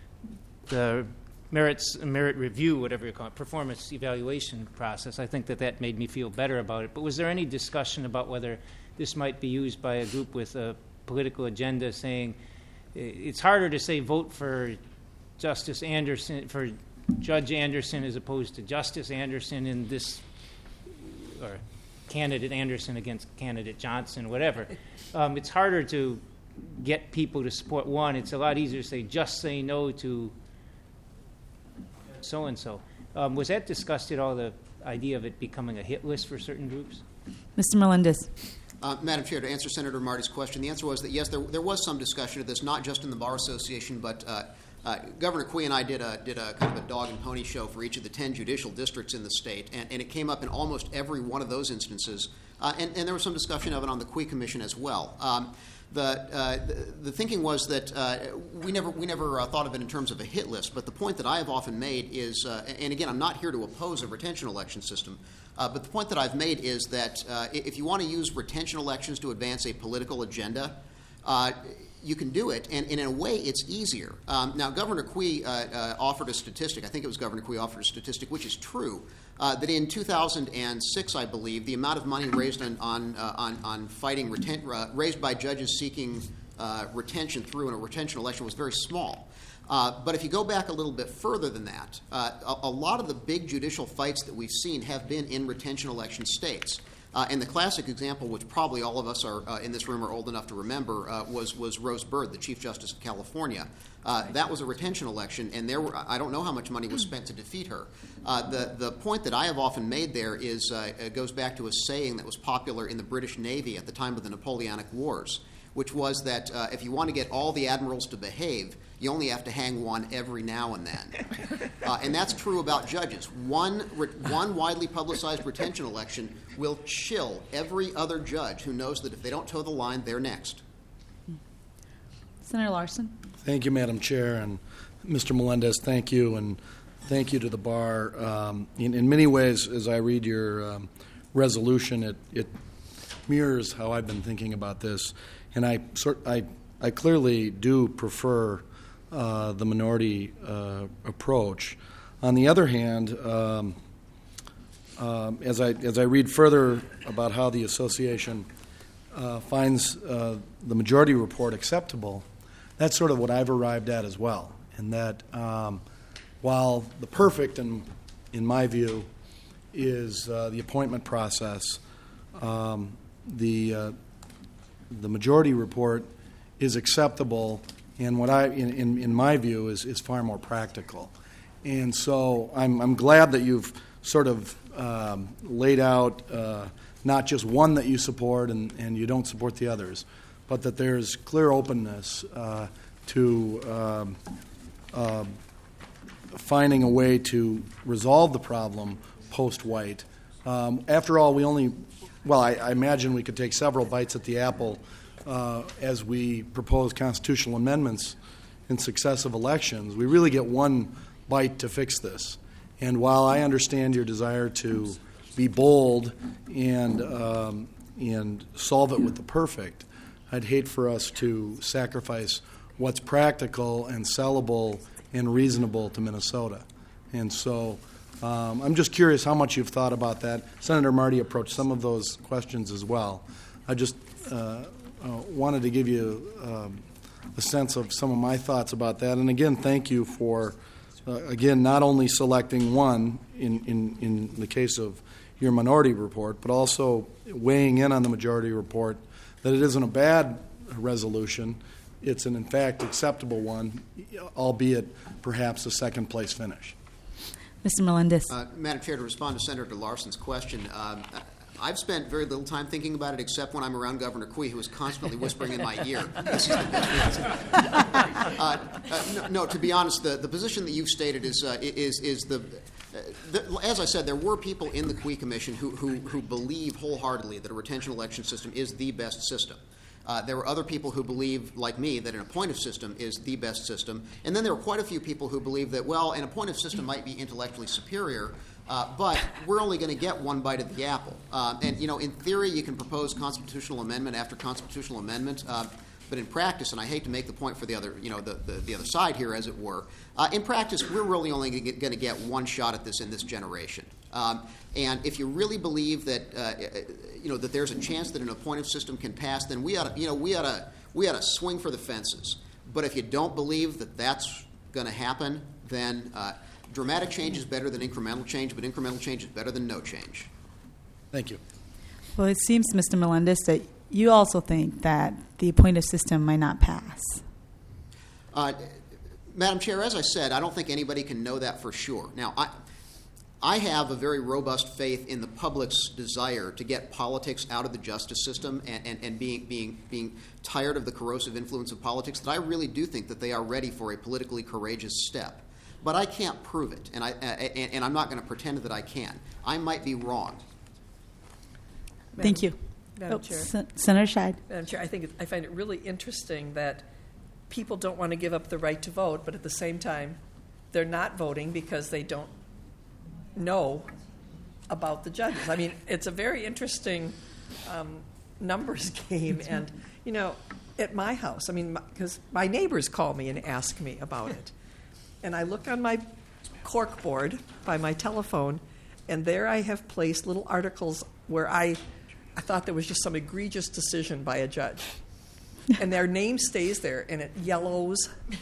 merit review, whatever you call it, performance evaluation process, I think that made me feel better about it. But was there any discussion about whether this might be used by a group with a political agenda saying it's harder to say vote for Justice Anderson, for Judge Anderson as opposed to Justice Anderson in this, or candidate Anderson against candidate Johnson, whatever. It's harder to get people to support one. It's a lot easier to say just say no to so-and-so. Was that discussed at all, the idea of it becoming a hit list for certain groups? Mr. Melendez. Madam Chair, to answer Senator Marty's question, the answer was that yes, there was some discussion of this, not just in the Bar Association, but Governor Quee and I did a kind of a dog and pony show for each of the 10 judicial districts in the state, and it came up in almost every one of those instances, and there was some discussion of it on the Quee Commission as well. The thinking was that we never thought of it in terms of a hit list, but the point that I have often made is, and again, I'm not here to oppose a retention election system, but the point that I've made is that if you want to use retention elections to advance a political agenda, you can do it, and in a way, it's easier. Now, Governor Quee offered a statistic. I think it was Governor Quee offered a statistic, which is true, that in 2006, I believe, the amount of money raised on fighting raised by judges seeking retention through in a retention election was very small. But if you go back a little bit further than that, a lot of the big judicial fights that we've seen have been in retention election states. And the classic example, which probably all of us are in this room are old enough to remember, was Rose Bird, the Chief Justice of California. That was a retention election, and I don't know how much money was spent to defeat her. The point that I have often made there is goes back to a saying that was popular in the British Navy at the time of the Napoleonic Wars, which was that if you want to get all the admirals to behave, you only have to hang one every now and then. And that's true about judges. One widely publicized retention election will chill every other judge who knows that if they don't toe the line, they're next. Senator Larson. Thank you, Madam Chair. And Mr. Melendez, thank you. And thank you to the Bar. In many ways, as I read your resolution, it mirrors how I've been thinking about this. And I clearly do prefer the minority approach. On the other hand, as I read further about how the association finds the majority report acceptable, that's sort of what I've arrived at as well. And that while the perfect, in my view, is the appointment process, the majority report is acceptable, and what in my view is far more practical. And so I'm glad that you've sort of laid out not just one that you support and you don't support the others, but that there's clear openness to finding a way to resolve the problem post-White. After all, I imagine we could take several bites at the apple as we propose constitutional amendments in successive elections. We really get one bite to fix this. And while I understand your desire to be bold and solve it with the perfect, I'd hate for us to sacrifice what's practical and sellable and reasonable to Minnesota. And so I'm just curious how much you've thought about that. Senator Marty approached some of those questions as well. I just wanted to give you a sense of some of my thoughts about that. And again, thank you for, again, not only selecting one in the case of your minority report, but also weighing in on the majority report that it isn't a bad resolution. It's in fact, acceptable one, albeit perhaps a second-place finish. Mr. Melendez. Madam Chair, to respond to Senator Larson's question, I've spent very little time thinking about it, except when I'm around Governor Cui, who is constantly whispering in my ear. This is the best answer. No, to be honest, the position that you've stated is as I said, there were people in the Cui Commission who believe wholeheartedly that a retention election system is the best system. There were other people who believe, like me, that an appointive system is the best system. And then there were quite a few people who believe that, well, an appointive system might be intellectually superior, but we're only going to get one bite of the apple. And, in theory, you can propose constitutional amendment after constitutional amendment. But in practice, and I hate to make the point for the other, the other side here, as it were, in practice, we're really only going to get one shot at this in this generation. And if you really believe that, that there's a chance that an appointive system can pass, then we ought to swing for the fences. But if you don't believe that that's going to happen, then dramatic change is better than incremental change, but incremental change is better than no change. Thank you. Well, it seems, Mr. Melendez, that you also think that the appointive system might not pass. Madam Chair, as I said, I don't think anybody can know that for sure. Now, I have a very robust faith in the public's desire to get politics out of the justice system and being tired of the corrosive influence of politics, that I really do think that they are ready for a politically courageous step. But I can't prove it, and I'm not going to pretend that I can. I might be wrong. Thank you. Madam Chair. Senator Scheid. Madam Chair, I find it really interesting that people don't want to give up the right to vote, but at the same time, they're not voting because they don't know about the judges. I mean, it's a very interesting numbers game. And, at my house, because my neighbors call me and ask me about it. And I look on my cork board by my telephone, and there I have placed little articles where I thought there was just some egregious decision by a judge. And their name stays there, and it yellows,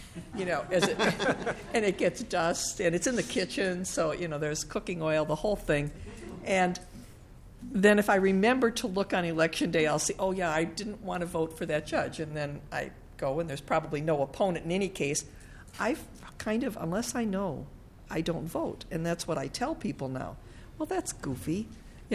and it gets dust, and it's in the kitchen, so, there's cooking oil, the whole thing. And then if I remember to look on Election Day, I'll see, oh, yeah, I didn't want to vote for that judge. And then I go, and there's probably no opponent in any case. I've unless I know, I don't vote. And that's what I tell people now. Well, that's goofy.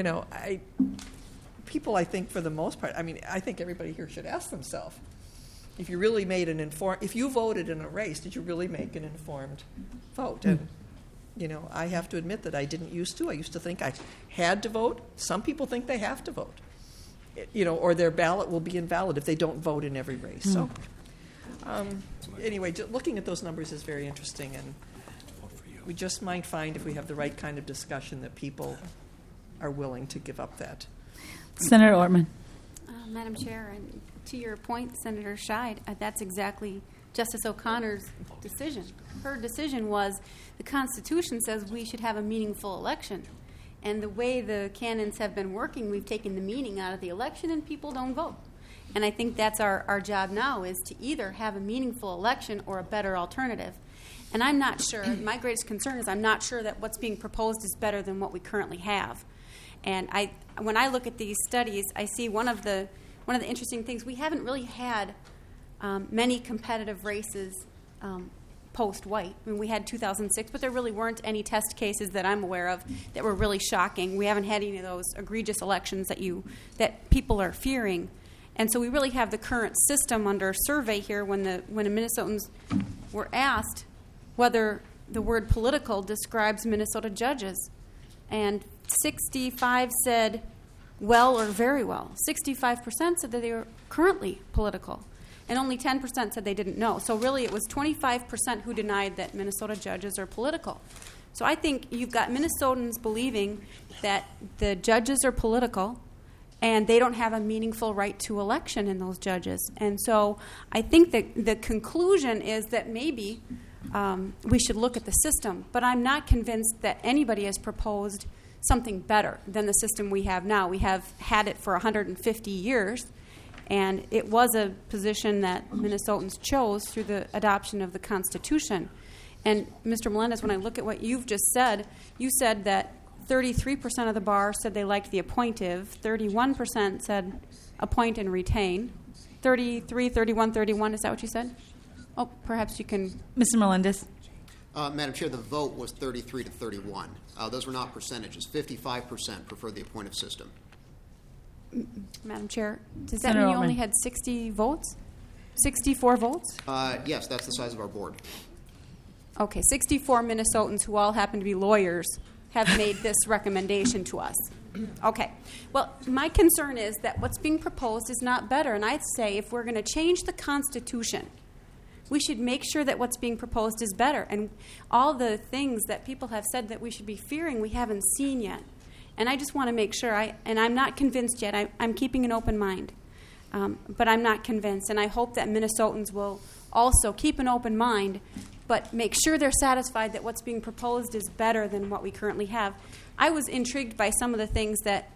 People, I think, for the most part, I think everybody here should ask themselves, if you really made if you voted in a race, did you really make an informed vote? And, I have to admit that I didn't used to. I used to think I had to vote. Some people think they have to vote, or their ballot will be invalid if they don't vote in every race. So, anyway, looking at those numbers is very interesting, and we just might find, if we have the right kind of discussion, that people are willing to give up that. Senator Ortman. Madam Chair, and to your point, Senator Scheid, that's exactly Justice O'Connor's decision. Her decision was the Constitution says we should have a meaningful election. And the way the canons have been working, we've taken the meaning out of the election and people don't vote. And I think that's our job now, is to either have a meaningful election or a better alternative. And I'm not sure, my greatest concern is I'm not sure that what's being proposed is better than what we currently have. And when I look at these studies, I see one of the interesting things. We haven't really had many competitive races post-White. I mean, we had 2006, but there really weren't any test cases that I'm aware of that were really shocking. We haven't had any of those egregious elections that people are fearing. And so we really have the current system under survey here when Minnesotans were asked whether the word political describes Minnesota judges. And 65 said well or very well. 65% said that they were currently political. And only 10% said they didn't know. So really it was 25% who denied that Minnesota judges are political. So I think you've got Minnesotans believing that the judges are political and they don't have a meaningful right to election in those judges. And so I think that the conclusion is that maybe we should look at the system. But I'm not convinced that anybody has proposed something better than the system we have now. We have had it for 150 years, and it was a position that Minnesotans chose through the adoption of the Constitution. And Mr. Melendez, when I look at what you've just said, you said that 33% of the bar said they liked the appointive, 31% said appoint and retain, 33, 31, 31, is that what you said? Oh, perhaps you can... Mr. Melendez. Madam Chair, the vote was 33 to 31. Those were not percentages. 55% preferred the appointive system. Madam Chair, does that mean you only had 60 votes? 64 votes? Yes, that's the size of our board. Okay, 64 Minnesotans who all happen to be lawyers have made this recommendation to us. Okay. Well, my concern is that what's being proposed is not better. And I'd say if we're going to change the Constitution, we should make sure that what's being proposed is better. And all the things that people have said that we should be fearing, we haven't seen yet. And I just want to make sure, and I'm not convinced yet. I'm keeping an open mind. But I'm not convinced. And I hope that Minnesotans will also keep an open mind, but make sure they're satisfied that what's being proposed is better than what we currently have. I was intrigued by some of the things that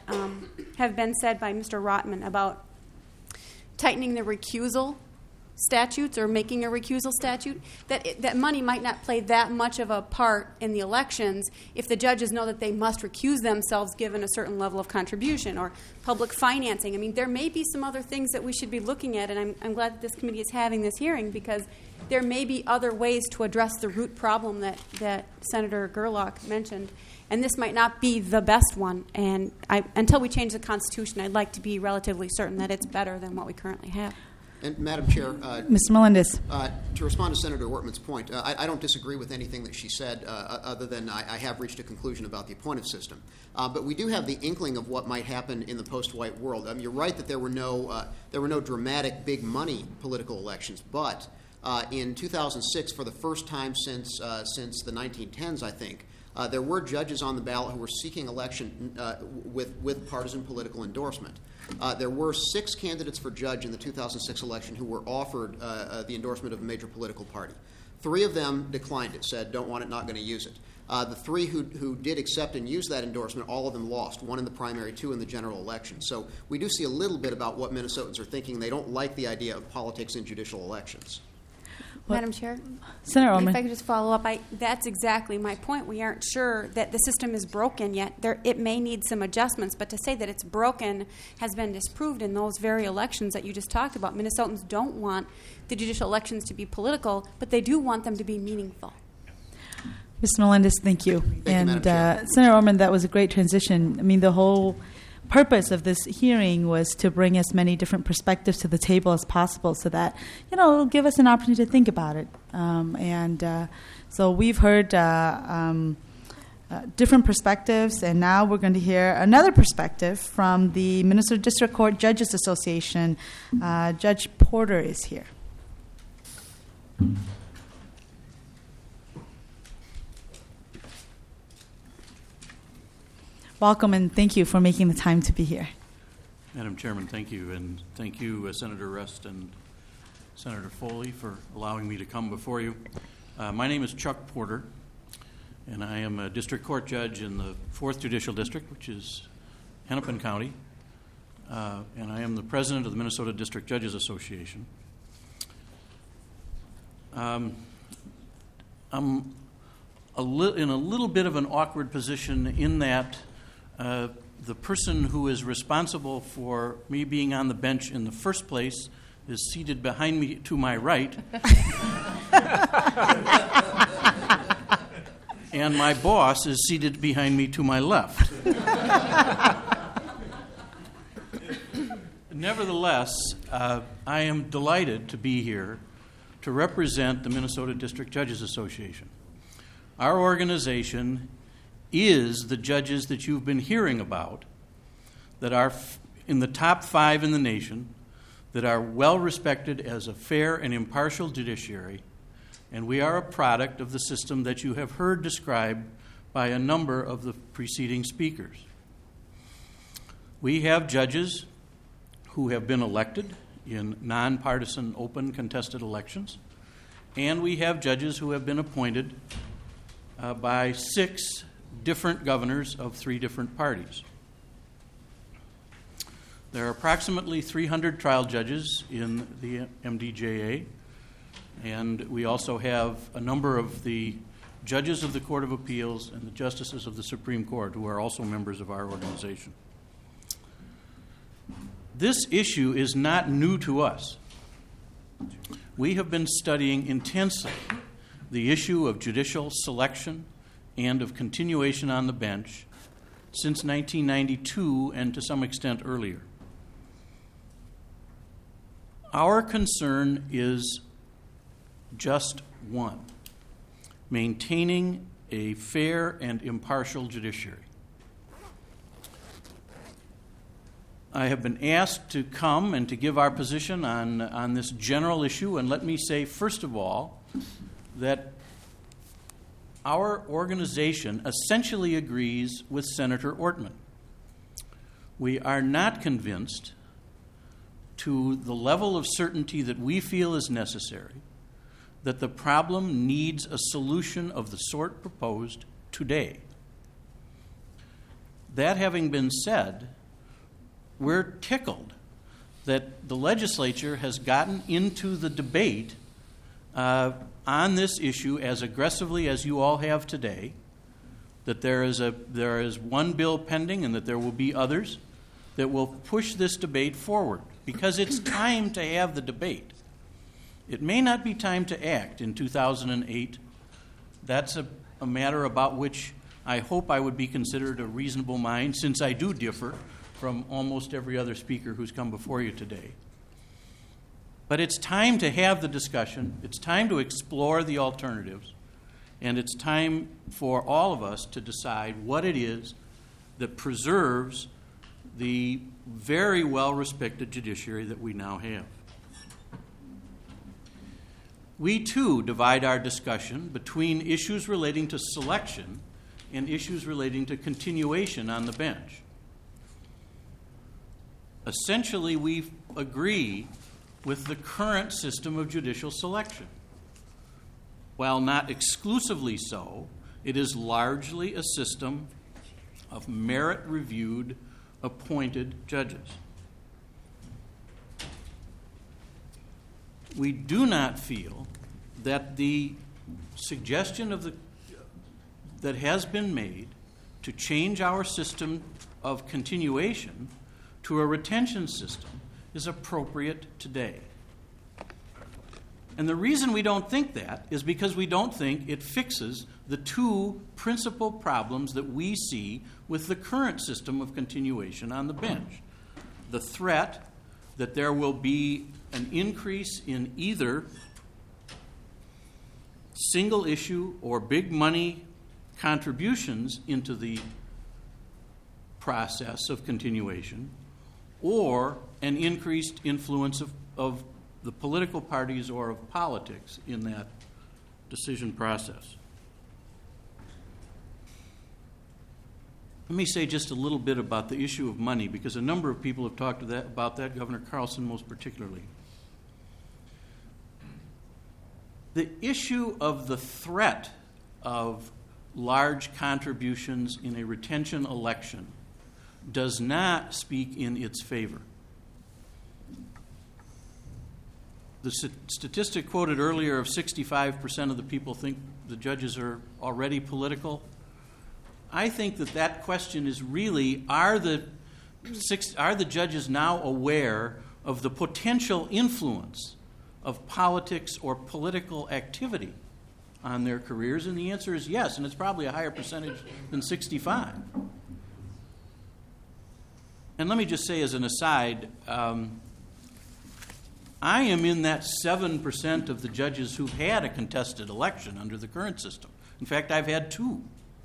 have been said by Mr. Rotman about tightening the recusal statutes or making a recusal statute, that money might not play that much of a part in the elections if the judges know that they must recuse themselves given a certain level of contribution or public financing. I mean, there may be some other things that we should be looking at, and I'm glad that this committee is having this hearing because there may be other ways to address the root problem that Senator Gerlach mentioned, and this might not be the best one. And until we change the Constitution, I'd like to be relatively certain that it's better than what we currently have. And Madam Chair, Mr. Melendez. To respond to Senator Wortman's point, I don't disagree with anything that she said, other than I have reached a conclusion about the appointive system. But we do have the inkling of what might happen in the post-White world. You're right that there were no dramatic big money political elections, but in 2006, for the first time since the 1910s, I think, there were judges on the ballot who were seeking election with partisan political endorsement. There were 6 candidates for judge in the 2006 election who were offered the endorsement of a major political party. 3 of them declined it, said, don't want it, not going to use it. The 3 who did accept and use that endorsement, all of them lost, 1 in the primary, 2 in the general election. So we do see a little bit about what Minnesotans are thinking. They don't like the idea of politics in judicial elections. Madam Chair? Senator Orman. If I could just follow up, that's exactly my point. We aren't sure that the system is broken yet. It may need some adjustments, but to say that it's broken has been disproved in those very elections that you just talked about. Minnesotans don't want the judicial elections to be political, but they do want them to be meaningful. Mr. Melendez, thank you. Thank you, Senator Orman, that was a great transition. I mean, the whole purpose of this hearing was to bring as many different perspectives to the table as possible so that, it'll give us an opportunity to think about it. So we've heard different perspectives, and now we're going to hear another perspective from the Minnesota District Court Judges Association. Judge Porter is here. Welcome, and thank you for making the time to be here. Madam Chairman, thank you. And thank you, Senator Rust and Senator Foley, for allowing me to come before you. My name is Chuck Porter, and I am a district court judge in the 4th Judicial District, which is Hennepin County. And I am the president of the Minnesota District Judges Association. I'm in a little bit of an awkward position in that the person who is responsible for me being on the bench in the first place is seated behind me to my right. And my boss is seated behind me to my left. Nevertheless, I am delighted to be here to represent the Minnesota District Judges Association. Our organization is the judges that you've been hearing about that are in the top 5 in the nation, that are well respected as a fair and impartial judiciary, and we are a product of the system that you have heard described by a number of the preceding speakers. We have judges who have been elected in nonpartisan, open, contested elections, and we have judges who have been appointed by 6 different governors of 3 different parties. There are approximately 300 trial judges in the MDJA, and we also have a number of the judges of the Court of Appeals and the justices of the Supreme Court who are also members of our organization. This issue is not new to us. We have been studying intensely the issue of judicial selection and of continuation on the bench since 1992 and to some extent earlier. Our concern is just one: maintaining a fair and impartial judiciary. I have been asked to come and to give our position on this general issue, and let me say, first of all, that our organization essentially agrees with Senator Ortman. We are not convinced to the level of certainty that we feel is necessary that the problem needs a solution of the sort proposed today. That having been said, we're tickled that the legislature has gotten into the debate on this issue as aggressively as you all have today, that there is one bill pending and that there will be others that will push this debate forward, because it's time to have the debate. It may not be time to act in 2008. That's a matter about which I hope I would be considered a reasonable mind, since I do differ from almost every other speaker who's come before you today. But it's time to have the discussion, it's time to explore the alternatives, and it's time for all of us to decide what it is that preserves the very well-respected judiciary that we now have. We, too, divide our discussion between issues relating to selection and issues relating to continuation on the bench. Essentially, we agree with the current system of judicial selection. While not exclusively so, it is largely a system of merit-reviewed, appointed judges. We do not feel that the suggestion that has been made to change our system of continuation to a retention system is appropriate today. And the reason we don't think that is because we don't think it fixes the 2 principal problems that we see with the current system of continuation on the bench. The threat that there will be an increase in either single issue or big money contributions into the process of continuation, or an increased influence of the political parties or of politics in that decision process. Let me say just a little bit about the issue of money, because a number of people have talked about that, Governor Carlson most particularly. The issue of the threat of large contributions in a retention election does not speak in its favor. The statistic quoted earlier of 65% of the people think the judges are already political, I think that question is really, are the judges now aware of the potential influence of politics or political activity on their careers? And the answer is yes, and it's probably a higher percentage than 65. And let me just say as an aside, I am in that 7% of the judges who've had a contested election under the current system. In fact, I've had 2.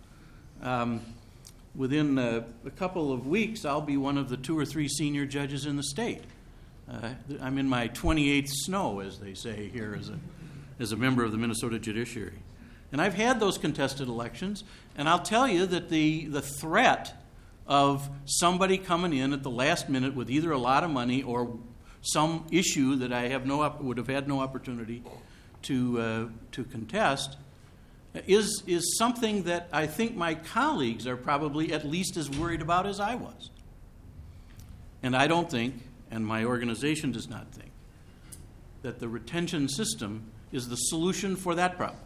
Within a couple of weeks, I'll be one of the 2 or 3 senior judges in the state. I'm in my 28th snow, as they say here, as a member of the Minnesota Judiciary. And I've had those contested elections, and I'll tell you that the threat of somebody coming in at the last minute with either a lot of money or some issue that I would have had no opportunity to contest is something that I think my colleagues are probably at least as worried about as I was. And I don't think, and my organization does not think, that the retention system is the solution for that problem.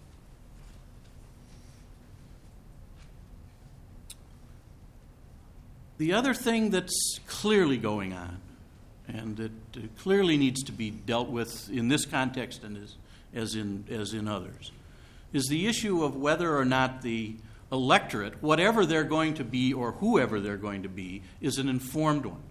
The other thing that's clearly going on, and that clearly needs to be dealt with in this context and as in others, is the issue of whether or not the electorate, whatever they're going to be or whoever they're going to be, is an informed one.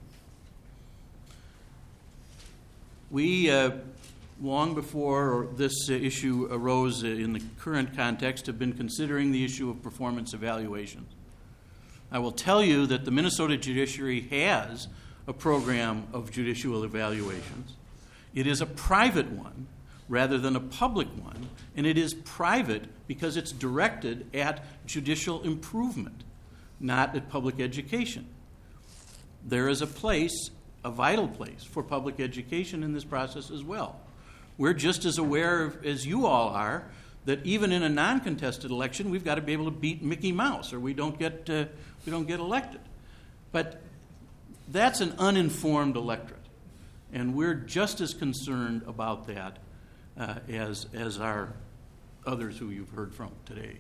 We, long before this issue arose in the current context, have been considering the issue of performance evaluations. I will tell you that the Minnesota Judiciary has a program of judicial evaluations. It is a private one rather than a public one, and it is private because it's directed at judicial improvement, not at public education. There is a place, a vital place, for public education in this process as well. We're just as aware as you all are that even in a non-contested election, we've got to be able to beat Mickey Mouse, or we don't get elected. But that's an uninformed electorate, and we're just as concerned about that as are others who you've heard from today.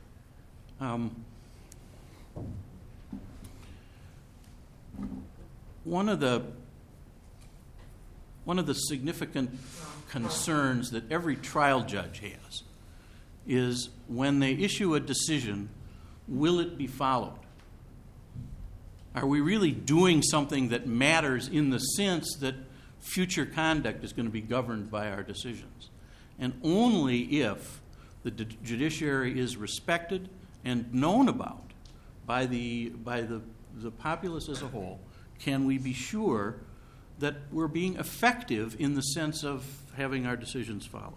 One of the significant concerns that every trial judge has is when they issue a decision, will it be followed? Are we really doing something that matters in the sense that future conduct is going to be governed by our decisions? And only if the judiciary is respected and known about by the populace as a whole can we be sure that we're being effective in the sense of having our decisions followed.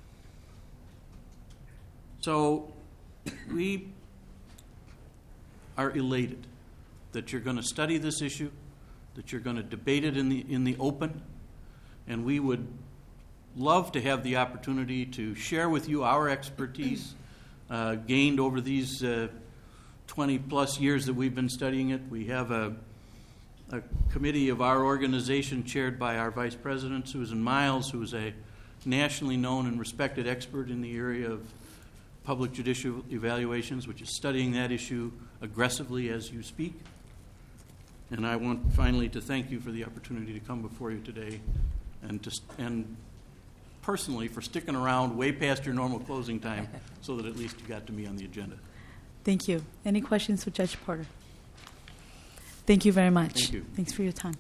So we are elated that you're going to study this issue, that you're going to debate it in the open, and we would love to have the opportunity to share with you our expertise gained over these 20-plus years that we've been studying it. We have a committee of our organization chaired by our Vice President, Susan Miles, who is a nationally known and respected expert in the area of public judicial evaluations, which is studying that issue aggressively as you speak. And I want finally to thank you for the opportunity to come before you today and personally for sticking around way past your normal closing time so that at least you got to me on the agenda. Thank you. Any questions for Judge Porter? Thank you very much. Thank you. Thanks for your time.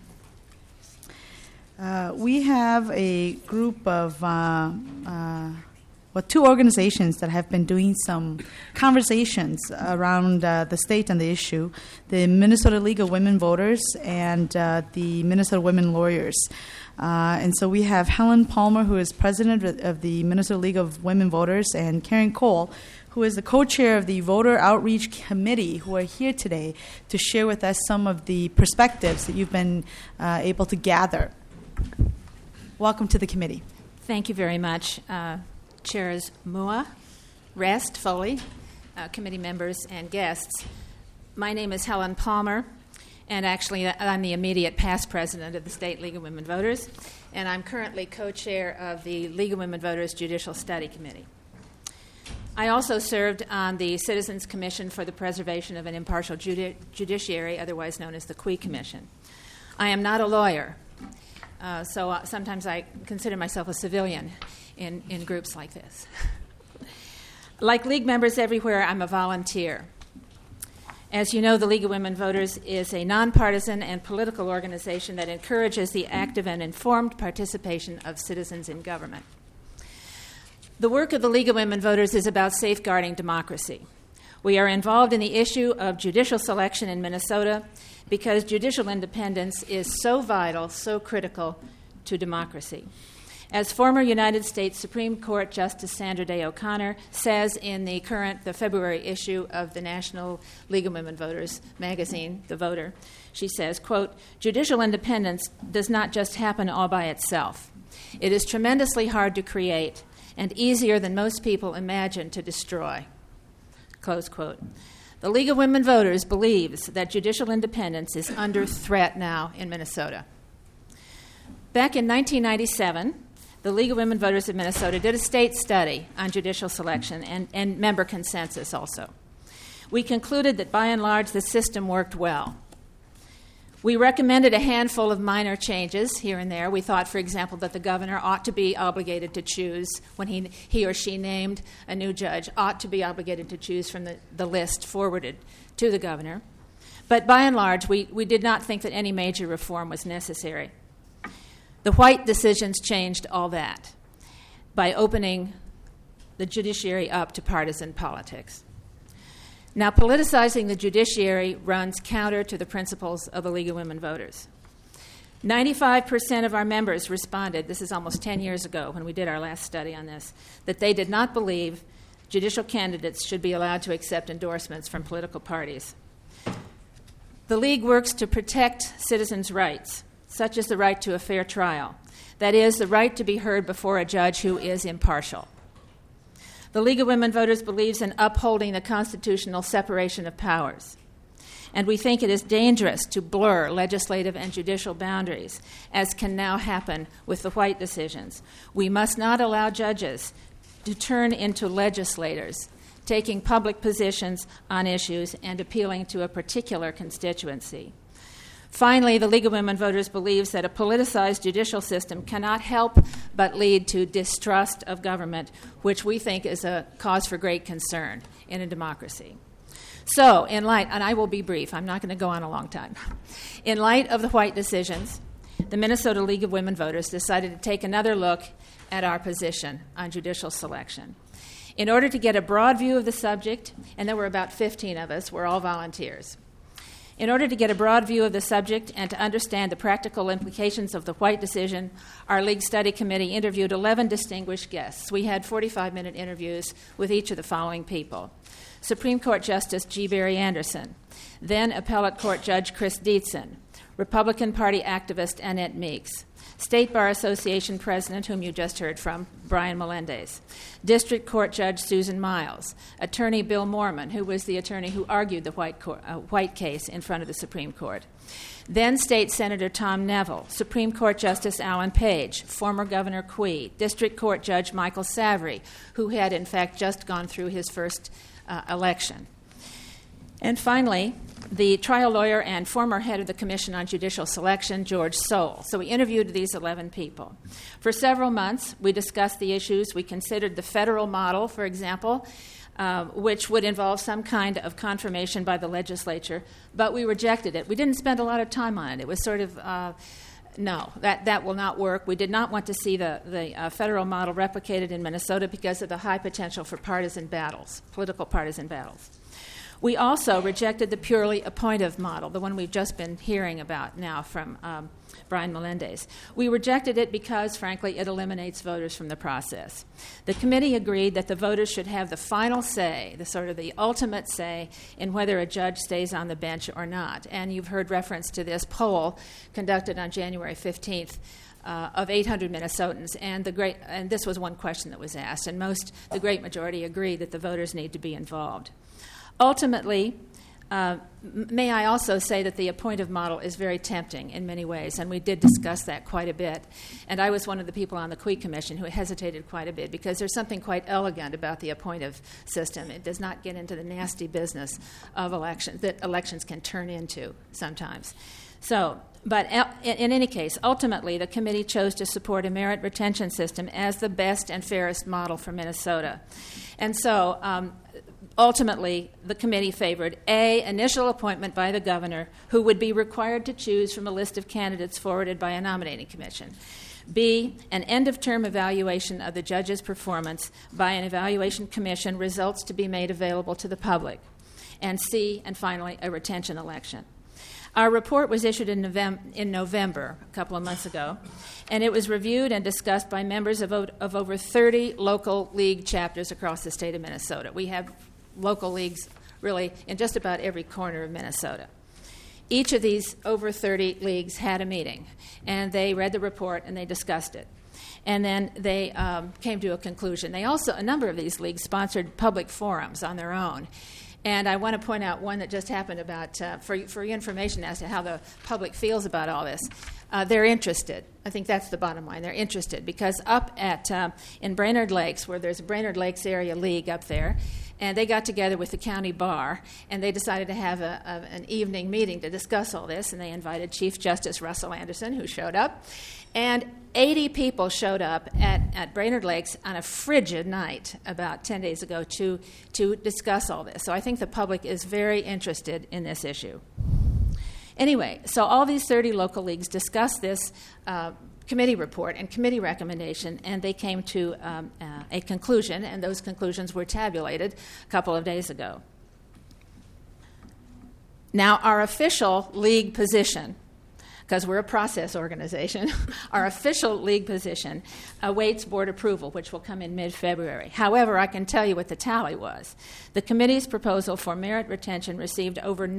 We have a group of two organizations that have been doing some conversations around the state and the issue, the Minnesota League of Women Voters and the Minnesota Women Lawyers. And so we have Helen Palmer, who is president of the Minnesota League of Women Voters, and Karen Cole, who is the co-chair of the Voter Outreach Committee, who are here today to share with us some of the perspectives that you've been able to gather. Welcome to the committee. Thank you very much. Chairs Mua, Rest, Foley, committee members, and guests. My name is Helen Palmer, and actually I'm the immediate past president of the State League of Women Voters, and I'm currently co-chair of the League of Women Voters Judicial Study Committee. I also served on the Citizens Commission for the Preservation of an Impartial Judiciary, otherwise known as the CUI Commission. I am not a lawyer. so sometimes I consider myself a civilian in groups like this. Like League members everywhere, I'm a volunteer. As you know, the League of Women Voters is a nonpartisan and political organization that encourages the active and informed participation of citizens in government. The work of the League of Women Voters is about safeguarding democracy. We are involved in the issue of judicial selection in Minnesota because judicial independence is so vital, so critical to democracy. As former United States Supreme Court Justice Sandra Day O'Connor says in the February issue of the National League of Women Voters magazine, The Voter, she says, quote, "Judicial independence does not just happen all by itself. It is tremendously hard to create and easier than most people imagine to destroy." Close quote. The League of Women Voters believes that judicial independence is under threat now in Minnesota. Back in 1997, the League of Women Voters of Minnesota did a state study on judicial selection and member consensus also. We concluded that by and large the system worked well. We recommended a handful of minor changes here and there. We thought, for example, that the governor ought to be obligated to choose, when he or she named a new judge, ought to be obligated to choose from the list forwarded to the governor. But by and large, we did not think that any major reform was necessary. The White decisions changed all that by opening the judiciary up to partisan politics. Now, politicizing the judiciary runs counter to the principles of the League of Women Voters. 95% of our members responded, this is almost 10 years ago when we did our last study on this, that they did not believe judicial candidates should be allowed to accept endorsements from political parties. The League works to protect citizens' rights, such as the right to a fair trial, that is, the right to be heard before a judge who is impartial. The League of Women Voters believes in upholding the constitutional separation of powers, and we think it is dangerous to blur legislative and judicial boundaries, as can now happen with the White decisions. We must not allow judges to turn into legislators, taking public positions on issues and appealing to a particular constituency. Finally, the League of Women Voters believes that a politicized judicial system cannot help but lead to distrust of government, which we think is a cause for great concern in a democracy. So, in light, and I will be brief, I'm not going to go on a long time. In light of the White decisions, the Minnesota League of Women Voters decided to take another look at our position on judicial selection. In order to get a broad view of the subject, and there were about 15 of us, we're all volunteers. In order to get a broad view of the subject and to understand the practical implications of the White decision, our League Study Committee interviewed 11 distinguished guests. We had 45-minute interviews with each of the following people: Supreme Court Justice G. Barry Anderson, then Appellate Court Judge Chris Dietzen, Republican Party activist Annette Meeks, State Bar Association President, whom you just heard from, Brian Melendez, District Court Judge Susan Miles, Attorney Bill Moorman, who was the attorney who argued the White case in front of the Supreme Court, then State Senator Tom Neville, Supreme Court Justice Alan Page, former Governor Quee, District Court Judge Michael Savary, who had in fact just gone through his first election. And finally, the trial lawyer and former head of the Commission on Judicial Selection, George Soule. So we interviewed these 11 people. For several months, we discussed the issues. We considered the federal model, for example, which would involve some kind of confirmation by the legislature, but we rejected it. We didn't spend a lot of time on it. It was sort of, no, that will not work. We did not want to see the federal model replicated in Minnesota because of the high potential for partisan battles, political partisan battles. We also rejected the purely appointive model, the one we've just been hearing about now from Brian Melendez. We rejected it because, frankly, it eliminates voters from the process. The committee agreed that the voters should have the final say, the sort of the ultimate say, in whether a judge stays on the bench or not. And you've heard reference to this poll conducted on January 15th of 800 Minnesotans, and this was one question that was asked, and the great majority agreed that the voters need to be involved. Ultimately, may I also say that the appointive model is very tempting in many ways, and we did discuss that quite a bit. And I was one of the people on the Quee Commission who hesitated quite a bit because there's something quite elegant about the appointive system. It does not get into the nasty business of elections that elections can turn into sometimes. So, but in any case, ultimately, the committee chose to support a merit retention system as the best and fairest model for Minnesota. And so, ultimately, the committee favored A, initial appointment by the governor, who would be required to choose from a list of candidates forwarded by a nominating commission. B, an end-of-term evaluation of the judge's performance by an evaluation commission, results to be made available to the public. And C, and finally, a retention election. Our report was issued in November, a couple of months ago, and it was reviewed and discussed by members of over 30 local league chapters across the state of Minnesota. We have local leagues really in just about every corner of Minnesota. Each of these over 30 leagues had a meeting, and they read the report and they discussed it. And then they came to a conclusion. They also, a number of these leagues sponsored public forums on their own. And I want to point out one that just happened about, for your information as to how the public feels about all this. They're interested. I think that's the bottom line. They're interested because up at in Brainerd Lakes, where there's a Brainerd Lakes Area League up there, and they got together with the county bar, and they decided to have an evening meeting to discuss all this, and they invited Chief Justice Russell Anderson, who showed up, and 80 people showed up at Brainerd Lakes on a frigid night about 10 days ago to discuss all this. So I think the public is very interested in this issue. Anyway, so all these 30 local leagues discussed this committee report and committee recommendation, and they came to a conclusion, and those conclusions were tabulated a couple of days ago. Now, our official league position, because we're a process organization, our official league position awaits board approval, which will come in mid-February. However, I can tell you what the tally was. The committee's proposal for merit retention received over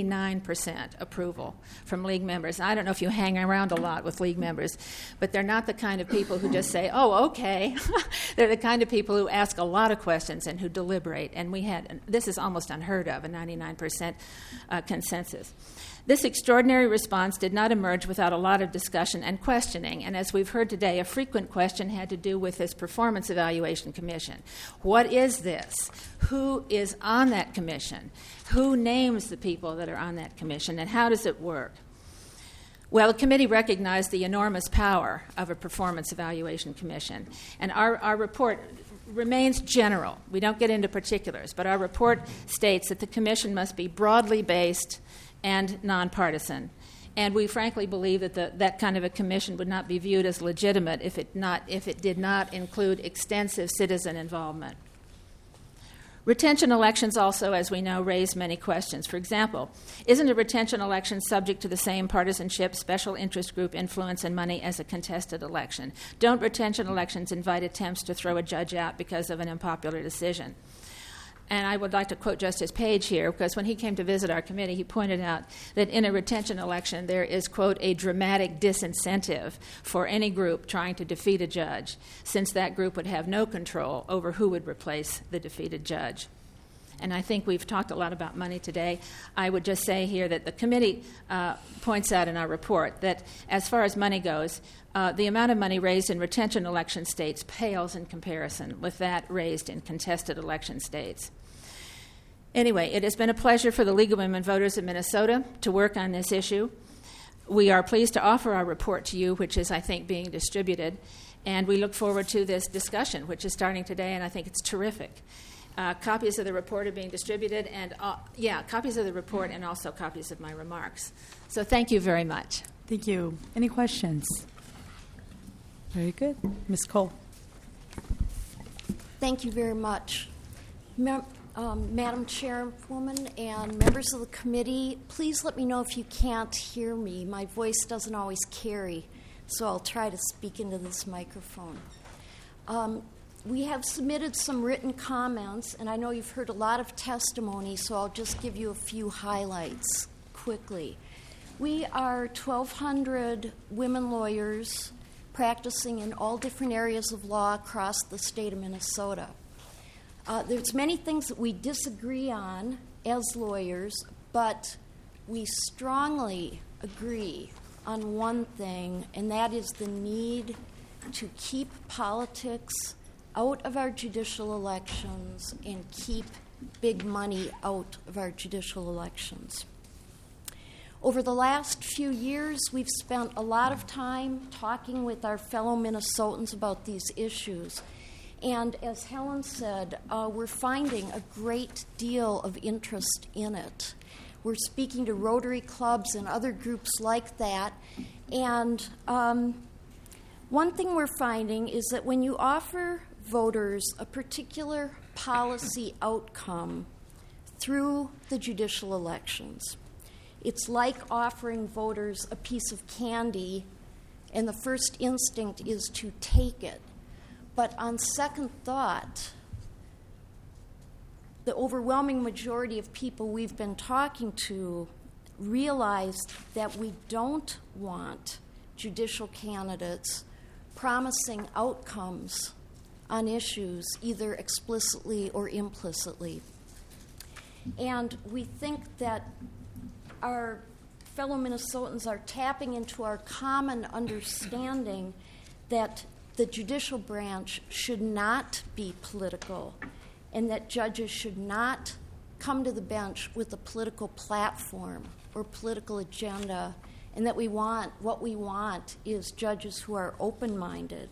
99% approval from league members. I don't know if you hang around a lot with league members, but they're not the kind of people who just say, oh, okay. They're the kind of people who ask a lot of questions and who deliberate. And this is almost unheard of, a 99% consensus. This extraordinary response did not emerge without a lot of discussion and questioning, and as we've heard today, a frequent question had to do with this Performance Evaluation Commission. What is this? Who is on that commission? Who names the people that are on that commission, and how does it work? Well, the committee recognized the enormous power of a Performance Evaluation Commission, and our report remains general. We don't get into particulars, but our report states that the commission must be broadly based and nonpartisan. And we frankly believe that that kind of a commission would not be viewed as legitimate if it did not include extensive citizen involvement. Retention elections also, as we know, raise many questions. For example, isn't a retention election subject to the same partisanship, special interest group influence, and money as a contested election? Don't retention elections invite attempts to throw a judge out because of an unpopular decision? And I would like to quote Justice Page here, because when he came to visit our committee, he pointed out that in a retention election there is, quote, a dramatic disincentive for any group trying to defeat a judge, since that group would have no control over who would replace the defeated judge. And I think we've talked a lot about money today. I would just say here that the committee points out in our report that as far as money goes, the amount of money raised in retention election states pales in comparison with that raised in contested election states. Anyway, it has been a pleasure for the League of Women Voters of Minnesota to work on this issue. We are pleased to offer our report to you, which is, I think, being distributed, and we look forward to this discussion, which is starting today, and I think it's terrific. Copies of the report are being distributed, and copies of the report and also copies of my remarks. So thank you very much. Thank you. Any questions? Very good. Ms. Cole. Thank you very much. Madam Chairwoman and members of the committee, please let me know if you can't hear me. My voice doesn't always carry, so I'll try to speak into this microphone. We have submitted some written comments, and I know you've heard a lot of testimony, so I'll just give you a few highlights quickly. We are 1,200 women lawyers practicing in all different areas of law across the state of Minnesota. There's many things that we disagree on as lawyers, but we strongly agree on one thing, and that is the need to keep politics out of our judicial elections and keep big money out of our judicial elections. Over the last few years, we've spent a lot of time talking with our fellow Minnesotans about these issues. And as Helen said, we're finding a great deal of interest in it. We're speaking to Rotary clubs and other groups like that. And one thing we're finding is that when you offer voters a particular policy outcome through the judicial elections, it's like offering voters a piece of candy, and the first instinct is to take it. But on second thought, the overwhelming majority of people we've been talking to realized that we don't want judicial candidates promising outcomes on issues either explicitly or implicitly. And we think that our fellow Minnesotans are tapping into our common understanding that the judicial branch should not be political and that judges should not come to the bench with a political platform or political agenda, and that what we want is judges who are open-minded.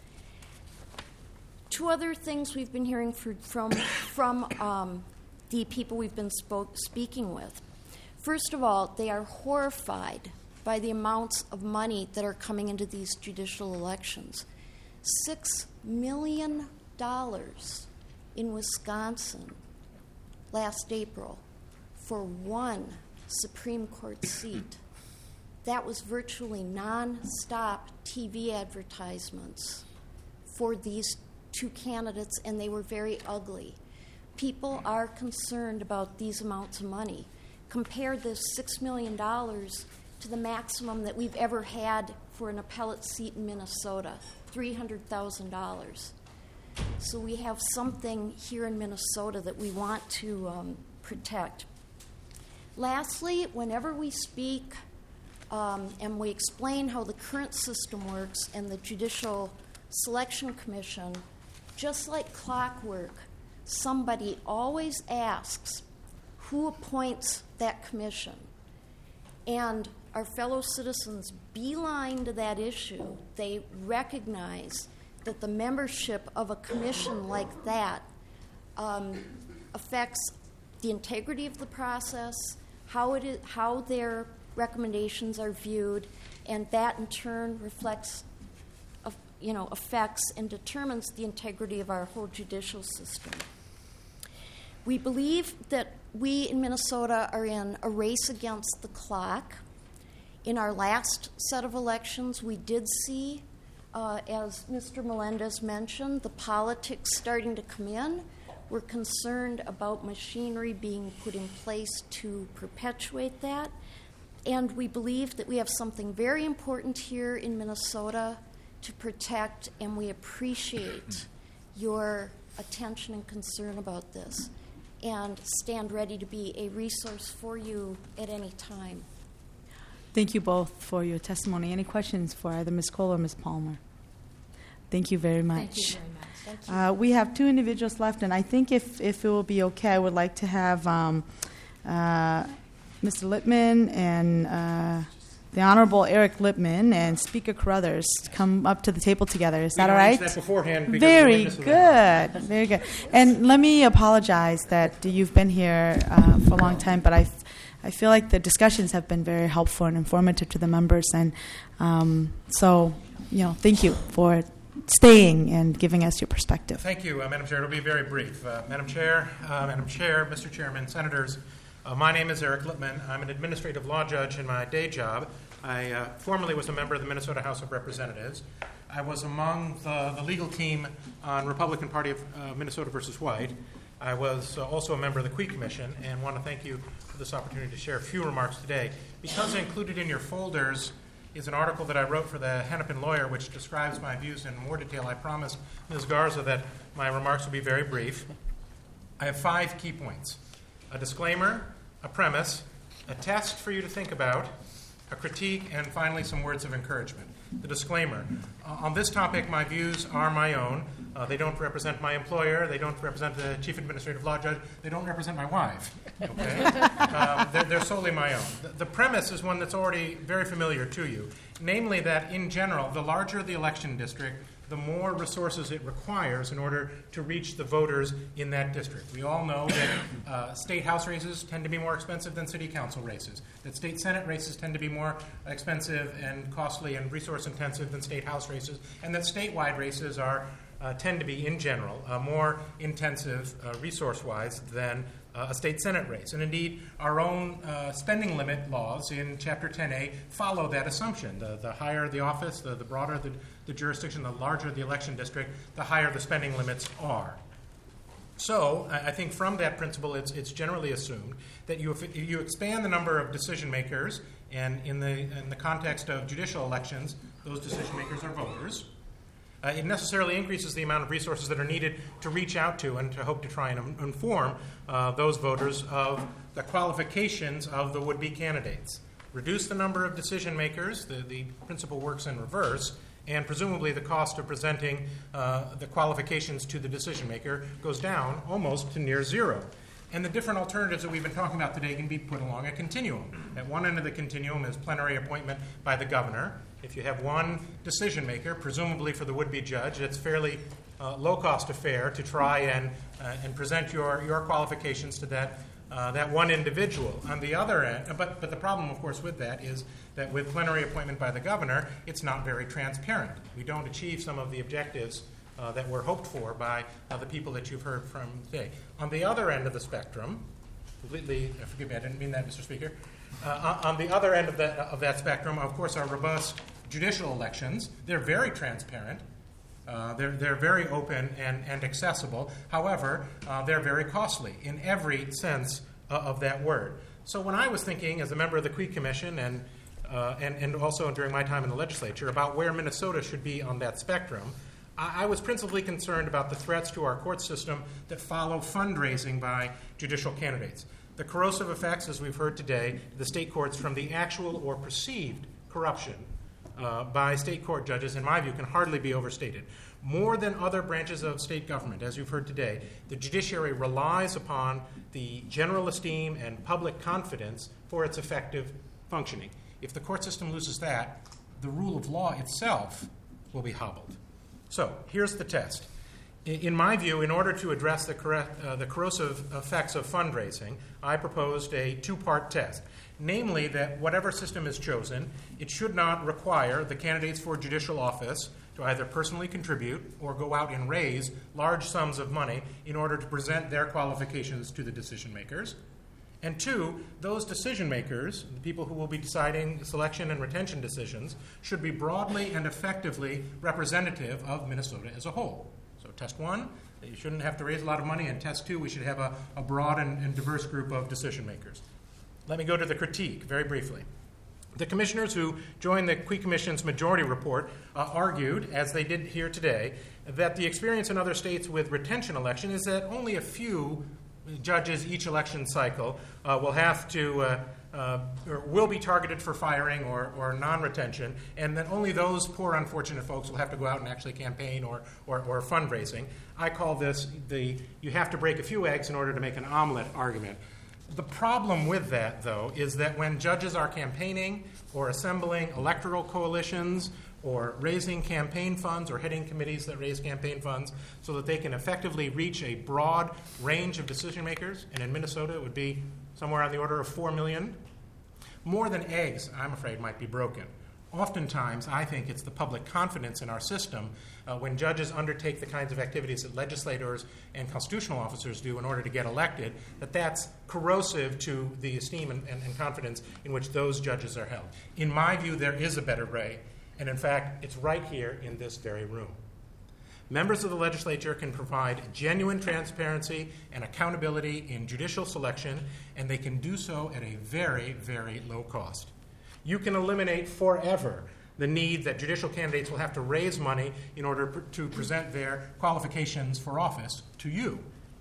Two other things we've been hearing from the people we've been speaking with. First of all, they are horrified by the amounts of money that are coming into these judicial elections. $6 million in Wisconsin last April for one Supreme Court seat. That was virtually non-stop TV advertisements for these two candidates, and they were very ugly. People are concerned about these amounts of money. Compare this $6 million to the maximum that we've ever had for an appellate seat in Minnesota, $300,000. So we have something here in Minnesota that we want to protect. Lastly, whenever we speak and we explain how the current system works and the Judicial Selection Commission, just like clockwork, somebody always asks who appoints that commission. And our fellow citizens beeline to that issue. They recognize that the membership of a commission like that affects the integrity of the process, how their recommendations are viewed, and that in turn affects and determines the integrity of our whole judicial system. We believe that we in Minnesota are in a race against the clock. In our last set of elections, we did see, as Mr. Melendez mentioned, the politics starting to come in. We're concerned about machinery being put in place to perpetuate that. And we believe that we have something very important here in Minnesota to protect, and we appreciate your attention and concern about this, and stand ready to be a resource for you at any time. Thank you both for your testimony. Any questions for either Ms. Cole or Ms. Palmer? Thank you very much. Thank you very much. Thank you. We have two individuals left, and I think if it will be okay, I would like to have Mr. Lippman and the Honorable Eric Lippman and Speaker Carruthers come up to the table together. Is that all right? That beforehand. Very good. Very good. And let me apologize that you've been here for a long time, but I feel like the discussions have been very helpful and informative to the members. And so, thank you for staying and giving us your perspective. Thank you, Madam Chair. It'll be very brief. Madam Chair, Mr. Chairman, Senators, my name is Eric Lippman. I'm an administrative law judge in my day job. I formerly was a member of the Minnesota House of Representatives. I was among the legal team on Republican Party of Minnesota versus White. I was also a member of the Quay Commission, and want to thank you for this opportunity to share a few remarks today. Because included in your folders is an article that I wrote for the Hennepin Lawyer, which describes my views in more detail. I promised Ms. Garza that my remarks will be very brief. I have 5 key points: a disclaimer, a premise, a test for you to think about, a critique, and finally some words of encouragement. The disclaimer. On this topic, my views are my own. They don't represent my employer. They don't represent the chief administrative law judge. They don't represent my wife. Okay? They're solely my own. The premise is one that's already very familiar to you, namely that, in general, the larger the election district, the more resources it requires in order to reach the voters in that district. We all know that state house races tend to be more expensive than city council races, that state senate races tend to be more expensive and costly and resource intensive than state house races, and that statewide races tend to be, in general, more intensive resource-wise than a state senate race. And indeed, our own spending limit laws in Chapter 10A follow that assumption. The higher the office, the broader the jurisdiction, the larger the election district, the higher the spending limits are. So I think from that principle, it's generally assumed that you expand the number of decision makers, and in the context of judicial elections, those decision makers are voters. It necessarily increases the amount of resources that are needed to reach out to and to hope to try and inform those voters of the qualifications of the would-be candidates. Reduce the number of decision makers, the principle works in reverse, and presumably the cost of presenting the qualifications to the decision maker goes down almost to near zero. And the different alternatives that we've been talking about today can be put along a continuum. At one end of the continuum is plenary appointment by the governor. If you have one decision maker, presumably for the would-be judge, it's fairly low-cost affair to try and present your qualifications to that one individual. On the other end, but the problem, of course, with that is that with plenary appointment by the governor, it's not very transparent. We don't achieve some of the objectives that were hoped for by the people that you've heard from today. On the other end of the spectrum, completely, forgive me, I didn't mean that, Mr. Speaker. On the other end of that spectrum, of course, are robust judicial elections. They're very transparent. They're very open and accessible. However, they're very costly in every sense of that word. So when I was thinking, as a member of the Qui Commission and also during my time in the legislature, about where Minnesota should be on that spectrum, I was principally concerned about the threats to our court system that follow fundraising by judicial candidates. The corrosive effects, as we've heard today, the state courts from the actual or perceived corruption by state court judges, in my view, can hardly be overstated. More than other branches of state government, as you've heard today, the judiciary relies upon the general esteem and public confidence for its effective functioning. If the court system loses that, the rule of law itself will be hobbled. So here's the test. In my view, in order to address the corrosive effects of fundraising, I proposed a two-part test. Namely, that whatever system is chosen, it should not require the candidates for judicial office to either personally contribute or go out and raise large sums of money in order to present their qualifications to the decision makers. And two, those decision makers, the people who will be deciding selection and retention decisions, should be broadly and effectively representative of Minnesota as a whole. So test one, you shouldn't have to raise a lot of money, and test two, we should have a broad and diverse group of decision makers. Let me go to the critique very briefly. The commissioners who joined the Qui Commission's majority report argued, as they did here today, that the experience in other states with retention election is that only a few judges each election cycle will have to or will be targeted for firing or non-retention, and that only those poor unfortunate folks will have to go out and actually campaign or fundraising. I call this you have to break a few eggs in order to make an omelet argument. The problem with that, though, is that when judges are campaigning or assembling electoral coalitions or raising campaign funds or heading committees that raise campaign funds so that they can effectively reach a broad range of decision makers, and in Minnesota it would be somewhere on the order of 4 million, more than eggs, I'm afraid, might be broken. Oftentimes, I think it's the public confidence in our system when judges undertake the kinds of activities that legislators and constitutional officers do in order to get elected, that's corrosive to the esteem and confidence in which those judges are held. In my view, there is a better way, and in fact, it's right here in this very room. Members of the legislature can provide genuine transparency and accountability in judicial selection, and they can do so at a very, very low cost. You can eliminate forever the need that judicial candidates will have to raise money in order to present their qualifications for office to you.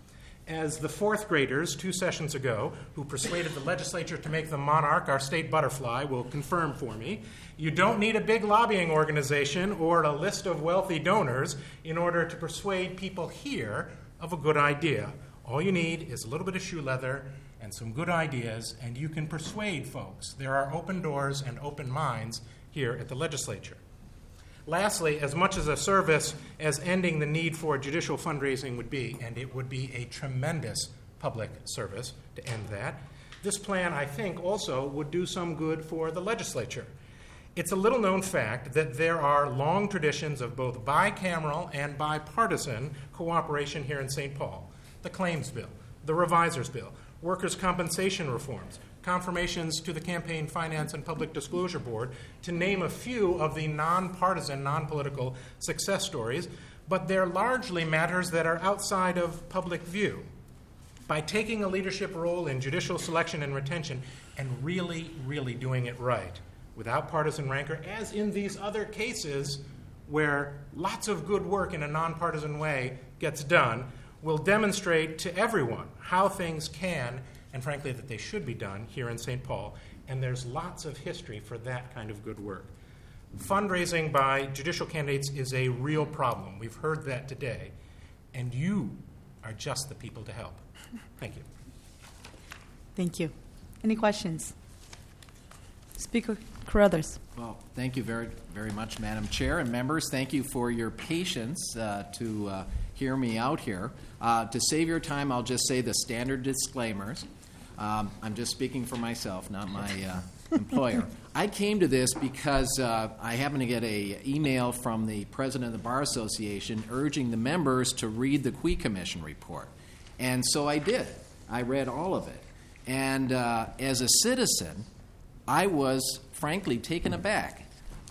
as the fourth graders 2 sessions ago who persuaded the legislature to make the monarch our state butterfly will confirm for me, you don't need a big lobbying organization or a list of wealthy donors in order to persuade people here of a good idea. All you need is a little bit of shoe leather and some good ideas, and you can persuade folks. There are open doors and open minds here at the legislature. Lastly, as much as a service as ending the need for judicial fundraising would be, and it would be a tremendous public service to end that, this plan, I think, also would do some good for the legislature. It's a little-known fact that there are long traditions of both bicameral and bipartisan cooperation here in St. Paul. The Claims Bill, the Revisers Bill, workers' compensation reforms, confirmations to the Campaign Finance and Public Disclosure Board, to name a few of the nonpartisan, non-political success stories, but they're largely matters that are outside of public view. By taking a leadership role in judicial selection and retention and really, really doing it right, without partisan rancor, as in these other cases where lots of good work in a nonpartisan way gets done, will demonstrate to everyone how things can and frankly that they should be done here in St. Paul, and there's lots of history for that kind of good work. Fundraising by judicial candidates is a real problem. We've heard that today, and you are just the people to help. Thank you. Thank you. Any questions? Speaker Carruthers. Well, thank you very, very much, Madam Chair and members. Thank you for your patience to hear me out here. To save your time, I'll just say the standard disclaimers. I'm just speaking for myself, not my employer. I came to this because I happened to get an email from the president of the Bar Association urging the members to read the Quay Commission report. And so I did. I read all of it. And as a citizen, I was frankly taken aback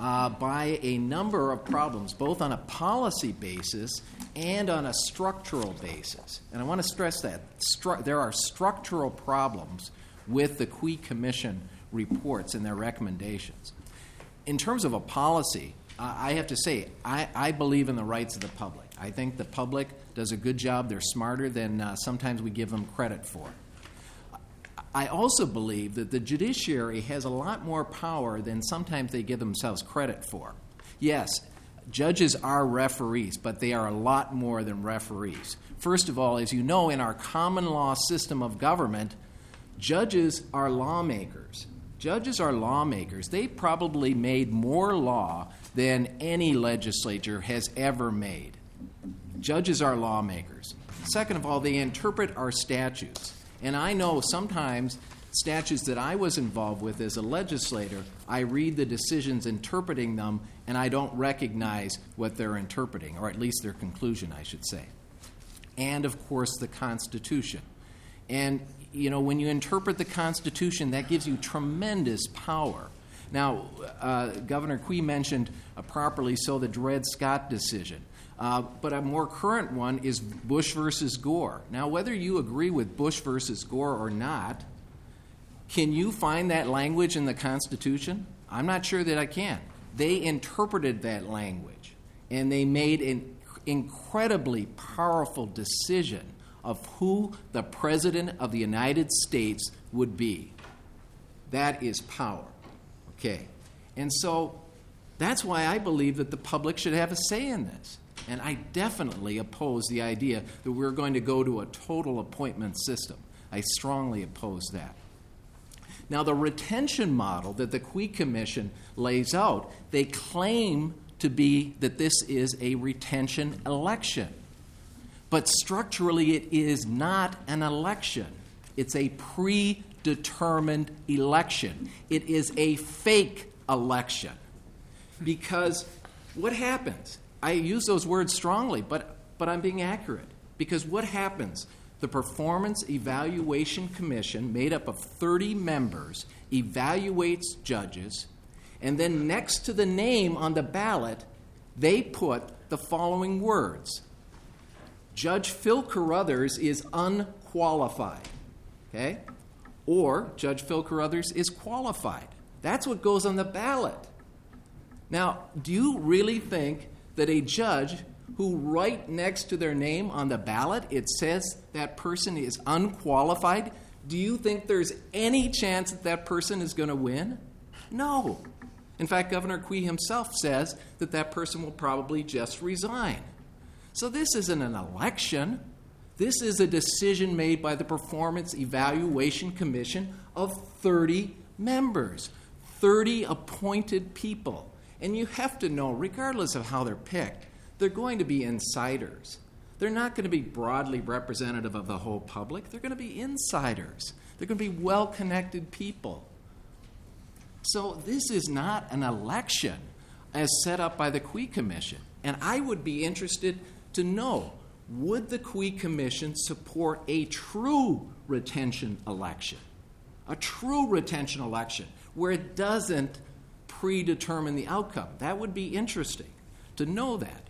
by a number of problems, both on a policy basis and on a structural basis. And I want to stress that. There are structural problems with the Quay Commission reports and their recommendations. In terms of a policy, I have to say, I believe in the rights of the public. I think the public does a good job. They're smarter than sometimes we give them credit for. I also believe that the judiciary has a lot more power than sometimes they give themselves credit for. Yes, judges are referees, but they are a lot more than referees. First of all, as you know, in our common law system of government, judges are lawmakers. Judges are lawmakers. They probably made more law than any legislature has ever made. Judges are lawmakers. Second of all, they interpret our statutes. And I know sometimes statutes that I was involved with as a legislator, I read the decisions interpreting them, and I don't recognize what they're interpreting, or at least their conclusion, I should say. And, of course, the Constitution. And, you know, when you interpret the Constitution, that gives you tremendous power. Now, Governor Quay mentioned properly so the Dred Scott decision. But a more current one is Bush versus Gore. Now, whether you agree with Bush versus Gore or not, can you find that language in the Constitution? I'm not sure that I can. They interpreted that language, and they made an incredibly powerful decision of who the President of the United States would be. That is power. Okay. And so that's why I believe that the public should have a say in this. And I definitely oppose the idea that we're going to go to a total appointment system. I strongly oppose that. Now, the retention model that the Quay Commission lays out, they claim to be that this is a retention election. But structurally, it is not an election. It's a predetermined election. It is a fake election. Because what happens? I use those words strongly, but I'm being accurate. Because what happens? The Performance Evaluation Commission, made up of 30 members, evaluates judges, and then next to the name on the ballot, they put the following words. Judge Phil Carruthers is unqualified, okay? Or Judge Phil Carruthers is qualified. That's what goes on the ballot. Now, do you really think that a judge who right next to their name on the ballot, it says that person is unqualified, do you think there's any chance that that person is going to win? No. In fact, Governor Quee himself says that that person will probably just resign. So this isn't an election. This is a decision made by the Performance Evaluation Commission of 30 members, 30 appointed people. And you have to know, regardless of how they're picked, they're going to be insiders. They're not going to be broadly representative of the whole public. They're going to be insiders. They're going to be well-connected people. So this is not an election as set up by the Quee Commission. And I would be interested to know, would the Quee Commission support a true retention election? A true retention election where it doesn't predetermine the outcome. That would be interesting to know that.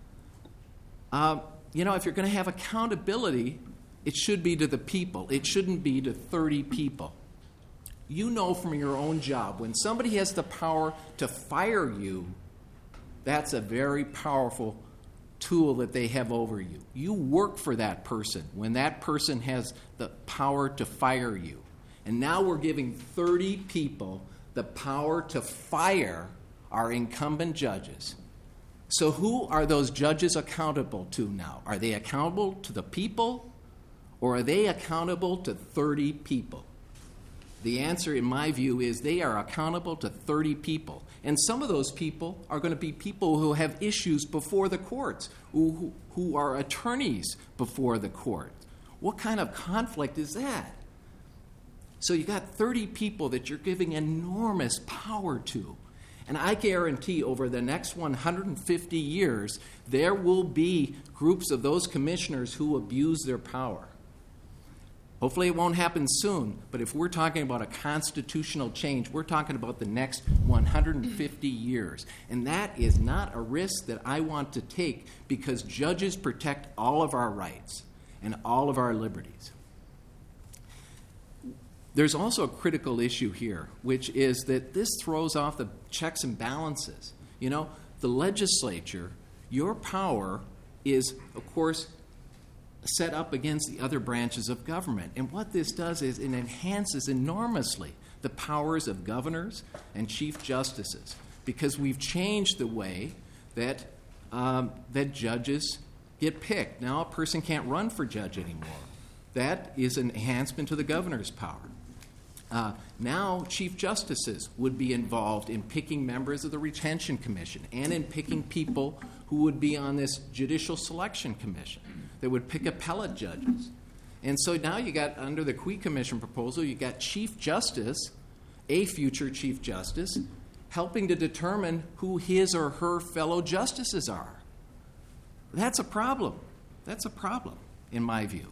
If you're going to have accountability, it should be to the people. It shouldn't be to 30 people. You know from your own job, when somebody has the power to fire you, that's a very powerful tool that they have over you. You work for that person when that person has the power to fire you. And now we're giving 30 people the power to fire our incumbent judges. So who are those judges accountable to now? Are they accountable to the people, or are they accountable to 30 people? The answer, in my view, is they are accountable to 30 people. And some of those people are going to be people who have issues before the courts, who are attorneys before the court. What kind of conflict is that? So you got 30 people that you're giving enormous power to. And I guarantee over the next 150 years, there will be groups of those commissioners who abuse their power. Hopefully it won't happen soon, but if we're talking about a constitutional change, we're talking about the next 150 years. And that is not a risk that I want to take, because judges protect all of our rights and all of our liberties. There's also a critical issue here, which is that this throws off the checks and balances. The legislature, your power is, of course, set up against the other branches of government. And what this does is it enhances enormously the powers of governors and chief justices, because we've changed the way that judges get picked. Now a person can't run for judge anymore. That is an enhancement to the governor's power. Now chief justices would be involved in picking members of the retention commission and in picking people who would be on this judicial selection commission that would pick appellate judges. And so now you got, under the Quee Commission proposal, you got chief justice, a future chief justice, helping to determine who his or her fellow justices are. That's a problem. That's a problem, in my view.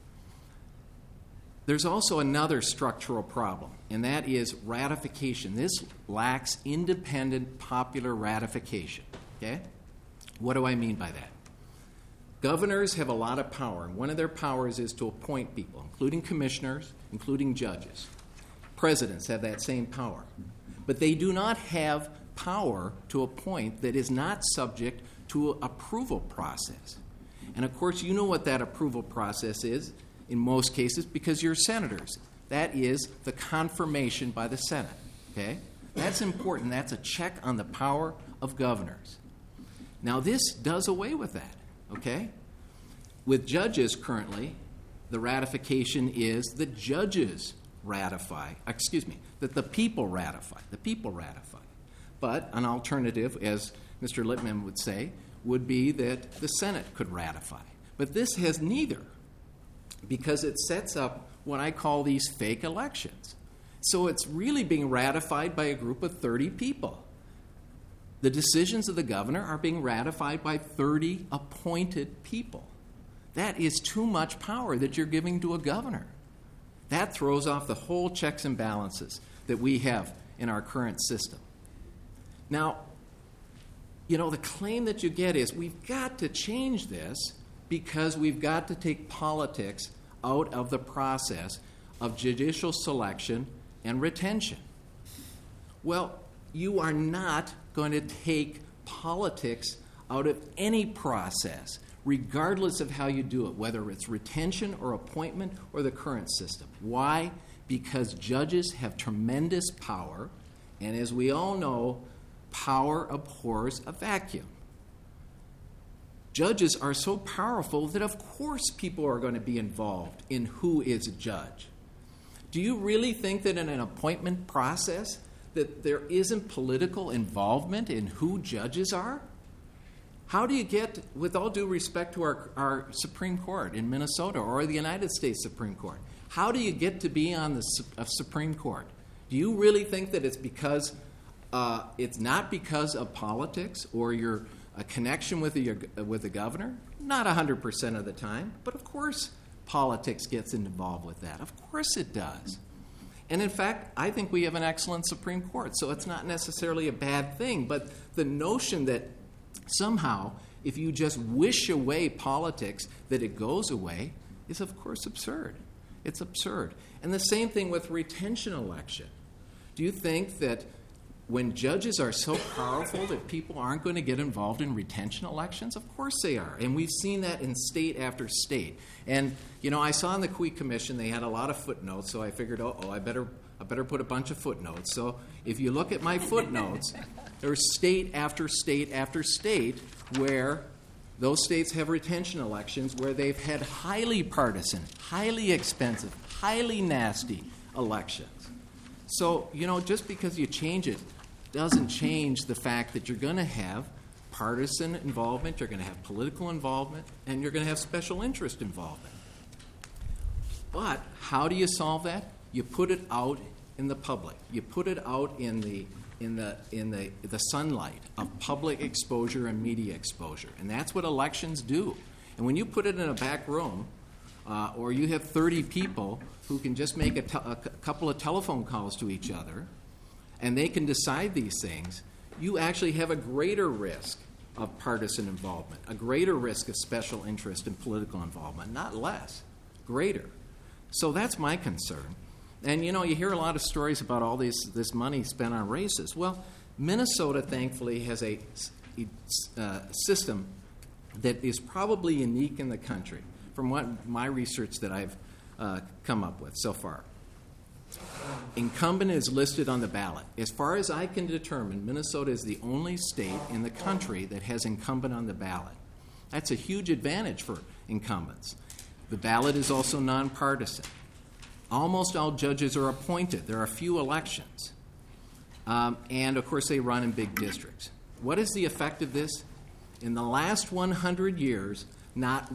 There's also another structural problem, and that is ratification. This lacks independent popular ratification. Okay? What do I mean by that? Governors have a lot of power, and one of their powers is to appoint people, including commissioners, including judges. Presidents have that same power. But they do not have power to appoint that is not subject to an approval process. And of course, you know what that approval process is in most cases, because you're senators. That is the confirmation by the Senate. Okay? That's important. That's a check on the power of governors. Now, this does away with that. Okay? With judges currently, the ratification is the judges ratify, that the people ratify. The people ratify. But an alternative, as Mr. Lippman would say, would be that the Senate could ratify. But this has neither, because it sets up what I call these fake elections. So it's really being ratified by a group of 30 people. The decisions of the governor are being ratified by 30 appointed people. That is too much power that you're giving to a governor. That throws off the whole checks and balances that we have in our current system. Now, the claim that you get is we've got to change this because we've got to take politics out of the process of judicial selection and retention. Well, you are not going to take politics out of any process, regardless of how you do it, whether it's retention or appointment or the current system. Why? Because judges have tremendous power, and as we all know, power abhors a vacuum. Judges are so powerful that of course people are going to be involved in who is a judge. Do you really think that in an appointment process that there isn't political involvement in who judges are? How do you get, with all due respect to our Supreme Court in Minnesota or the United States Supreme Court, how do you get to be on the Supreme Court? Do you really think that it's because it's not because of politics or your connection with the governor? Not 100% of the time, but of course politics gets involved with that. Of course it does. And in fact, I think we have an excellent Supreme Court, so it's not necessarily a bad thing. But the notion that somehow, if you just wish away politics, that it goes away, is of course absurd. It's absurd. And the same thing with retention election. Do you think that when judges are so powerful that people aren't going to get involved in retention elections? Of course they are. And we've seen that in state after state. And, you know, I saw in the Cui Commission they had a lot of footnotes, so I figured, I better put a bunch of footnotes. So if you look at my footnotes, there's state after state after state where those states have retention elections where they've had highly partisan, highly expensive, highly nasty elections. So, you know, just because you change it doesn't change the fact that you're going to have partisan involvement, you're going to have political involvement, and you're going to have special interest involvement. But how do you solve that? You put it out in the public. You put it out in the sunlight of public exposure and media exposure. And that's what elections do. And when you put it in a back room, or you have 30 people who can just make a couple of telephone calls to each other, and they can decide these things, you actually have a greater risk of partisan involvement, a greater risk of special interest and political involvement, not less, greater. So that's my concern. And, you know, you hear a lot of stories about all this money spent on races. Well, Minnesota, thankfully, has a system that is probably unique in the country from what my research that I've come up with so far. Incumbent is listed on the ballot. As far as I can determine, Minnesota is the only state in the country that has incumbent on the ballot. That's a huge advantage for incumbents. The ballot is also nonpartisan. Almost all judges are appointed. There are few elections. And, of course, they run in big districts. What is the effect of this? In the last 100 years, not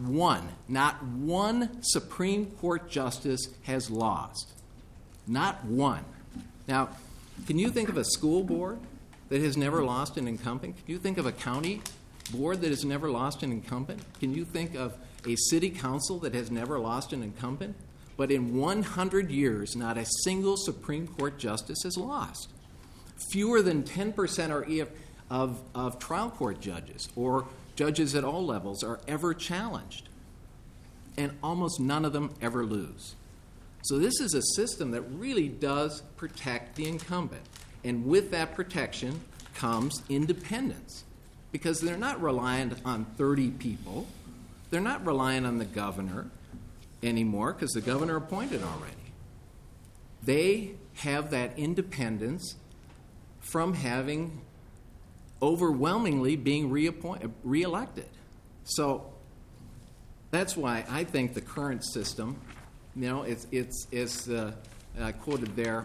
one Supreme Court justice has lost. Not one. Now, can you think of a school board that has never lost an incumbent? Can you think of a county board that has never lost an incumbent? Can you think of a city council that has never lost an incumbent? But in 100 years, not a single Supreme Court justice has lost. Fewer than 10% of trial court judges or judges at all levels are ever challenged. And almost none of them ever lose. So this is a system that really does protect the incumbent. And with that protection comes independence. Because they're not reliant on 30 people. They're not reliant on the governor anymore because the governor appointed already. They have that independence from having overwhelmingly being reelected. So that's why I think the current system, you know, it's quoted there,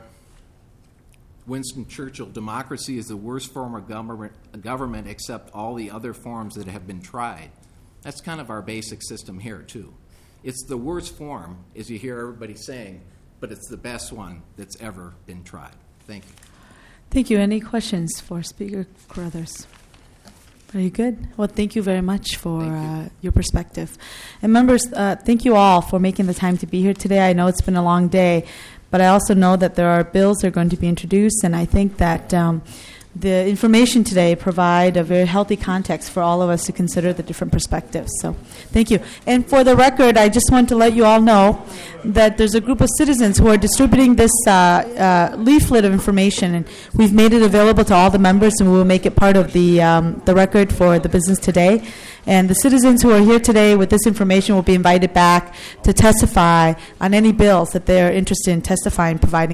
Winston Churchill, democracy is the worst form of government except all the other forms that have been tried. That's kind of our basic system here, too. It's the worst form, as you hear everybody saying, but it's the best one that's ever been tried. Thank you. Thank you. Any questions for Speaker Carruthers? Are you good? Well, thank you very much for your perspective. And members, thank you all for making the time to be here today. I know it's been a long day, but I also know that there are bills that are going to be introduced, and I think that the information today provide a very healthy context for all of us to consider the different perspectives. So thank you. And for the record, I just want to let you all know that there's a group of citizens who are distributing this leaflet of information, and we've made it available to all the members, and we will make it part of the record for the business today. And the citizens who are here today with this information will be invited back to testify on any bills that they're interested in testifying, providing